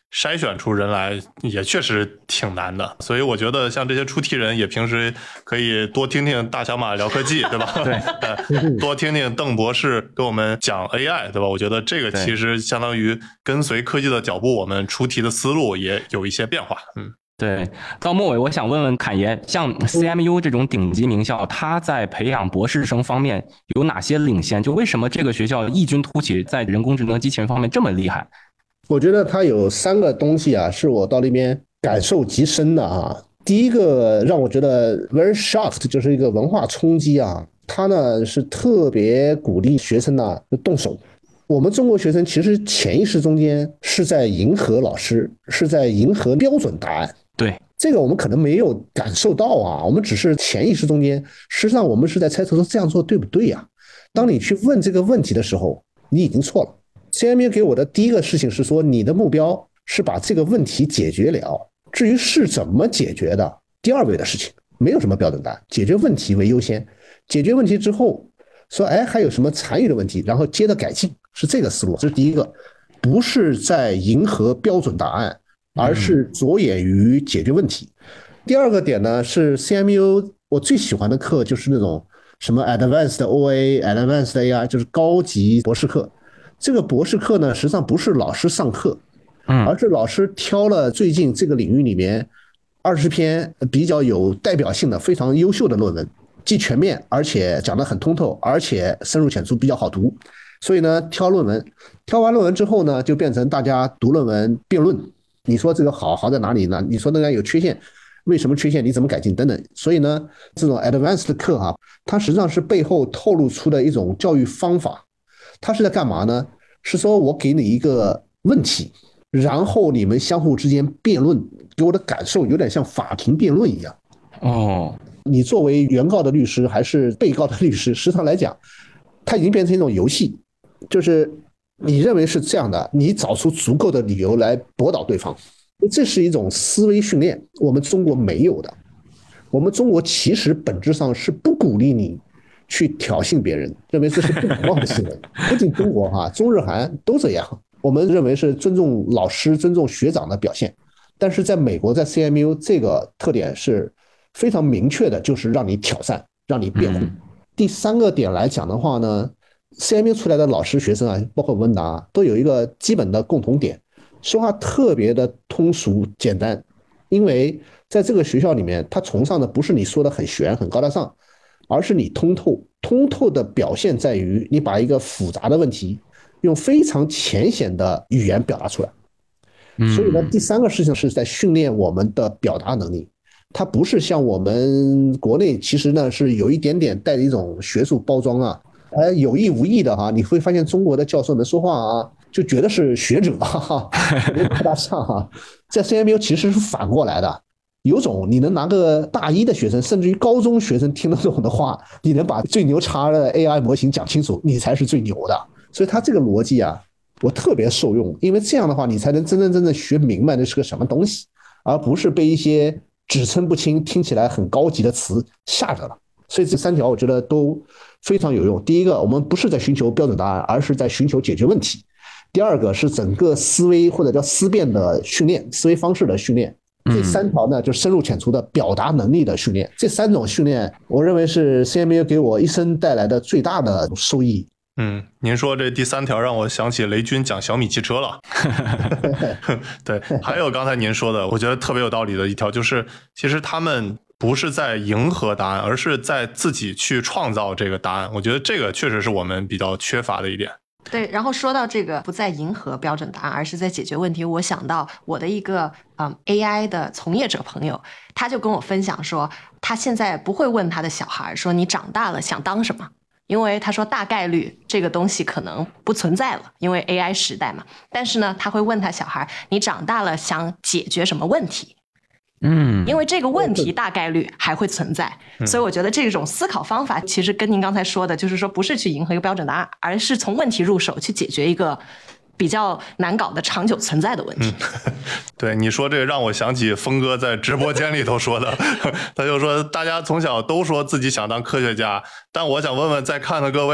筛选出人来也确实挺难的，所以我觉得像这些出题人也平时可以多听听大小马聊科技，对吧？对，多听听邓博士跟我们讲 AI， 对吧？我觉得这个其实相当于跟随科技的脚步，我们出题的思路也有一些变化。 对，到末尾我想问问侃爷，像 CMU 这种顶级名校，它在培养博士生方面有哪些领先？就为什么这个学校异军突起，在人工智能机器人方面这么厉害？ 我觉得它有3个东西啊，是我到那边感受极深的啊。第一个让我觉得 very shocked， 就是一个文化冲击啊。它呢是特别鼓励学生呢动手。我们中国学生其实潜意识中间是在迎合老师，是在迎合标准答案。 对， 这个我们可能没有感受到啊，我们只是潜意识中间，实际上我们是在猜测说这样做对不对啊？当你去问这个问题的时候，你已经错了。CMU 给我的第一个事情是说，你的目标是把这个问题解决了，至于是怎么解决的，第二位的事情，没有什么标准答案，解决问题为优先。解决问题之后，说还有什么残余的问题，然后接着改进，是这个思路。这是第一个，不是在迎合标准答案，而是着眼于解决问题。第二个点呢，是 CMU 我最喜欢的课就是那种什么 Advanced OA、Advanced AI， 就是高级博士课。这个博士课呢，实际上不是老师上课，而是老师挑了最近这个领域里面20篇比较有代表性的、非常优秀的论文，既全面，而且讲得很通透，而且深入浅出，比较好读。所以呢，挑论文，挑完论文之后呢，就变成大家读论文辩论。你说这个好在哪里呢？你说那个有缺陷，为什么缺陷？你怎么改进等等。所以呢，这种 advanced 的课啊，它实际上是背后透露出的一种教育方法。它是在干嘛呢？是说我给你一个问题，然后你们相互之间辩论，给我的感受有点像法庭辩论一样。你作为原告的律师还是被告的律师，实际上来讲，它已经变成一种游戏，就是你认为是这样的，你找出足够的理由来驳倒对方。这是一种思维训练，我们中国没有的。我们中国其实本质上是不鼓励你去挑衅别人，认为这是不礼貌的行为。不仅中国中日韩都这样，我们认为是尊重老师、尊重学长的表现。但是在美国，在 CMU 这个特点是非常明确的，就是让你挑战，让你辩护。第3个点来讲的话呢，CMU 出来的老师、学生啊，包括温达，都有一个基本的共同点，说话特别的通俗简单。因为在这个学校里面，他崇尚的不是你说的很玄、很高大上，而是你通透。通透的表现在于你把一个复杂的问题用非常浅显的语言表达出来。所以呢，第3个事情是在训练我们的表达能力。它不是像我们国内其实呢是有一点点带着一种学术包装啊，有意无意的你会发现中国的教授们说话啊，就觉得是学者高大上在 CMU 其实是反过来的。有种你能拿个大一的学生，甚至于高中学生听得懂的话，你能把最牛叉的 AI 模型讲清楚，你才是最牛的。所以他这个逻辑啊，我特别受用，因为这样的话，你才能真正学明白那是个什么东西，而不是被一些指称不清、听起来很高级的词吓着了。所以这3条我觉得都非常有用。第一个，我们不是在寻求标准答案，而是在寻求解决问题。第二个是整个思维或者叫思辨的训练，思维方式的训练。这3条呢，就深入浅出的表达能力的训练。这3种训练，我认为是 CMU 给我一生带来的最大的收益。 您说这第3条让我想起雷军讲小米汽车了。对，还有刚才您说的，我觉得特别有道理的一条，就是其实他们不是在迎合答案，而是在自己去创造这个答案。我觉得这个确实是我们比较缺乏的一点。 对，然后说到这个不再迎合标准答案，而是在解决问题，我想到我的一个AI 的从业者朋友，他就跟我分享说，他现在不会问他的小孩说你长大了想当什么，因为他说大概率这个东西可能不存在了，因为 AI 时代嘛。但是呢，他会问他小孩，你长大了想解决什么问题？因为这个问题大概率还会存在，所以我觉得这种思考方法其实跟您刚才说的，就是说不是去迎合一个标准答案，而是从问题入手去解决一个比较难搞的长久存在的问题。 对，你说这个让我想起峰哥在直播间里头说的，他就说大家从小都说自己想当科学家，但我想问问在看的各位，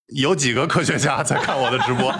有几个科学家在看我的直播。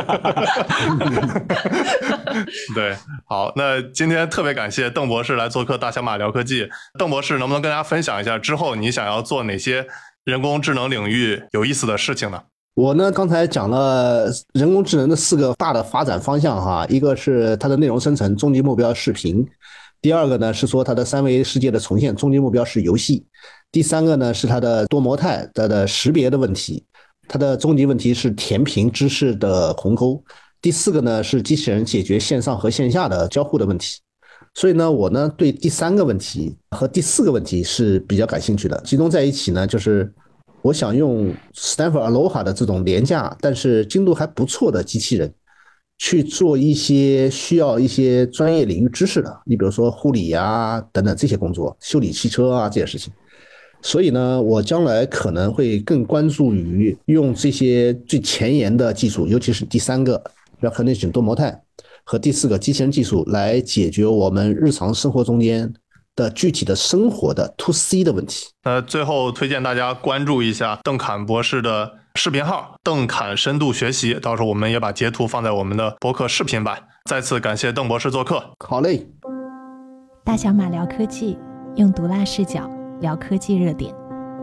对，好，那今天特别感谢邓博士来做客大小马聊科技。邓博士能不能跟大家分享一下之后你想要做哪些人工智能领域有意思的事情呢？ 我呢刚才讲了人工智能的4个大的发展方向哈，一个是它的内容生成，终极目标视频；第二个呢是说它的3维世界的重现，终极目标是游戏；第3个呢是它的多模态的识别的问题，它的终极问题是填平知识的鸿沟；第4个呢是机器人解决线上和线下的交互的问题。所以呢，我呢对第3个问题和第4个问题是比较感兴趣的，集中在一起呢，就是我想用 Stanford Aloha 的这种廉价但是精度还不错的机器人去做一些需要一些专业领域知识的，你比如说护理啊等等这些工作，修理汽车啊这些事情。所以呢，我将来可能会更关注于用这些最前沿的技术，尤其是第3个 recognition 多模态和第4个机器人技术，来解决我们日常生活中间的具体的生活的 to C 的问题。 最后推荐大家关注一下邓侃博士的视频号邓侃深度学习，到时候我们也把截图放在我们的博客视频版。再次感谢邓博士做客。 好嘞。 大小马聊科技，用毒辣视角聊科技热点。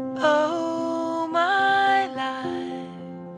Oh, my life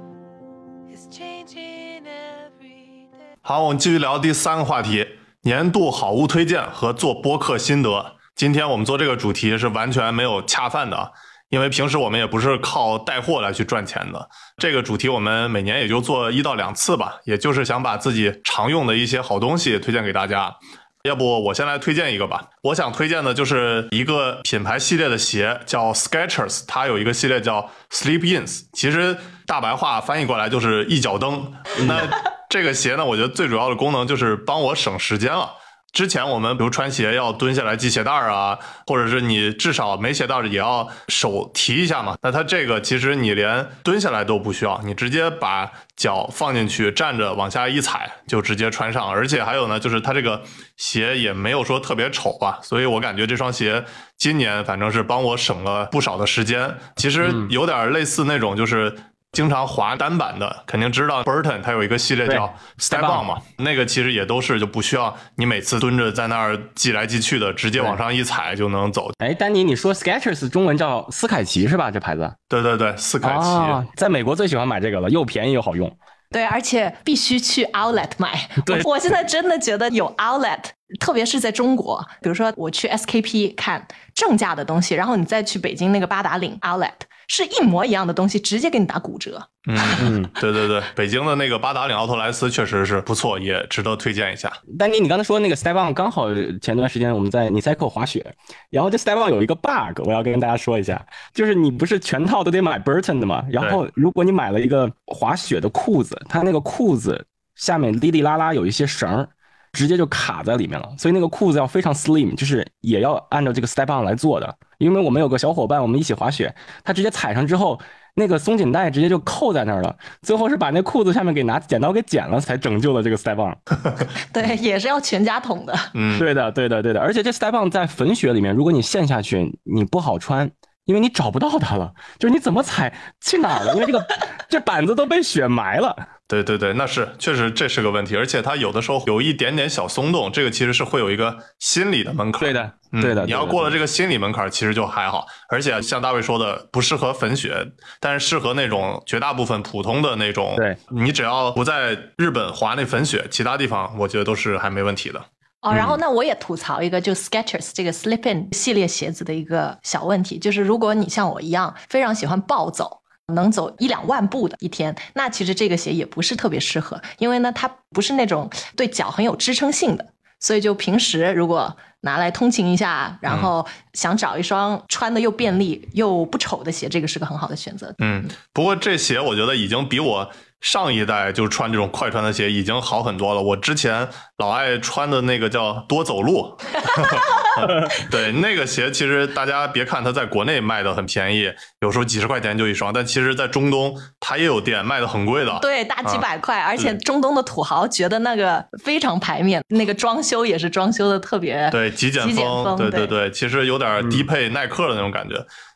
is changing every day. 好，我们继续聊第3个话题，年度好物推荐和做播客心得。今天我们做这个主题是完全没有恰饭的，因为平时我们也不是靠带货来去赚钱的。这个主题我们每年也就做1到2次吧，也就是想把自己常用的一些好东西推荐给大家。要不我先来推荐一个吧。我想推荐的就是一个品牌系列的鞋，叫 Skechers， 它有一个系列叫 Sleep Ins， 其实大白话翻译过来就是一脚蹬。那这个鞋呢，我觉得最主要的功能就是帮我省时间了。之前我们比如穿鞋要蹲下来系鞋带啊，或者是你至少没鞋带也要手提一下嘛。那它这个其实你连蹲下来都不需要，你直接把脚放进去，站着往下一踩就直接穿上。而且还有呢，就是它这个鞋也没有说特别丑吧，所以我感觉这双鞋今年反正是帮我省了不少的时间。其实有点类似那种就是经常滑单板的肯定知道 Burton 它有一个系列叫 Step On 嘛，那个其实也都是就不需要你每次蹲着在那儿系来系去的，直接往上一踩就能走。 哎，丹尼，你说 Skechers 中文叫斯凯奇是吧？这牌子？ 对对对，斯凯奇。 在美国最喜欢买这个了，又便宜又好用。 对，而且必须去 Outlet 买。 对， 我现在真的觉得有 Outlet， 特别是在中国，比如说我去 SKP 看正价的东西，然后你再去北京那个八达岭 Outlet， 是一模一样的东西，直接给你打骨折。 对对对，北京的那个八达岭奥特莱斯确实是不错，也值得推荐一下。 丹尼，你刚才说那个 Step On， 刚好前段时间我们在Nicycle滑雪，然后这 Step On 有一个 bug， 我要跟大家说一下，就是你不是全套都得买 Burton 的吗？然后如果你买了一个滑雪的裤子，它那个裤子下面哩哩啦啦有一些绳，直接就卡在里面了，所以那个裤子要非常 slim， 就是也要按照这个 Step On 来做的。因为我们有个小伙伴，我们一起滑雪，他直接踩上之后，那个松紧带直接就扣在那儿了，最后是把那裤子下面给拿剪刀给剪了，才拯救了这个 Step On。 对，也是要全家桶的。 对的，对的，对的。而且这 Step On 在粉雪里面，如果你陷下去，你不好穿。因为你找不到它了，就是你怎么踩去哪儿了？因为这板子都被雪埋了。 对对对，那是确实这是个问题，而且它有的时候有一点点小松动，这个其实是会有一个心理的门槛。 对的，对的。 你要过了这个心理门槛，其实就还好。而且像大卫说的，不适合粉雪，但是适合那种绝大部分普通的那种。 对， 你只要不在日本滑那粉雪，其他地方我觉得都是还没问题的。 然后那我也吐槽一个，就 Skechers 这个 Slip In 系列鞋子的一个小问题，就是如果你像我一样非常喜欢暴走，能走1-2万步的一天，那其实这个鞋也不是特别适合，因为呢它不是那种对脚很有支撑性的，所以就平时如果拿来通勤一下，然后想找一双穿的又便利又不丑的鞋，这个是个很好的选择。 不过这鞋我觉得已经比我上一代就穿这种快穿的鞋已经好很多了。我之前老爱穿的那个叫多走路对，那个鞋其实大家别看它在国内卖的很便宜，有时候几十块钱就一双，但其实在中东它也有店卖的很贵的。 对，大几百块，而且中东的土豪觉得那个非常排面，那个装修也是装修的特别对极简风。对对对，其实有点低配耐克的那种感觉。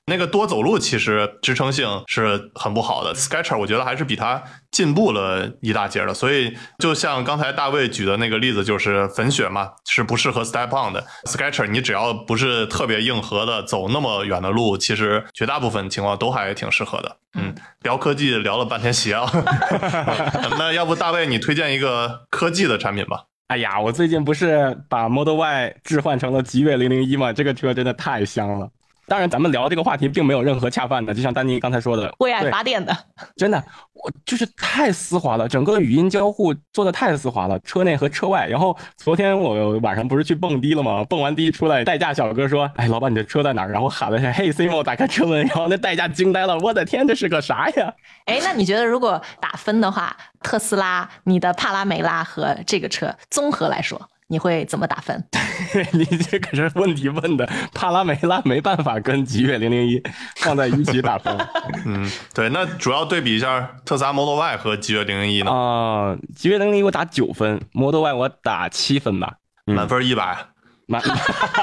那个多走路其实支撑性是很不好的 ，Skechers 我觉得还是比它进步了一大截的。所以就像刚才大卫举的那个例子，就是粉雪嘛，是不适合 Step On 的。Skechers 你只要不是特别硬核的走那么远的路，其实绝大部分情况都还挺适合的。聊科技聊了半天鞋啊，那要不大卫你推荐一个科技的产品吧？ 哎呀，我最近不是把 Model Y 置换成了极越001吗？这个车真的太香了。当然咱们聊这个话题并没有任何恰饭的，就像丹尼刚才说的， 为爱发电的， 真的我就是太丝滑了，整个语音交互做的太丝滑了，车内和车外。然后昨天我晚上不是去蹦迪了吗？蹦完迪出来，代驾小哥说：“哎，老板你的车在哪儿？”然后喊了一下：“嘿 Simo， 打开车门。”然后那代驾惊呆了，我的天，这是个啥呀？ 哎，那你觉得如果打分的话，特斯拉、你的帕拉梅拉和这个车综合来说，你会怎么打分？ 你这可是问题问的，帕拉梅拉没办法跟极越001放在一起打分。 对，那主要对比一下特斯拉 Model Y 和极越001呢？ 极越001我打9分 ，Model Y 我打7分吧， 满分100。 满分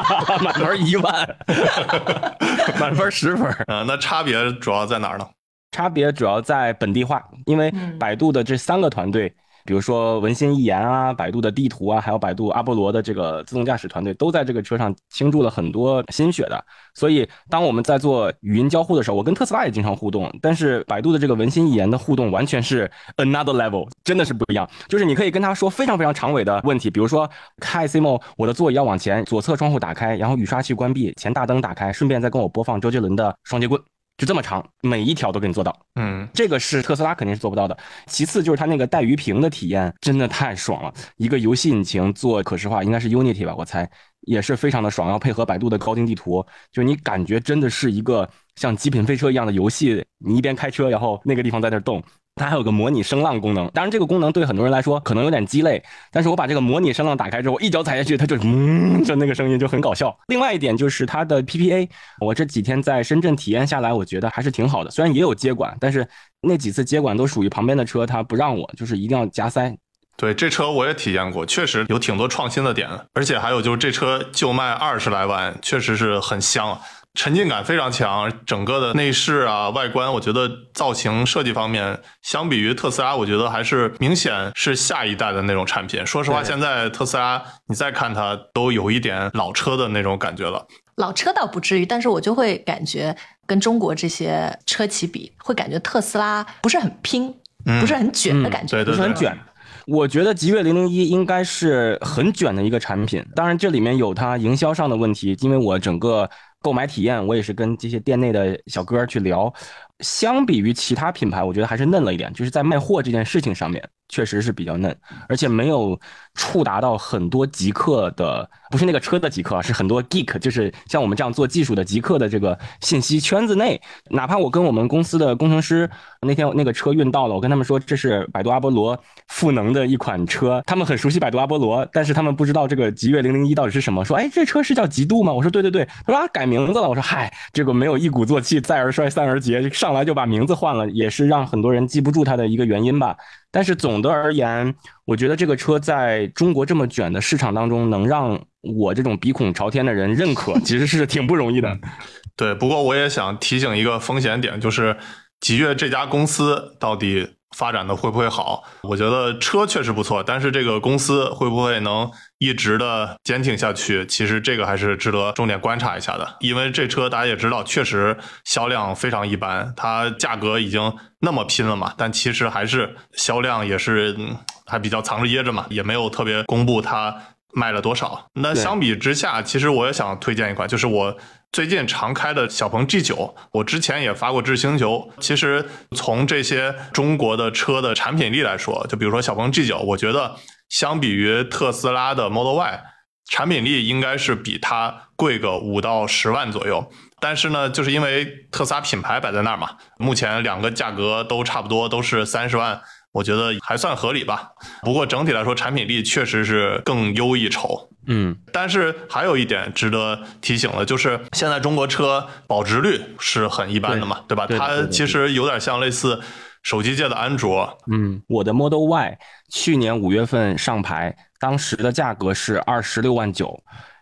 10000，满分10分。 那差别主要在哪儿呢？ 差别主要在本地化，因为百度的这3个团队，比如说文心一言啊、百度的地图啊，还有百度阿波罗的这个自动驾驶团队，都在这个车上倾注了很多心血的。所以当我们在做语音交互的时候，我跟特斯拉也经常互动，但是百度的这个文心一言的互动完全是 another level， 真的是不一样。就是你可以跟他说非常非常长尾的问题，比如说 Hi Simo， 我的座椅要往前，左侧窗户打开，然后雨刷器关闭，前大灯打开，顺便再跟我播放周杰伦的双截棍。就这么长，每一条都给你做到。这个是特斯拉肯定是做不到的。其次就是它那个带鱼屏的体验真的太爽了，一个游戏引擎做可视化，应该是 Unity 吧，我猜也是非常的爽，要配合百度的高精地图，就你感觉真的是一个像极品飞车一样的游戏，你一边开车，然后那个地方在那动。它还有个模拟声浪功能，当然这个功能对很多人来说可能有点鸡肋，但是我把这个模拟声浪打开之后，一脚踩下去，它就就那个声音就很搞笑。另外一点就是它的 PPA， 我这几天在深圳体验下来，我觉得还是挺好的，虽然也有接管，但是那几次接管都属于旁边的车，它不让我，就是一定要加塞。 对，这车我也体验过，确实有挺多创新的点，而且还有就是这车就卖20来万，确实是很香。沉浸感非常强，整个的内饰啊、外观，我觉得造型设计方面，相比于特斯拉，我觉得还是明显是下一代的那种产品。说实话，现在特斯拉你再看它，都有一点老车的那种感觉了。 老车倒不至于，但是我就会感觉跟中国这些车企比，会感觉特斯拉不是很拼，不是很卷的感觉， 对对对， 不是很卷。我觉得极越001应该是很卷的一个产品，当然这里面有它营销上的问题，因为我整个购买体验我也是跟这些店内的小哥去聊，相比于其他品牌我觉得还是嫩了一点，就是在卖货这件事情上面确实是比较嫩，而且没有触达到很多极客的，不是那个车的极客，是很多 geek， 就是像我们这样做技术的极客的这个信息圈子内。哪怕我跟我们公司的工程师那天那个车运到了，我跟他们说这是百度阿波罗赋能的一款车，他们很熟悉百度阿波罗，但是他们不知道这个极越001到底是什么，说哎这车是叫极度吗？我说对对对，他说啊改名字了，我说嗨，这个没有一鼓作气再而衰三而竭，上来就把名字换了，也是让很多人记不住它的一个原因吧。但是总的而言，我觉得这个车在中国这么卷的市场当中，能让我这种鼻孔朝天的人认可，其实是挺不容易的。 对，不过我也想提醒一个风险点，就是极越这家公司到底发展的会不会好？我觉得车确实不错，但是这个公司会不会能一直的坚挺下去？其实这个还是值得重点观察一下的，因为这车大家也知道，确实销量非常一般，它价格已经那么拼了嘛，但其实还是销量也是还比较藏着掖着嘛，也没有特别公布它卖了多少。那相比之下，其实我也想推荐一款，就是我最近常开的小鹏 G9， 我之前也发过知识星球。其实从这些中国的车的产品力来说，就比如说小鹏 G9， 我觉得相比于特斯拉的 Model Y， 产品力应该是比它贵个5到10万左右。但是呢，就是因为特斯拉品牌摆在那儿嘛，目前两个价格都差不多，都是30万。我觉得还算合理吧，不过整体来说产品力确实是更优一筹。但是还有一点值得提醒的，就是现在中国车保值率是很一般的嘛，对吧？它其实有点像类似手机界的安卓。 我的 Model Y 去年5月份上牌，当时的价格是26.9万，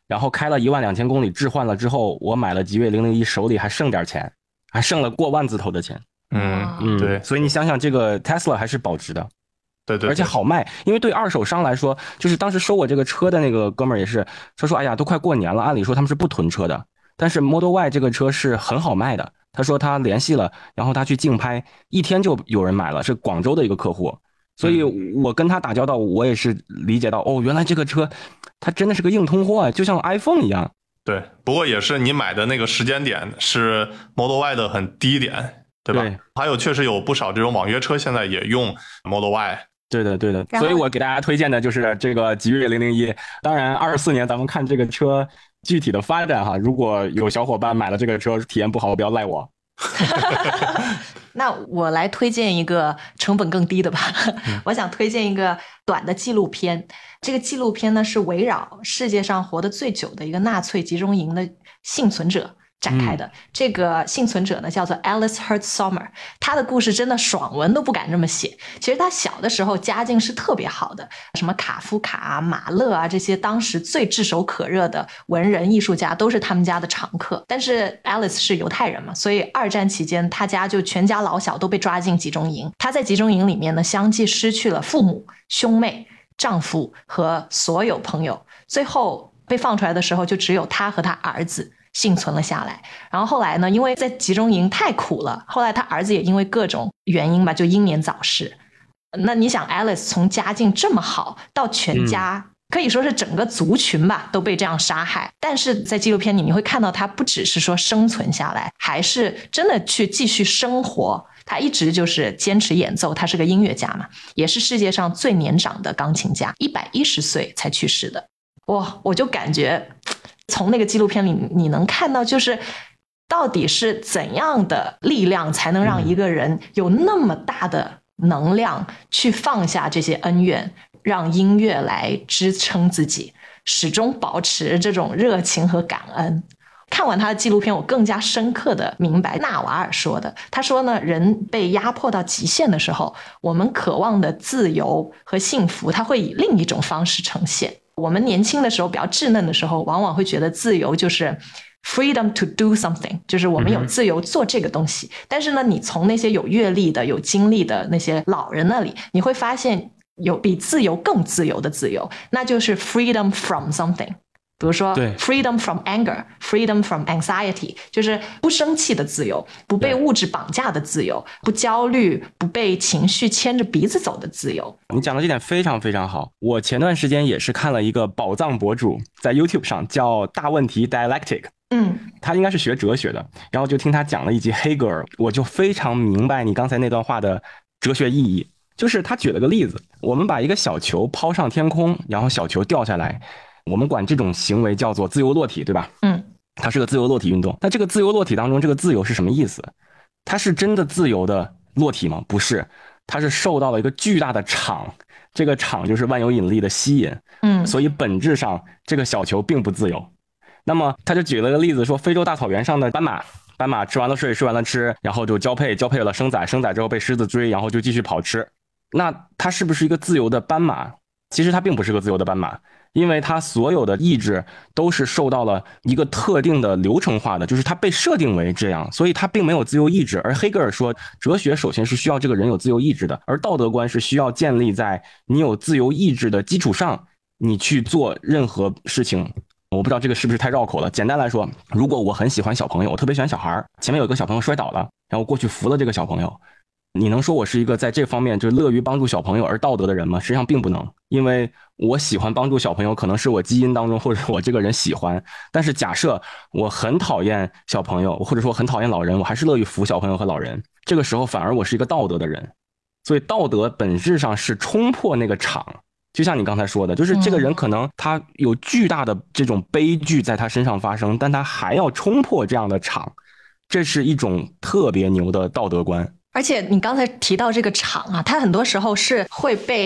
然后开了12000公里置换了之后，我买了极越001，手里还剩点钱，还剩了过万字头的钱。 对， 所以你想想，这个 Tesla 还是保值的。 对， 而且好卖，因为对二手商来说，就是当时收我这个车的那个哥们儿也是，他说哎呀，都快过年了，按理说他们是不囤车的，但是 Model Y 这个车是很好卖的。他说他联系了，然后他去竞拍，1天就有人买了，是广州的一个客户。所以我跟他打交道，我也是理解到，哦，原来这个车它真的是个硬通货啊，就像 iPhone 一样。 对，不过也是你买的那个时间点是 Model Y 的很低点，对吧？ 对， 还有确实有不少这种网约车现在也用 Model Y。 对的，所以我给大家推荐的就是这个极越001。当然24年咱们看这个车具体的发展哈，如果有小伙伴买了这个车体验不好，不要赖我。 那我来推荐一个成本更低的吧。我想推荐一个短的纪录片。这个纪录片呢是围绕世界上活得最久的一个纳粹集中营的幸存者展开的。这个幸存者呢叫做 Alice Herz-Sommer， 他的故事真的爽文都不敢这么写。其实他小的时候家境是特别好的，什么卡夫卡啊、马勒啊这些当时最炙手可热的文人艺术家都是他们家的常客。但是 Alice 是犹太人嘛，所以二战期间他家就全家老小都被抓进集中营。他在集中营里面呢相继失去了父母、兄妹、丈夫和所有朋友，最后被放出来的时候就只有他和他儿子幸存了下来。然后后来呢，因为在集中营太苦了，后来他儿子也因为各种原因吧就英年早逝。那你想 Alice 从家境这么好到全家可以说是整个族群吧都被这样杀害，但是在纪录片里你会看到他不只是说生存下来，还是真的去继续生活。他一直就是坚持演奏，他是个音乐家嘛，也是世界上最年长的钢琴家，110岁才去世的。哇，我就感觉从那个纪录片里你能看到，就是到底是怎样的力量才能让一个人有那么大的能量去放下这些恩怨，让音乐来支撑自己，始终保持这种热情和感恩。看完他的纪录片，我更加深刻的明白纳瓦尔说的。他说呢，人被压迫到极限的时候，我们渴望的自由和幸福，它会以另一种方式呈现。我们年轻的时候比较稚嫩的时候，往往会觉得自由就是 freedom to do something， 就是我们有自由做这个东西。但是呢，你从那些有阅历的、有经历的那些老人那里，你会发现有比自由更自由的自由，那就是 freedom from something。比如说 freedom from anger, freedom from anxiety， 就是不生气的自由，不被物质绑架的自由，不焦虑，不被情绪牵着鼻子走的自由。 你讲的这点非常非常好。我前段时间也是看了一个宝藏博主在 YouTube 上叫大问题 Dialectic， 他应该是学哲学的，然后就听他讲了一集黑格尔，我就非常明白你刚才那段话的哲学意义。就是他举了个例子，我们把一个小球抛上天空，然后小球掉下来，我们管这种行为叫做自由落体，对吧？它是个自由落体运动。那这个自由落体当中，这个自由是什么意思？它是真的自由的落体吗？不是，它是受到了一个巨大的场，这个场就是万有引力的吸引。所以本质上这个小球并不自由。那么他就举了个例子，说非洲大草原上的斑马吃完了睡，睡完了吃，然后就交配了生崽之后被狮子追，然后就继续跑吃。那它是不是一个自由的斑马？其实它并不是个自由的斑马，因为它所有的意志都是受到了一个特定的流程化的，就是它被设定为这样，所以它并没有自由意志。而黑格尔说，哲学首先是需要这个人有自由意志的，而道德观是需要建立在你有自由意志的基础上，你去做任何事情。我不知道这个是不是太绕口了。简单来说，如果我很喜欢小朋友，我特别喜欢小孩，前面有一个小朋友摔倒了，然后过去扶了这个小朋友，你能说我是一个在这方面就乐于帮助小朋友而道德的人吗？实际上并不能，因为我喜欢帮助小朋友可能是我基因当中或者我这个人喜欢，但是假设我很讨厌小朋友或者说很讨厌老人，我还是乐于扶小朋友和老人，这个时候反而我是一个道德的人。所以道德本质上是冲破那个场，就像你刚才说的，就是这个人可能他有巨大的这种悲剧在他身上发生，但他还要冲破这样的场，这是一种特别牛的道德观。 而且你刚才提到这个场啊，它很多时候是会被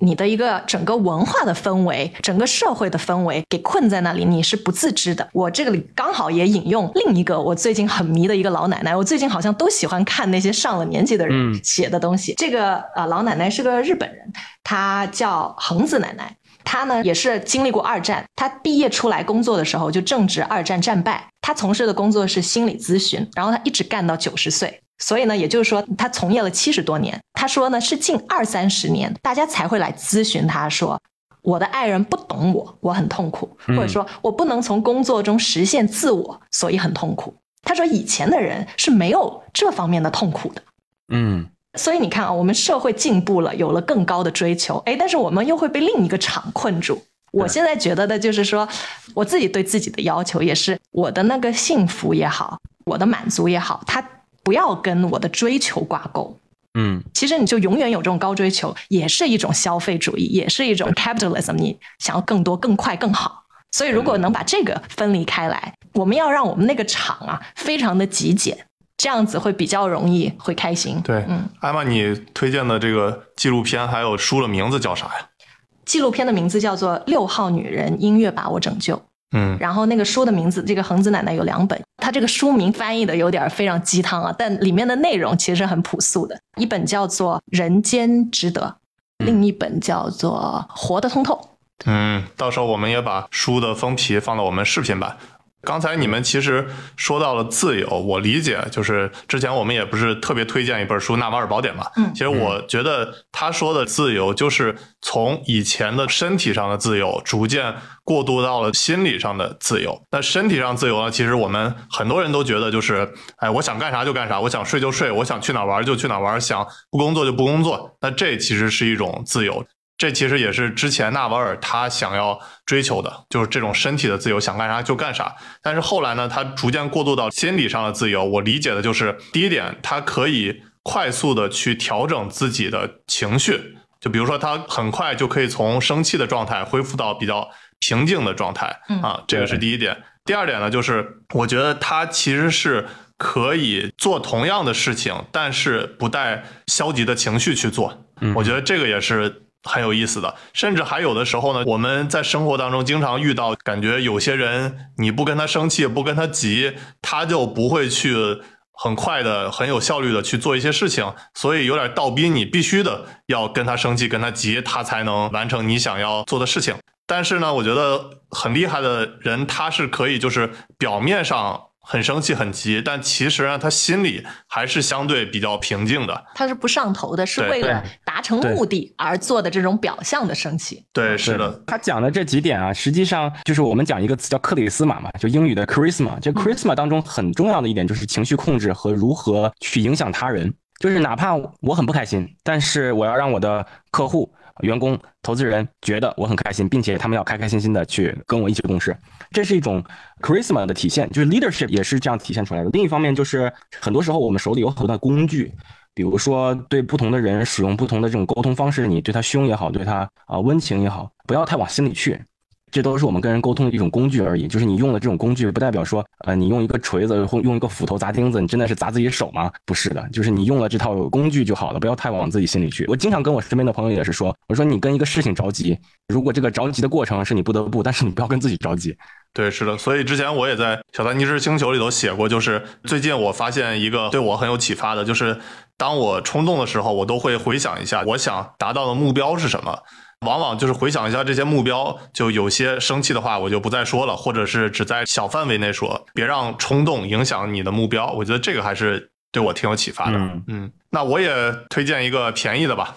你的一个整个文化的氛围，整个社会的氛围给困在那里，你是不自知的。我这个里刚好也引用另一个我最近很迷的一个老奶奶，我最近好像都喜欢看那些上了年纪的人写的东西。这个老奶奶是个日本人，她叫恒子奶奶。她呢也是经历过二战，她毕业出来工作的时候就正值二战战败，她从事的工作是心理咨询，然后她一直干到90岁，所以呢也就是说她从业了70多年。她说呢是近20-30年大家才会来咨询她，说我的爱人不懂我，我很痛苦，或者说我不能从工作中实现自我，所以很痛苦。她说以前的人是没有这方面的痛苦的。所以你看啊，我们社会进步了，有了更高的追求，但是我们又会被另一个场困住。我现在觉得的就是说，我自己对自己的要求也是，我的那个幸福也好，我的满足也好，它不要跟我的追求挂钩。其实你就永远有这种高追求，也是一种消费主义，也是一种 capitalism， 你想要更多、更快、更好。所以如果能把这个分离开来，我们要让我们那个场啊非常的极简，这样子会比较容易会开心。 对，艾玛，你推荐的这个纪录片还有书的名字叫啥呀？ 纪录片的名字叫做《6号女人：音乐把我拯救》。然后那个书的名字，这个恒子奶奶有2本，她这个书名翻译的有点非常鸡汤啊，但里面的内容其实很朴素的。一本叫做《人间值得》，另一本叫做《活得通透》。 到时候我们也把书的封皮放到我们视频版。刚才你们其实说到了自由，我理解就是之前我们也不是特别推荐一本书《纳瓦尔宝典》嘛，其实我觉得他说的自由就是从以前的身体上的自由逐渐过渡到了心理上的自由。那身体上自由呢，其实我们很多人都觉得就是我想干啥就干啥，我想睡就睡，我想去哪玩就去哪玩，想不工作就不工作，那这其实是一种自由。这其实也是之前纳瓦尔他想要追求的，就是这种身体的自由，想干啥就干啥。但是后来呢，他逐渐过渡到心理上的自由。我理解的就是第一点，他可以快速的去调整自己的情绪，就比如说他很快就可以从生气的状态恢复到比较平静的状态这个是第一点。第二点呢，就是我觉得他其实是可以做同样的事情，但是不带消极的情绪去做。我觉得这个也是很有意思的。甚至还有的时候呢，我们在生活当中经常遇到，感觉有些人你不跟他生气，不跟他急，他就不会去很快的很有效率的去做一些事情，所以有点倒逼你必须的要跟他生气跟他急，他才能完成你想要做的事情。但是呢，我觉得很厉害的人，他是可以就是表面上很生气很急，但其实呢他心里还是相对比较平静的， 他是不上头的，是为了达成目的而做的这种表象的生气。 对，是的。 他讲的这几点啊，实际上就是我们讲一个词叫克里斯玛嘛，就英语的 charisma。这 charisma 当中很重要的一点就是情绪控制和如何去影响他人。就是哪怕我很不开心，但是我要让我的客户、员工、投资人觉得我很开心，并且他们要开开心心的去跟我一起共事，这是一种 charisma 的体现，就是 leadership 也是这样体现出来的。另一方面就是很多时候我们手里有很多的工具，比如说对不同的人使用不同的这种沟通方式，你对他凶也好，对他温情也好，不要太往心里去，这都是我们跟人沟通的一种工具而已。就是你用的这种工具不代表说你用一个锤子或用一个斧头砸钉子，你真的是砸自己手吗？不是的，就是你用了这套工具就好了，不要太往自己心里去。我经常跟我身边的朋友也是说，我说你跟一个事情着急，如果这个着急的过程是你不得不，但是你不要跟自己着急。 对，是的。所以之前我也在小丹尼士星球里头写过，就是最近我发现一个对我很有启发的，就是当我冲动的时候，我都会回想一下我想达到的目标是什么，往往就是回想一下这些目标，就有些生气的话我就不再说了，或者是只在小范围内说，别让冲动影响你的目标。我觉得这个还是对我挺有启发的。那我也推荐一个便宜的吧。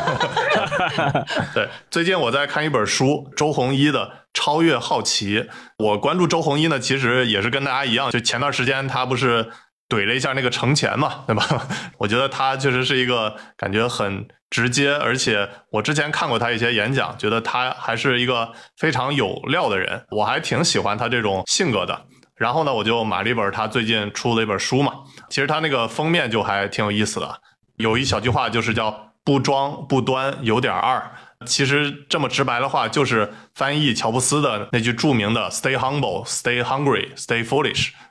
对，最近我在看一本书，周鸿祎的《超越好奇》。我关注周鸿祎呢，其实也是跟大家一样，就前段时间他不是怼了一下那个程前嘛，对吧？我觉得他确实是一个感觉很直接，而且我之前看过他一些演讲，觉得他还是一个非常有料的人，我还挺喜欢他这种性格的。然后呢，我就买了一本他最近出的一本书嘛，其实他那个封面就还挺有意思的，有一小句话就是叫不装不端有点二。其实这么直白的话就是翻译乔布斯的那句著名的 Stay humble, stay hungry, stay foolish，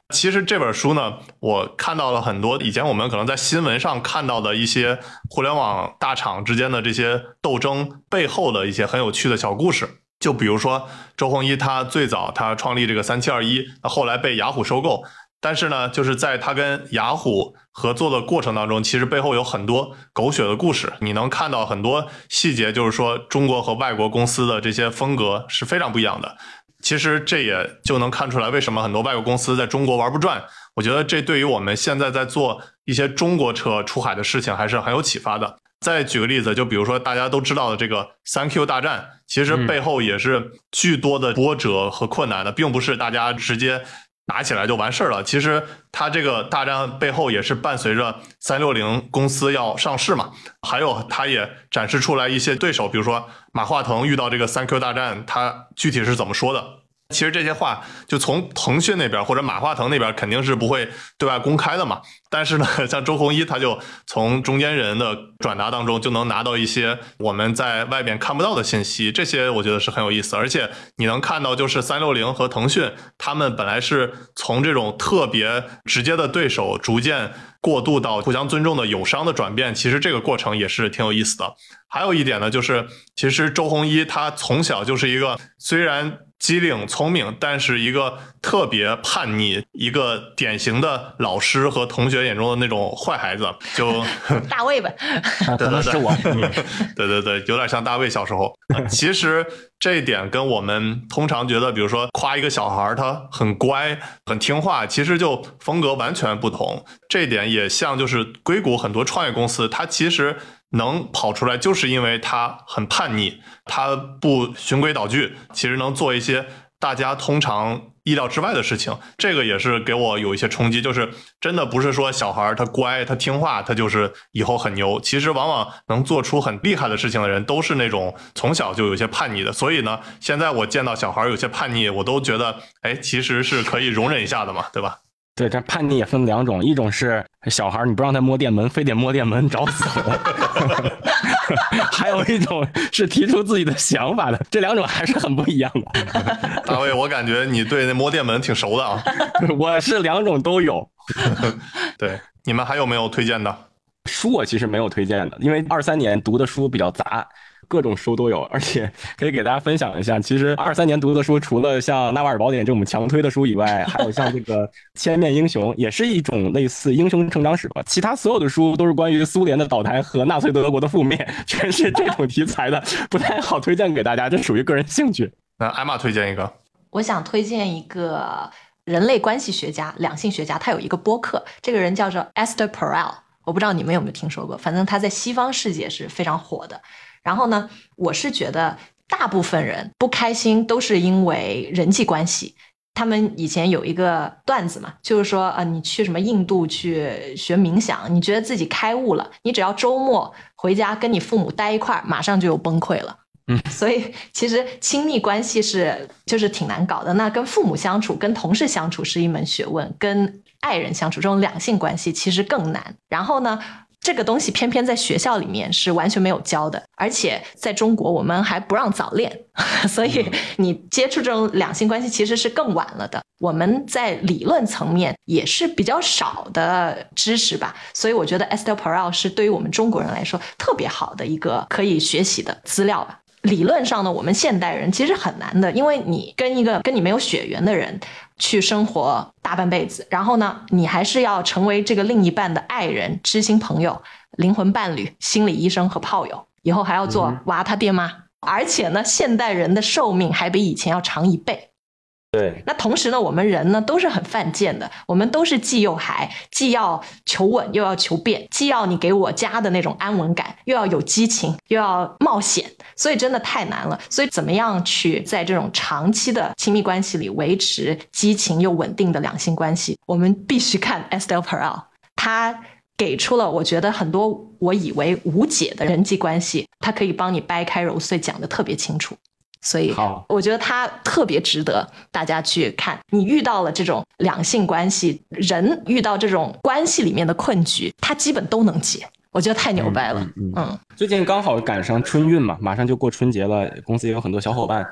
其实这本书呢，我看到了很多以前我们可能在新闻上看到的一些互联网大厂之间的这些斗争背后的一些很有趣的小故事。就比如说周鸿祎，他最早他创立这个3721，后来被雅虎收购，但是呢，就是在他跟雅虎合作的过程当中，其实背后有很多狗血的故事，你能看到很多细节，就是说中国和外国公司的这些风格是非常不一样的。其实这也就能看出来为什么很多外国公司在中国玩不转。我觉得这对于我们现在在做一些中国车出海的事情还是很有启发的。再举个例子，就比如说大家都知道的这个 3Q 大战，其实背后也是巨多的波折和困难的，并不是大家直接打起来就完事了。其实它这个大战背后也是伴随着360公司要上市嘛，还有它也展示出来一些对手，比如说马化腾遇到这个 3Q 大战，他具体是怎么说的。其实这些话就从腾讯那边或者马化腾那边肯定是不会对外公开的嘛，但是呢，像周鸿祎他就从中间人的转达当中就能拿到一些我们在外边看不到的信息，这些我觉得是很有意思。而且你能看到就是360和腾讯他们本来是从这种特别直接的对手逐渐过渡到互相尊重的友商的转变，其实这个过程也是挺有意思的。还有一点呢，就是其实周鸿祎他从小就是一个虽然机灵聪明，但是一个特别叛逆，一个典型的老师和同学眼中的那种坏孩子，就大卫吧， 可能是我， 对对对，有点像大卫小时候。其实这一点跟我们通常觉得，比如说夸一个小孩他很乖很听话，其实就风格完全不同。这一点也像就是硅谷很多创业公司，它其实能跑出来就是因为他很叛逆，他不循规蹈矩，其实能做一些大家通常意料之外的事情。这个也是给我有一些冲击，就是真的不是说小孩他乖他听话他就是以后很牛，其实往往能做出很厉害的事情的人都是那种从小就有些叛逆的。所以呢，现在我见到小孩有些叛逆，我都觉得其实是可以容忍一下的嘛，对吧？ 对，这叛逆也分两种，一种是小孩你不让他摸电门，非得摸电门找死还有一种是提出自己的想法的，这两种还是很不一样的。 大卫，我感觉你对那摸电门挺熟的啊。 我是两种都有。 对，你们还有没有推荐的书？我其实没有推荐的，因为23年读的书比较杂，各种书都有，而且可以给大家分享一下。其实23年读的书，除了像《纳瓦尔宝典》这种强推的书以外，还有像这个《千面英雄》，也是一种类似英雄成长史吧。其他所有的书都是关于苏联的倒台和纳粹德国的覆灭，全是这种题材的，不太好推荐给大家，这属于个人兴趣。 那艾玛推荐一个。 我想推荐一个人类关系学家、两性学家，他有一个播客，这个人叫做 Esther Perel， 我不知道你们有没有听说过，反正他在西方世界是非常火的。然后呢，我是觉得大部分人不开心都是因为人际关系。他们以前有一个段子嘛，就是说你去什么印度去学冥想，你觉得自己开悟了，你只要周末回家跟你父母待一块儿，马上就有崩溃了。所以其实亲密关系就是挺难搞的。那跟父母相处、跟同事相处是一门学问，跟爱人相处这种两性关系其实更难。然后呢，这个东西偏偏在学校里面是完全没有教的，而且在中国我们还不让早恋，所以你接触这种两性关系其实是更晚了的。我们在理论层面也是比较少的知识吧，所以我觉得 Esther Perel 是对于我们中国人来说特别好的一个可以学习的资料吧。理论上呢，我们现代人其实很难的，因为你跟一个跟你没有血缘的人去生活大半辈子，然后呢，你还是要成为这个另一半的爱人、知心朋友、灵魂伴侣、心理医生和炮友，以后还要做娃他爹妈，而且呢，现代人的寿命还比以前要长1倍。 对， 那同时呢，我们人呢都是很犯贱的，我们都是既又嗨，既要求稳又要求变，既要你给我家的那种安稳感，又要有激情，又要冒险，所以真的太难了。所以怎么样去在这种长期的亲密关系里维持激情又稳定的两性关系，我们必须看 Esther Perel， 他给出了我觉得很多我以为无解的人际关系，他可以帮你掰开揉碎，讲得特别清楚。所以我觉得它特别值得大家去看。你遇到了这种两性关系，人遇到这种关系里面的困局，他基本都能解，我觉得太牛掰了。 最近刚好赶上春运嘛，马上就过春节了，公司也有很多小伙伴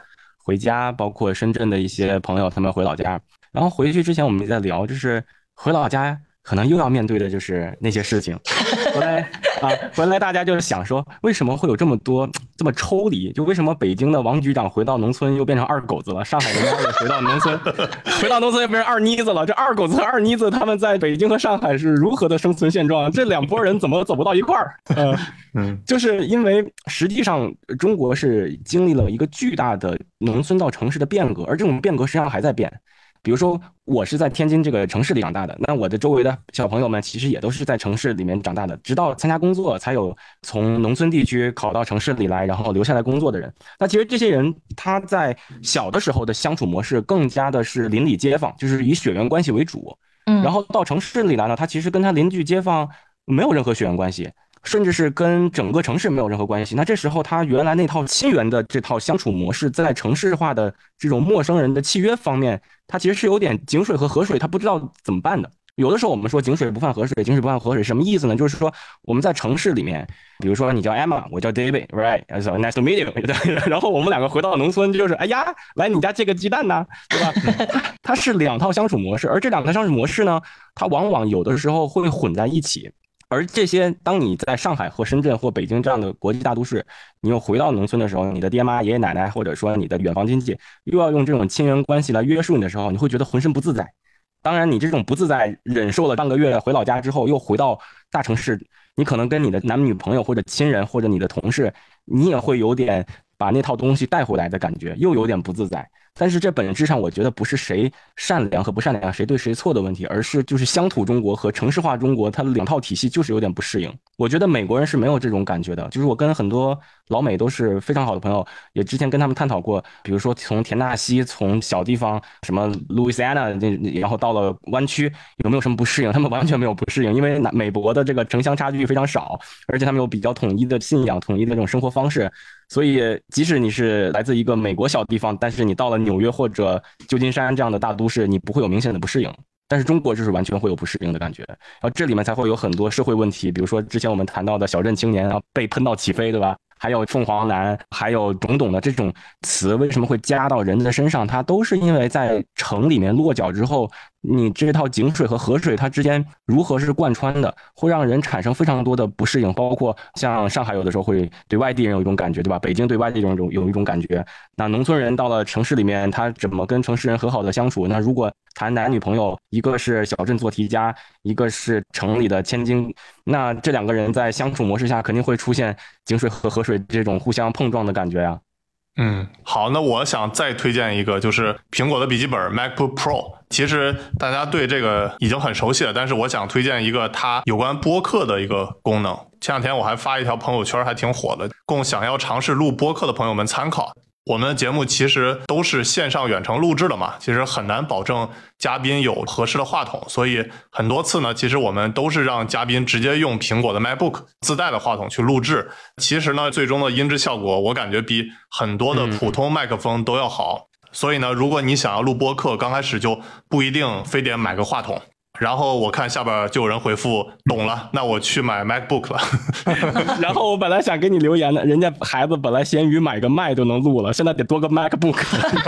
回家，包括深圳的一些朋友他们回老家，然后回去之前我们也在聊，就是回老家可能又要面对的就是那些事情。回来大家就是想说，为什么会有这么多这么抽离？就为什么北京的王局长回到农村又变成二狗子了？上海的猫也回到农村，回到农村又变成二妮子了？这二狗子和二妮子他们在北京和上海是如何的生存现状？这两拨人怎么走不到一块儿？就是因为实际上中国是经历了一个巨大的农村到城市的变革，而这种变革实际上还在变。比如说我是在天津这个城市里长大的，那我的周围的小朋友们其实也都是在城市里面长大的，直到参加工作才有从农村地区考到城市里来然后留下来工作的人。那其实这些人他在小的时候的相处模式更加的是邻里街坊，就是以血缘关系为主，然后到城市里来呢，他其实跟他邻居街坊没有任何血缘关系，甚至是跟整个城市没有任何关系。那这时候他原来那套亲缘的这套相处模式，在城市化的这种陌生人的契约方面，他其实是有点井水和河水，他不知道怎么办的。有的时候我们说井水不犯河水，井水不犯河水什么意思呢？就是说我们在城市里面，比如说你叫 Emma， 我叫 David， right， so nice to meet you 然后我们两个回到农村，就是哎呀，来你家借个鸡蛋呢，对吧？它是两套相处模式，而这两套相处模式呢，它往往有的时候会混在一起。而这些，当你在上海或深圳或北京这样的国际大都市，你又回到农村的时候，你的爹妈、爷爷奶奶，或者说你的远房亲戚，又要用这种亲缘关系来约束你的时候，你会觉得浑身不自在。当然，你这种不自在忍受了半个月，回老家之后又回到大城市，你可能跟你的男女朋友或者亲人或者你的同事，你也会有点把那套东西带回来的感觉，又有点不自在。但是这本质上我觉得不是谁善良和不善良，谁对谁错的问题，而是就是乡土中国和城市化中国它的两套体系就是有点不适应。我觉得美国人是没有这种感觉的，就是我跟很多老美都是非常好的朋友，也之前跟他们探讨过，比如说从田纳西，从小地方什么路易斯安那，然后到了湾区，有没有什么不适应？他们完全没有不适应，因为美国的这个城乡差距非常少，而且他们有比较统一的信仰、统一的这种生活方式。所以即使你是来自一个美国小地方，但是你到了纽约或者旧金山这样的大都市，你不会有明显的不适应。但是中国就是完全会有不适应的感觉，然后这里面才会有很多社会问题，比如说之前我们谈到的小镇青年被喷到起飞，对吧？还有凤凰男，还有种种的这种词为什么会加到人的身上，它都是因为在城里面落脚之后，你这套井水和河水它之间如何是贯穿的，会让人产生非常多的不适应，包括像上海有的时候会对外地人有一种感觉，对吧？北京对外地人有一种感觉，那农村人到了城市里面，他怎么跟城市人和好的相处？那如果谈男女朋友，一个是小镇做题家，一个是城里的千金，那这两个人在相处模式下肯定会出现井水和河水这种互相碰撞的感觉呀。 好，那我想再推荐一个，就是苹果的笔记本 MacBook Pro。其实大家对这个已经很熟悉了，但是我想推荐一个它有关播客的一个功能。前两天我还发一条朋友圈，还挺火的，供想要尝试录播客的朋友们参考。我们的节目其实都是线上远程录制的嘛，其实很难保证嘉宾有合适的话筒，所以很多次呢，其实我们都是让嘉宾直接用苹果的 MacBook 自带的话筒去录制。其实呢，最终的音质效果我感觉比很多的普通麦克风都要好。所以呢，如果你想要录播客，刚开始就不一定非得买个话筒。然后我看下边就有人回复懂了，那我去买 MacBook 了。 然后我本来想给你留言的，人家孩子本来闲鱼买个麦就能录了，现在得多个 MacBook。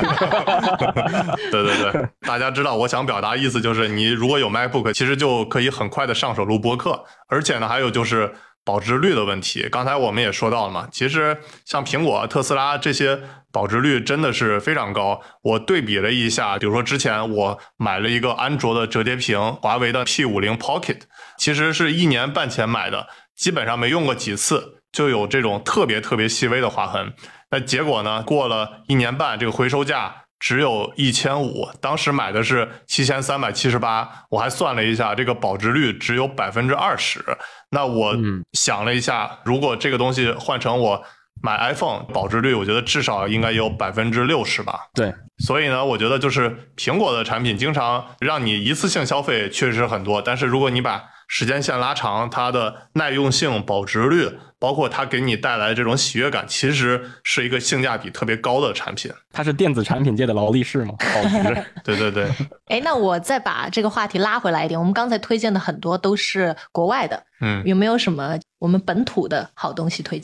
对，大家知道我想表达意思就是你如果有 MacBook， 其实就可以很快的上手录播客。而且呢，还有就是保值率的问题，刚才我们也说到了嘛，其实像苹果、特斯拉这些保值率真的是非常高。我对比了一下，比如说之前我买了一个安卓的折叠屏，华为的 P50 Pocket， 其实是1年半前买的，基本上没用过几次，就有这种特别细微的划痕。那结果呢，过了1年半，这个回收价只有1500，当时买的是7378，我还算了一下，这个保值率只有 20%。那我想了一下，如果这个东西换成我买 iPhone， 保值率我觉得至少应该有 60% 吧。 对， 所以呢，我觉得就是苹果的产品经常让你一次性消费确实很多，但是如果你把时间线拉长，它的耐用性、保值率，包括它给你带来这种喜悦感，其实是一个性价比特别高的产品。 它是电子产品界的劳力士嘛，保值。 对。 那我再把这个话题拉回来一点，我们刚才推荐的很多都是国外的，有没有什么我们本土的好东西推荐？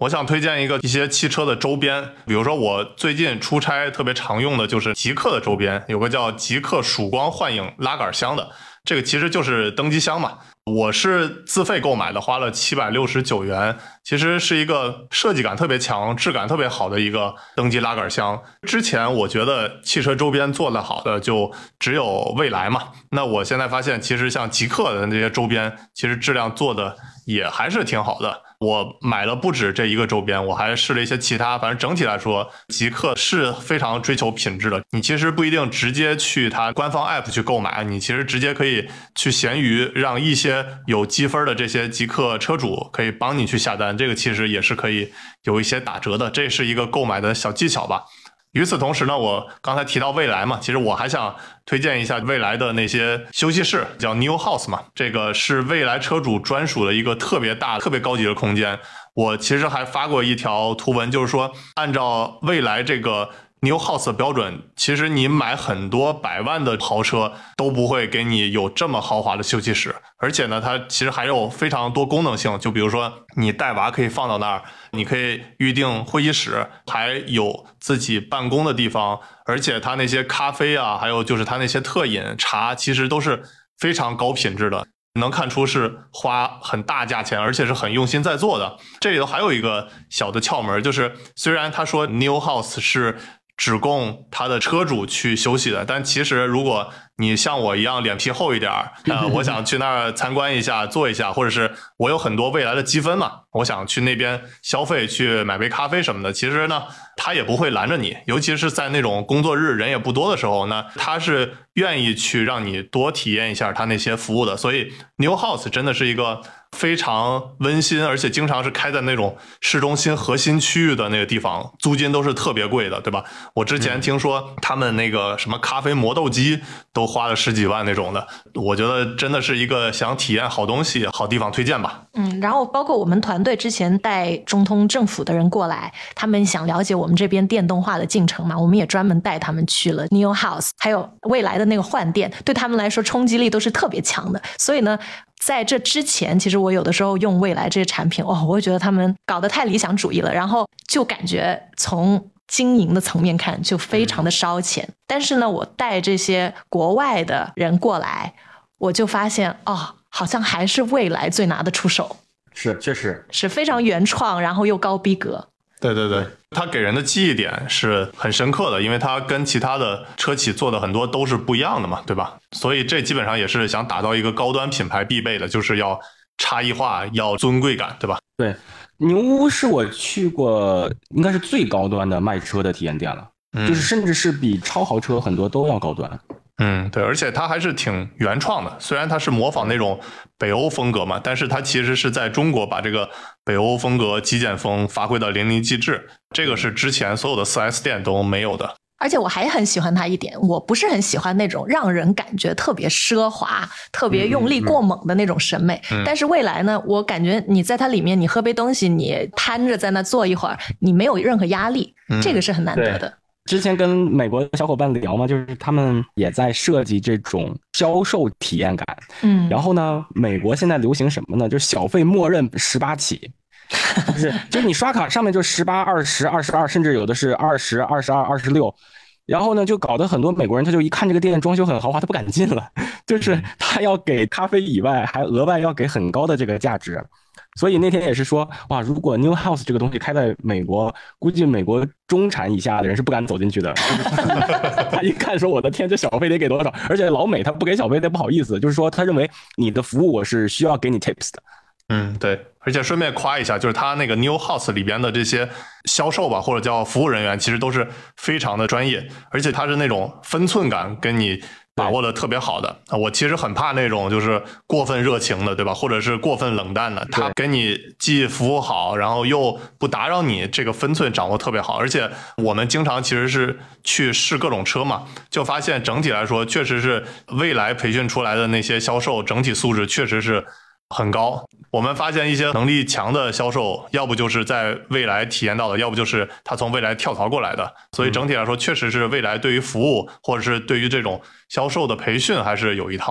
我想推荐一些汽车的周边，比如说我最近出差特别常用的就是极氪的周边，有个叫极氪曙光幻影拉杆箱的，这个其实就是登机箱嘛。我是自费购买的，花了769元，其实是一个设计感特别强、质感特别好的一个登机拉杆箱。之前我觉得汽车周边做得好的就只有蔚来嘛，那我现在发现其实像极氪的那些周边，其实质量做的也还是挺好的。我买了不止这一个周边，我还试了一些其他，反正整体来说极氪是非常追求品质的。你其实不一定直接去它官方 app 去购买，你其实直接可以去闲鱼让一些有积分的这些极氪车主可以帮你去下单，这个其实也是可以有一些打折的，这是一个购买的小技巧吧。与此同时呢，我刚才提到蔚来嘛，其实我还想推荐一下蔚来的那些休息室，叫 New House 嘛，这个是蔚来车主专属的一个特别大、特别高级的空间。我其实还发过一条图文，就是说按照蔚来这个New House 的标准，其实你买很多100万的豪车都不会给你有这么豪华的休息室，而且呢，它其实还有非常多功能性，就比如说你带娃可以放到那儿，你可以预定会议室，还有自己办公的地方，而且它那些咖啡啊，还有就是它那些特饮茶，其实都是非常高品质的。能看出是花很大价钱，而且是很用心在做的。这里头还有一个小的窍门，就是虽然他说 New House 是只供他的车主去休息的，但其实如果你像我一样脸皮厚一点我想去那儿参观一下坐一下，或者是我有很多蔚来的积分嘛，我想去那边消费去买杯咖啡什么的，其实呢他也不会拦着你，尤其是在那种工作日人也不多的时候呢，他是愿意去让你多体验一下他那些服务的。所以 New House 真的是一个非常温馨，而且经常是开在那种市中心核心区域的那个地方，租金都是特别贵的，对吧？我之前听说他们那个什么咖啡磨豆机都花了10几万那种的，我觉得真的是一个想体验好东西好地方推荐吧。 然后包括我们团队之前带中通政府的人过来，他们想了解我们这边电动化的进程嘛，我们也专门带他们去了 New House， 还有蔚来的那个换电，对他们来说冲击力都是特别强的。所以呢，在这之前，其实我有的时候用蔚来这些产品，我会觉得他们搞得太理想主义了，然后就感觉从经营的层面看就非常的烧钱。但是呢，我带这些国外的人过来，我就发现好像还是蔚来最拿得出手， 是确实是非常原创，然后又高逼格。 对对对，它给人的记忆点是很深刻的，因为它跟其他的车企做的很多都是不一样的嘛，对吧？所以这基本上也是想打造一个高端品牌必备的，就是要差异化，要尊贵感，对吧？ 对，牛屋是我去过应该是最高端的卖车的体验店了，就是甚至是比超豪车很多都要高端。 对，而且它还是挺原创的，虽然它是模仿那种北欧风格嘛，但是它其实是在中国把这个北欧风格极简风发挥到淋漓尽致，这个是之前所有的 4S 店都没有的。 而且我还很喜欢它一点，我不是很喜欢那种让人感觉特别奢华、特别用力过猛的那种审美。但是蔚来呢，我感觉你在它里面，你喝杯东西，你瘫着在那坐一会儿，你没有任何压力，这个是很难得的。 之前跟美国的小伙伴聊嘛，就是他们也在设计这种销售体验感。然后呢，美国现在流行什么呢？就是小费默认18起。就是你刷卡上面就18、20、22，甚至有的是20、22、26，然后呢就搞得很多美国人他就一看这个店装修很豪华，他不敢进了，就是他要给咖啡以外还额外要给很高的这个价值。所以那天也是说，哇，如果 New House 这个东西开在美国，估计美国中产以下的人是不敢走进去的。他一看说，我的天，这小费得给多少？而且老美他不给小费，他不好意思，就是说他认为你的服务我是需要给你 tips 的。 对，而且顺便夸一下，就是他那个 New House 里边的这些销售吧，或者叫服务人员，其实都是非常的专业，而且他是那种分寸感跟你把握的特别好的。我其实很怕那种就是过分热情的，对吧？或者是过分冷淡的，他给你既服务好，然后又不打扰你，这个分寸掌握特别好。而且我们经常其实是去试各种车嘛，就发现整体来说，确实是蔚来培训出来的那些销售整体素质确实是很高。我们发现一些能力强的销售，要不就是在蔚来体验到的，要不就是他从蔚来跳槽过来的。所以整体来说，确实是蔚来对于服务或者是对于这种销售的培训还是有一套的。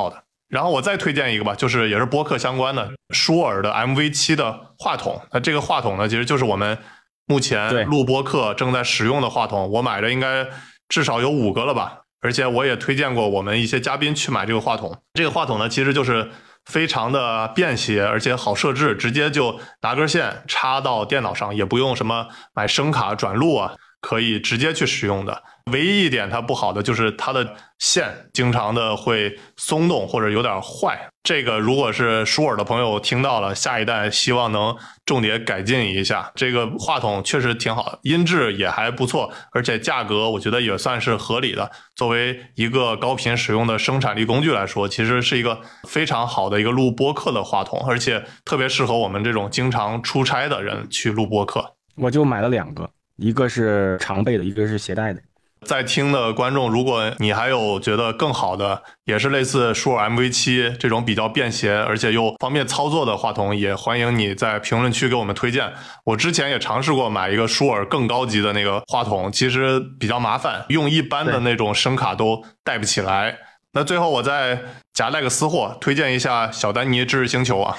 然后我再推荐一个吧，就是也是播客相关的，舒尔的 MV7 的话筒。那这个话筒呢，其实就是我们目前录播客正在使用的话筒，我买的应该至少有5个了吧。而且我也推荐过我们一些嘉宾去买这个话筒。这个话筒呢，其实就是非常的便携，而且好设置，直接就拿根线插到电脑上，也不用什么买声卡转录啊，可以直接去使用的。唯一一点它不好的就是它的线经常的会松动或者有点坏，这个如果是舒尔的朋友听到了，下一代希望能重点改进一下。这个话筒确实挺好，音质也还不错，而且价格我觉得也算是合理的。作为一个高频使用的生产力工具来说，其实是一个非常好的一个录播客的话筒，而且特别适合我们这种经常出差的人去录播客。 我就买了2个，一个是常备的，一个是携带的。 在听的观众，如果你还有觉得更好的，也是类似舒尔 MV7 这种比较便携而且又方便操作的话筒，也欢迎你在评论区给我们推荐。我之前也尝试过买一个舒尔更高级的那个话筒，其实比较麻烦，用一般的那种声卡都带不起来。那最后我再夹带个私货，推荐一下小丹尼知识星球啊。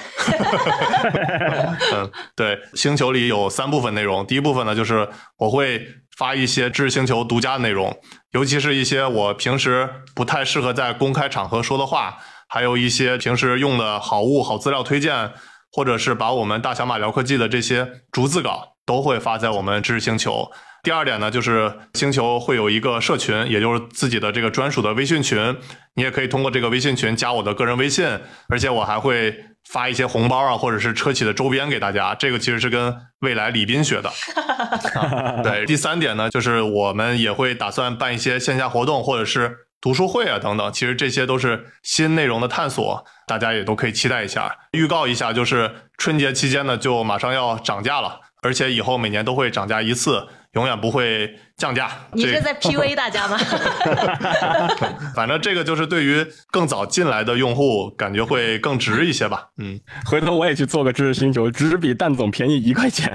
对，星球里有3部分内容。第一部分呢，就是我会发一些知识星球独家的内容，尤其是一些我平时不太适合在公开场合说的话，还有一些平时用的好物好资料推荐，或者是把我们大小马聊科技的这些逐字稿都会发在我们知识星球。第二点呢，就是星球会有一个社群，也就是自己的这个专属的微信群，你也可以通过这个微信群加我的个人微信，而且我还会发一些红包啊，或者是车企的周边给大家，这个其实是跟未来李斌学的。对，第3点呢，就是我们也会打算办一些线下活动或者是读书会啊等等，其实这些都是新内容的探索，大家也都可以期待一下。预告一下，就是春节期间呢就马上要涨价了，而且以后每年都会涨价1次，永远不会降价。 你是在 PUA 大家吗？ 反正这个就是对于更早进来的用户感觉会更值一些吧。 回头我也去做个知识星球，只比蛋总便宜1块钱。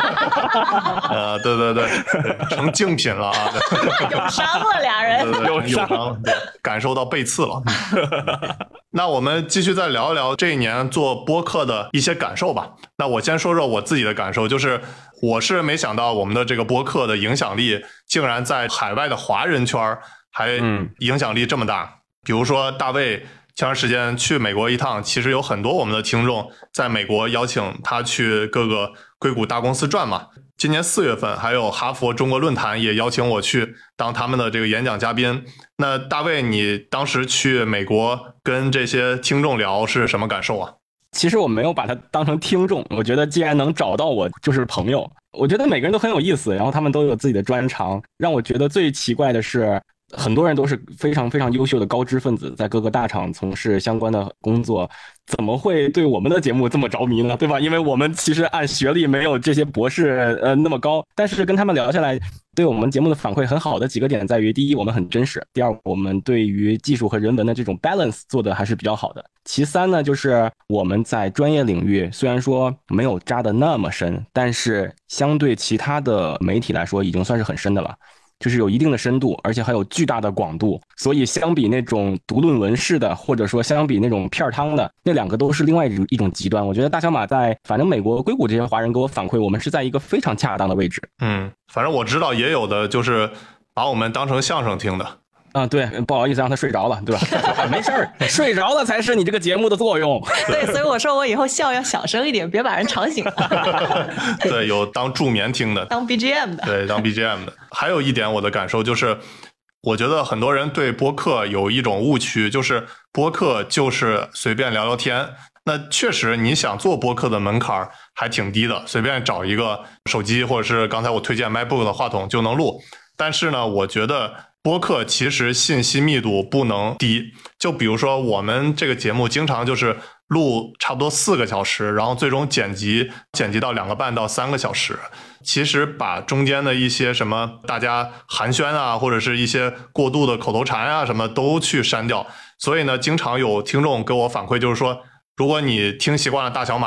对，成竞品了啊！ 有伤了俩人， 有伤，感受到背刺了。那我们继续再聊一聊这一年做播客的一些感受吧。那我先说说我自己的感受，就是我是没想到我们的这个播客的影响力竟然在海外的华人圈还影响力这么大。比如说大卫前段时间去美国一趟，其实有很多我们的听众在美国邀请他去各个硅谷大公司转嘛。今年4月份还有哈佛中国论坛也邀请我去当他们的这个演讲嘉宾。那大卫，你当时去美国跟这些听众聊是什么感受啊？ 其实我没有把他当成听众，我觉得既然能找到我就是朋友。我觉得每个人都很有意思，然后他们都有自己的专长。让我觉得最奇怪的是，很多人都是非常非常优秀的高知分子，在各个大厂从事相关的工作，怎么会对我们的节目这么着迷呢？对吧？因为我们其实按学历没有这些博士那么高，但是跟他们聊下来，对我们节目的反馈很好的几个点在于：第一，我们很真实；第二，我们对于技术和人文的这种 balance 做的还是比较好的。其3呢，就是我们在专业领域虽然说没有扎得那么深，但是相对其他的媒体来说已经算是很深的了。就是有一定的深度，而且还有巨大的广度，所以相比那种读论文式的，或者说相比那种片汤的，那2个都是另外一种极端。我觉得大小马在反正美国硅谷这些华人给我反馈，我们是在一个非常恰当的位置。 反正我知道也有的就是把我们当成相声听的。 对，不好意思让他睡着了，对吧？没事儿，睡着了才是你这个节目的作用。 对，所以我说我以后笑要小声一点，别把人吵醒了。 对，有当助眠听的， 当 BGM 的。 对，当 BGM 的。还有一点我的感受就是，我觉得很多人对播客有一种误区，就是播客就是随便聊聊天。那确实你想做播客的门槛还挺低的，随便找一个手机或者是刚才我推荐 MacBook 的话筒就能录。但是呢，我觉得播客其实信息密度不能低，就比如说我们这个节目经常就是录差不多4个小时，然后最终剪辑到2个半到3个小时。其实把中间的一些什么大家寒暄啊，或者是一些过度的口头禅啊什么都去删掉。所以呢，经常有听众给我反馈就是说，如果你听习惯了大小马，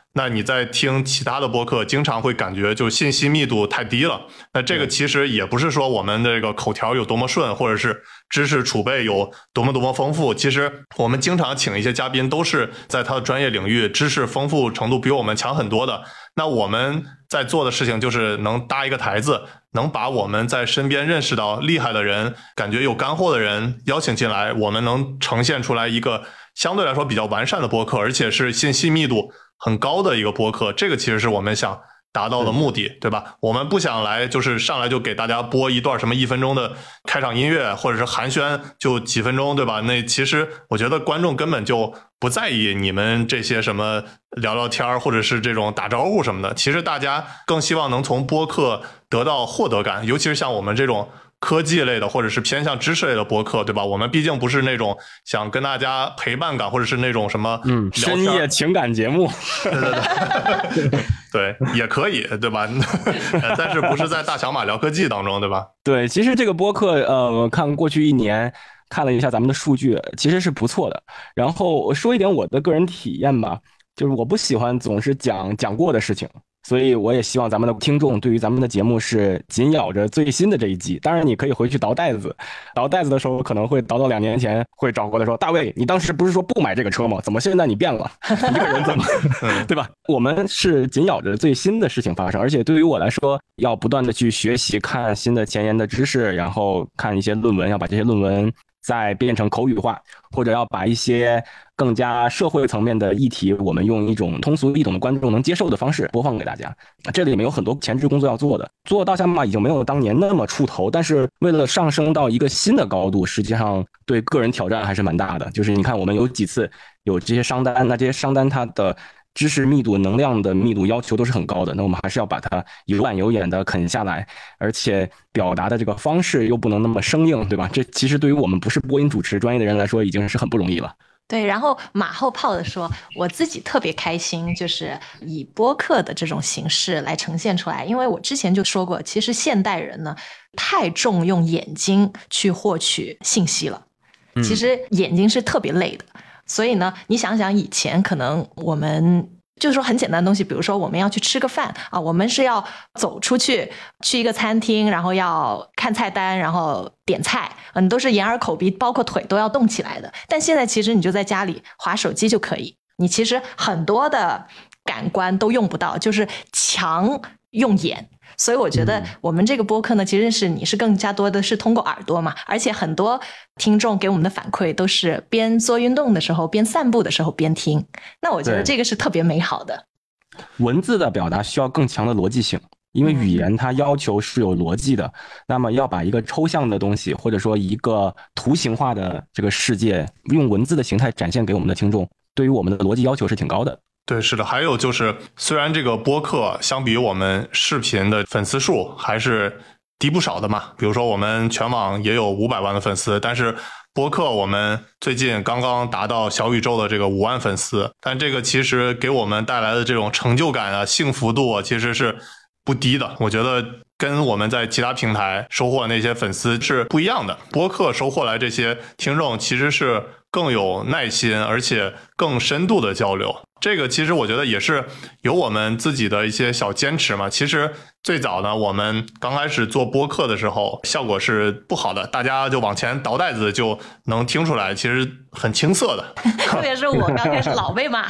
那你在听其他的播客经常会感觉就信息密度太低了。那这个其实也不是说我们的这个口条有多么顺，或者是知识储备有多么丰富，其实我们经常请一些嘉宾都是在他的专业领域知识丰富程度比我们强很多的。那我们在做的事情就是能搭一个台子，能把我们在身边认识到厉害的人，感觉有干货的人邀请进来，我们能呈现出来一个相对来说比较完善的播客，而且是信息密度很高的一个播客。这个其实是我们想达到的目的，对吧？我们不想来就是上来就给大家播一段什么1分钟的开场音乐，或者是寒暄就几分钟，对吧？那其实我觉得观众根本就不在意你们这些什么聊聊天或者是这种打招呼什么的。其实大家更希望能从播客得到获得感，尤其是像我们这种科技类的或者是偏向知识类的播客，对吧？我们毕竟不是那种想跟大家陪伴感或者是那种什么深夜情感节目， 对对，也可以，对吧？但是不是在大小马聊科技当中，对吧？ 对，其实这个播客我看过去1年看了一下咱们的数据，其实是不错的。然后我说一点我的个人体验吧，就是我不喜欢总是讲过的事情，所以我也希望咱们的听众对于咱们的节目是紧咬着最新的这一季。当然你可以回去倒带子的时候可能会倒到2年前，会找过来说，大卫你当时不是说不买这个车吗？怎么现在你变了？你这个人怎么对吧？我们是紧咬着最新的事情发生，而且对于我来说要不断的去学习，看新的前沿的知识，然后看一些论文，要把这些论文再变成口语化，或者要把一些更加社会层面的议题，我们用一种通俗易懂的观众能接受的方式播放给大家。这里面有很多前置工作要做的，做到大小马已经没有当年那么出头，但是为了上升到一个新的高度，实际上对个人挑战还是蛮大的。就是你看我们有几次有这些商单，那这些商单它的知识密度、能量的密度要求都是很高的，那我们还是要把它有板有眼的啃下来，而且表达的这个方式又不能那么生硬，对吧？这其实对于我们不是播音主持专业的人来说已经是很不容易了。 对，然后马后炮的说，我自己特别开心，就是以播客的这种形式来呈现出来。因为我之前就说过，其实现代人呢太重用眼睛去获取信息了，其实眼睛是特别累的。所以呢，你想想以前可能我们就是说很简单的东西，比如说我们要去吃个饭啊，我们是要走出去一个餐厅，然后要看菜单，然后点菜，你都是眼耳口鼻包括腿都要动起来的。但现在其实你就在家里滑手机就可以，你其实很多的感官都用不到，就是强用眼。所以我觉得我们这个播客呢，其实是你是更加多的是通过耳朵嘛，而且很多听众给我们的反馈都是边做运动的时候边散步的时候边听，那我觉得这个是特别美好的。 文字的表达需要更强的逻辑性，因为语言它要求是有逻辑的，那么要把一个抽象的东西或者说一个图形化的这个世界用文字的形态展现给我们的听众，对于我们的逻辑要求是挺高的。 对，是的。还有就是，虽然这个播客相比于我们视频的粉丝数还是低不少的嘛，比如说我们全网也有500万的粉丝，但是播客我们最近刚刚达到小宇宙的这个5万粉丝，但这个其实给我们带来的这种成就感啊、幸福度啊，其实是不低的。我觉得跟我们在其他平台收获那些粉丝是不一样的。播客收获来这些听众其实是更有耐心，而且更深度的交流。这个其实我觉得也是有我们自己的一些小坚持嘛。其实最早呢，我们刚开始做播客的时候效果是不好的，大家就往前倒带子就能听出来，其实很青涩的。 特别是我刚开始老被骂。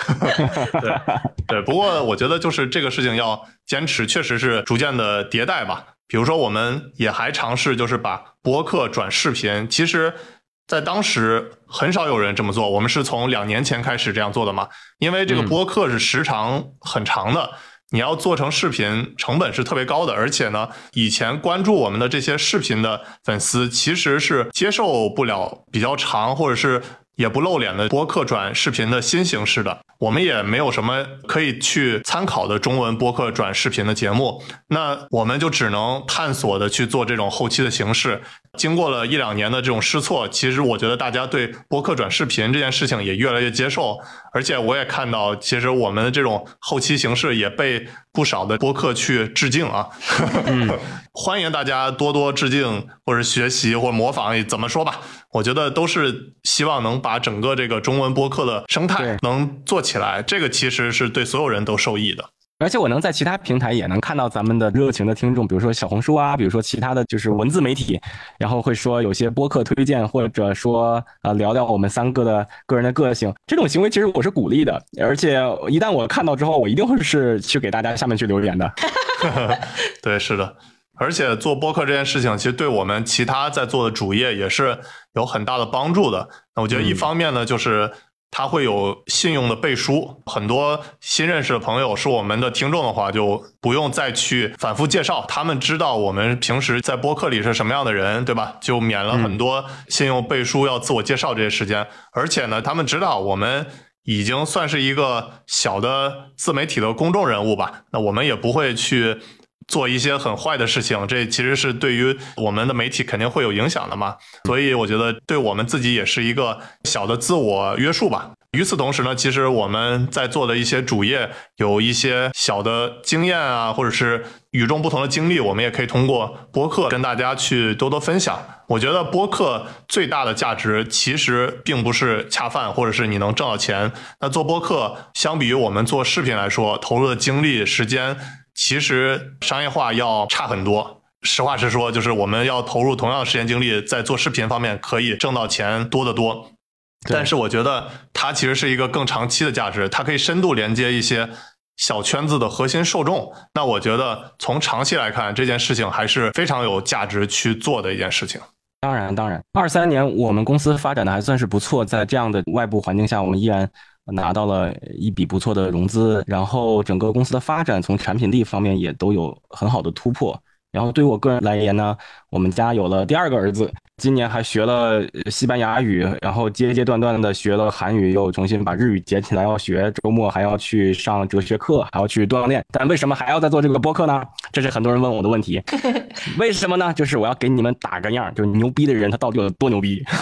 对，不过我觉得就是这个事情要坚持，确实是逐渐的迭代吧。比如说我们也还尝试就是把播客转视频，其实在当时很少有人这么做，我们是从2年前开始这样做的嘛。因为这个播客是时长很长的，你要做成视频成本是特别高的，而且呢，以前关注我们的这些视频的粉丝其实是接受不了比较长或者是也不露脸的播客转视频的新形式的。我们也没有什么可以去参考的中文播客转视频的节目，那我们就只能探索的去做这种后期的形式。经过了1-2年的这种试错，其实我觉得大家对播客转视频这件事情也越来越接受，而且我也看到其实我们的这种后期形式也被不少的播客去致敬啊。欢迎大家多多致敬或者学习或者模仿，怎么说吧，我觉得都是希望能把整个这个中文播客的生态能做起来，这个其实是对所有人都受益的。 而且我能在其他平台也能看到咱们的热情的听众，比如说小红书啊，比如说其他的就是文字媒体，然后会说有些播客推荐，或者说聊聊我们3个的个人的个性，这种行为其实我是鼓励的，而且一旦我看到之后，我一定会是去给大家下面去留言的。 对，是的。而且做播客这件事情其实对我们其他在做的主业也是有很大的帮助的。那我觉得一方面呢，就是它会有信用的背书，很多新认识的朋友是我们的听众的话，就不用再去反复介绍，他们知道我们平时在播客里是什么样的人，对吧？就免了很多信用背书要自我介绍这些时间。而且呢，他们知道我们已经算是一个小的自媒体的公众人物吧，那我们也不会去做一些很坏的事情，这其实是对于我们的媒体肯定会有影响的嘛，所以我觉得对我们自己也是一个小的自我约束吧。与此同时呢，其实我们在做的一些主业有一些小的经验啊，或者是与众不同的经历，我们也可以通过播客跟大家去多多分享。我觉得播客最大的价值其实并不是恰饭，或者是你能挣到钱。那做播客相比于我们做视频来说，投入的精力时间其实商业化要差很多。实话实说，就是我们要投入同样的时间精力在做视频方面可以挣到钱多得多，但是我觉得它其实是一个更长期的价值，它可以深度连接一些小圈子的核心受众。那我觉得从长期来看，这件事情还是非常有价值去做的一件事情。 当然23年我们公司发展的还算是不错，在这样的外部环境下，我们依然拿到了一笔不错的融资，然后整个公司的发展从产品力方面也都有很好的突破。然后对于我个人来言呢，我们家有了第2个儿子，今年还学了西班牙语，然后阶段的学了韩语，又重新把日语捡起来要学，周末还要去上哲学课，还要去锻炼。但为什么还要再做这个播客呢？这是很多人问我的问题。为什么呢？就是我要给你们打个样，就是牛逼的人他到底有多牛逼。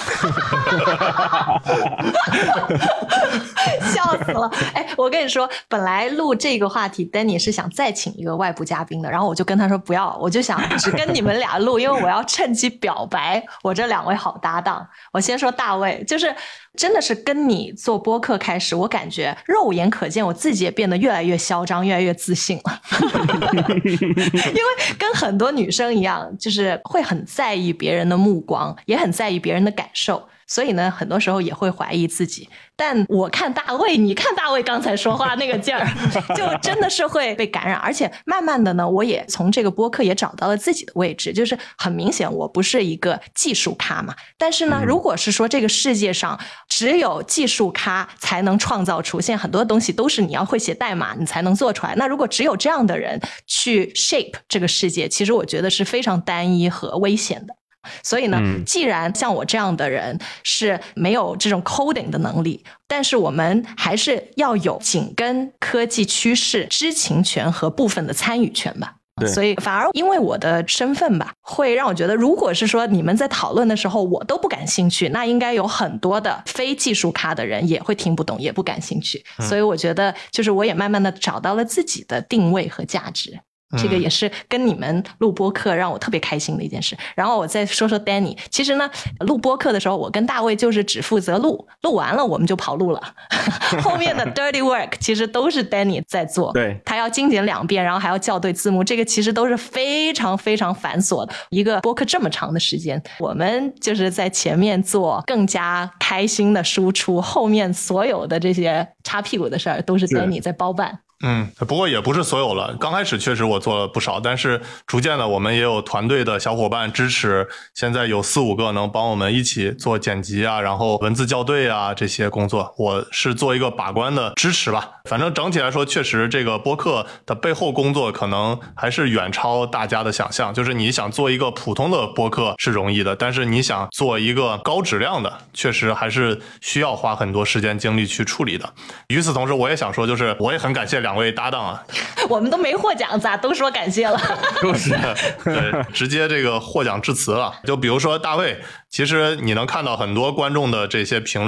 笑死了。我跟你说，本来录这个话题 Danny 是想再请一个外部嘉宾的，然后我就跟他说不要，我就想只跟你们俩录，因为我要趁机表白我这2位好搭档。我先说大卫，就是真的是跟你做播客开始，我感觉肉眼可见我自己也变得越来越嚣张，越来越自信了。因为跟很多女生一样，就是会很在意别人的目光，也很在意别人的感受，所以呢很多时候也会怀疑自己。但我看大卫，你看大卫刚才说话那个劲儿，就真的是会被感染。而且慢慢的呢，我也从这个播客也找到了自己的位置，就是很明显我不是一个技术咖嘛，但是呢如果是说这个世界上只有技术咖才能创造出现很多东西，都是你要会写代码你才能做出来，那如果只有这样的人去 shape 这个世界，其实我觉得是非常单一和危险的。所以呢，既然像我这样的人是没有这种 coding 的能力，但是我们还是要有紧跟科技趋势知情权和部分的参与权吧。所以反而因为我的身份吧，会让我觉得如果是说你们在讨论的时候我都不感兴趣，那应该有很多的非技术咖的人也会听不懂，也不感兴趣。所以我觉得就是我也慢慢的找到了自己的定位和价值。这个也是跟你们录播客让我特别开心的一件事。然后我再说说 Danny， 其实呢录播客的时候我跟大卫就是只负责录完了我们就跑路了。后面的 dirty work 其实都是 Danny 在做， 对， 他要精简2遍，然后还要校对字幕，这个其实都是非常非常繁琐的。一个播客这么长的时间，我们就是在前面做更加开心的输出，后面所有的这些擦屁股的事儿都是 Danny 在包办。 不过也不是所有了，刚开始确实我做了不少，但是逐渐的我们也有团队的小伙伴支持，现在有4-5个能帮我们一起做剪辑啊，然后文字校对啊这些工作，我是做一个把关的支持吧。反正整体来说，确实这个播客的背后工作可能还是远超大家的想象，就是你想做一个普通的播客是容易的，但是你想做一个高质量的，确实还是需要花很多时间精力去处理的。与此同时，我也想说，就是我也很感谢2位搭档啊， 我们都没获奖，咋都说感谢了？ 就是对，直接这个获奖致辞了。就比如说大卫，其实你能看到很多观众的这些评论，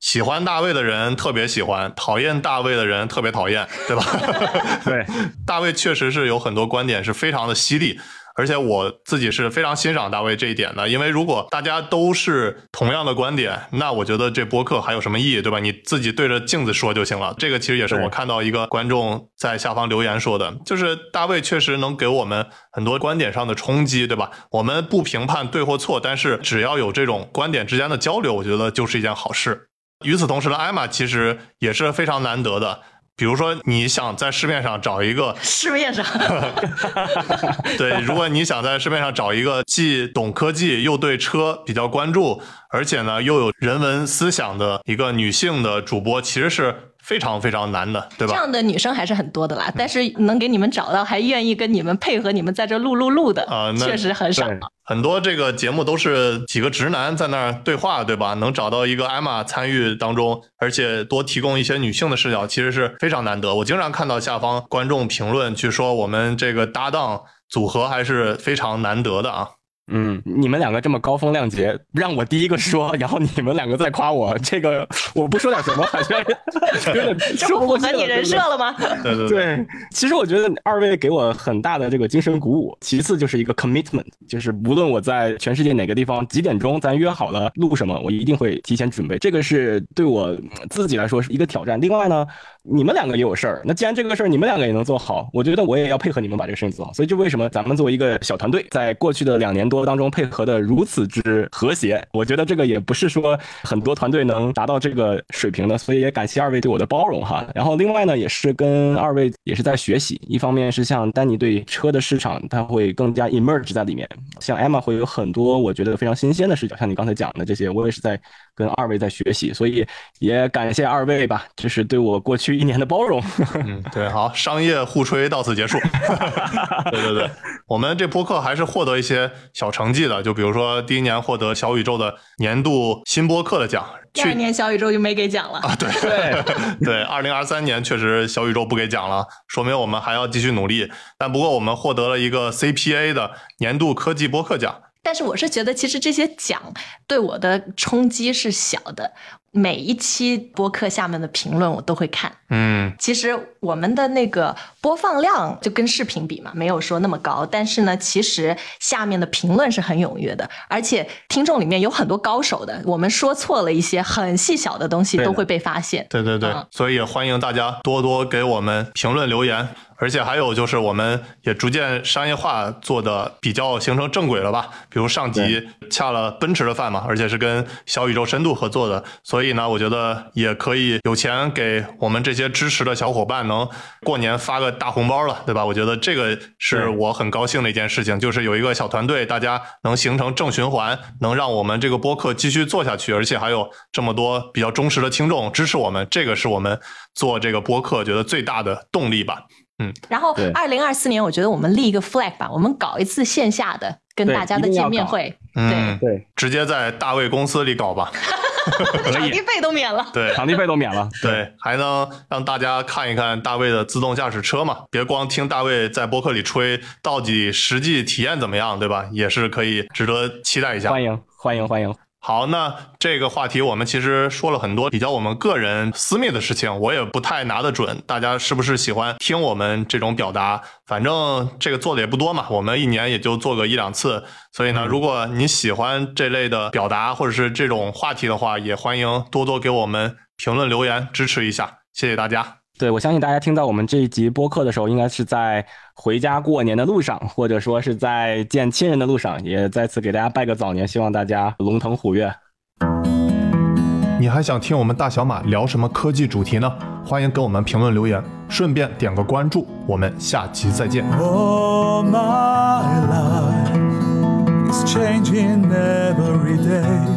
喜欢大卫的人特别喜欢，讨厌大卫的人特别讨厌，对吧？ 对， 大卫确实是有很多观点是非常的犀利，而且我自己是非常欣赏大卫这一点的，因为如果大家都是同样的观点，那我觉得这播客还有什么意义，对吧？你自己对着镜子说就行了。这个其实也是我看到一个观众在下方留言说的，就是大卫确实能给我们很多观点上的冲击，对吧？我们不评判对或错，但是只要有这种观点之间的交流，我觉得就是一件好事。与此同时呢，艾玛其实也是非常难得的。比如说你想在市面上找一个市面上对，如果你想在市面上找一个既懂科技又对车比较关注，而且呢又有人文思想的一个女性的主播，其实是非常非常难的，对吧？ 这样的女生还是很多的啦，但是能给你们找到还愿意跟你们配合你们在这录的确实很少。 很多这个节目都是几个直男在那儿对话，对吧？能找到一个艾玛参与当中，而且多提供一些女性的视角，其实是非常难得。我经常看到下方观众评论去说我们这个搭档组合还是非常难得的啊。 你们两个这么高风亮节，让我第一个说，然后你们两个再夸我，这个我不说点什么，好像有点说不过去了。 这不符合你人设了吗？ 对，其实我觉得二位给我很大的这个精神鼓舞。其次就是一个 commitment， 就是无论我在全世界哪个地方几点钟，咱约好了录什么，我一定会提前准备。这个是对我自己来说是一个挑战。另外呢，你们两个也有事儿，那既然这个事儿你们两个也能做好，我觉得我也要配合你们把这个事情做好。所以就为什么咱们作为一个小团队，在过去的2年多当中配合的如此之和谐，我觉得这个也不是说很多团队能达到这个水平的，所以也感谢二位对我的包容哈。然后另外呢，也是跟二位也是在学习，一方面是像丹尼对车的市场，它会更加 emerge 在里面，像 Emma 会有很多我觉得非常新鲜的视角，像你刚才讲的这些，我也是在跟二位在学习，所以也感谢二位吧，就是对我过去1年的包容。 对，好，商业互吹到此结束。对，我们这播客还是获得一些小成绩的，就比如说第1年获得小宇宙的年度新播客的奖， 第2年小宇宙就没给奖了啊。对，2023年确实小宇宙不给奖了，说明我们还要继续努力。但不过我们获得了一个 CPA 的年度科技播客奖。 但是我是觉得其实这些奖对我的冲击是小的，每一期播客下面的评论我都会看。其实我们的那个播放量就跟视频比嘛，没有说那么高，但是呢其实下面的评论是很踊跃的，而且听众里面有很多高手的，我们说错了一些很细小的东西都会被发现。 对，所以也欢迎大家多多给我们评论留言。而且还有就是我们也逐渐商业化做的比较形成正轨了吧，比如上集恰了奔驰的饭嘛，而且是跟小宇宙深度合作的，所以呢我觉得也可以有钱给我们这些支持的小伙伴能过年发个大红包了，对吧？我觉得这个是我很高兴的一件事情，就是有一个小团队，大家能形成正循环，能让我们这个播客继续做下去，而且还有这么多比较忠实的听众支持我们，这个是我们做这个播客觉得最大的动力吧。 然后2024年我觉得我们立一个 flag 吧，我们搞一次线下的跟大家的见面会。 对， 直接在大卫公司里搞吧。 场地费都免了。 对，场地费都免了。 对，还能让大家看一看大卫的自动驾驶车嘛，别光听大卫在播客里吹，到底实际体验怎么样，对吧？也是可以值得期待一下。 欢迎。 好，那这个话题我们其实说了很多比较我们个人私密的事情，我也不太拿得准大家是不是喜欢听我们这种表达，反正这个做的也不多嘛，我们1年也就做个1-2次，所以呢如果你喜欢这类的表达或者是这种话题的话，也欢迎多多给我们评论留言支持一下，谢谢大家。 对，我相信大家听到我们这一集播客的时候，应该是在回家过年的路上，或者说是在见亲人的路上，也再次给大家拜个早年，希望大家龙腾虎跃。 你还想听我们大小马聊什么科技主题呢？欢迎给我们评论留言，顺便点个关注，我们下期再见。 Oh, my life is changing every day.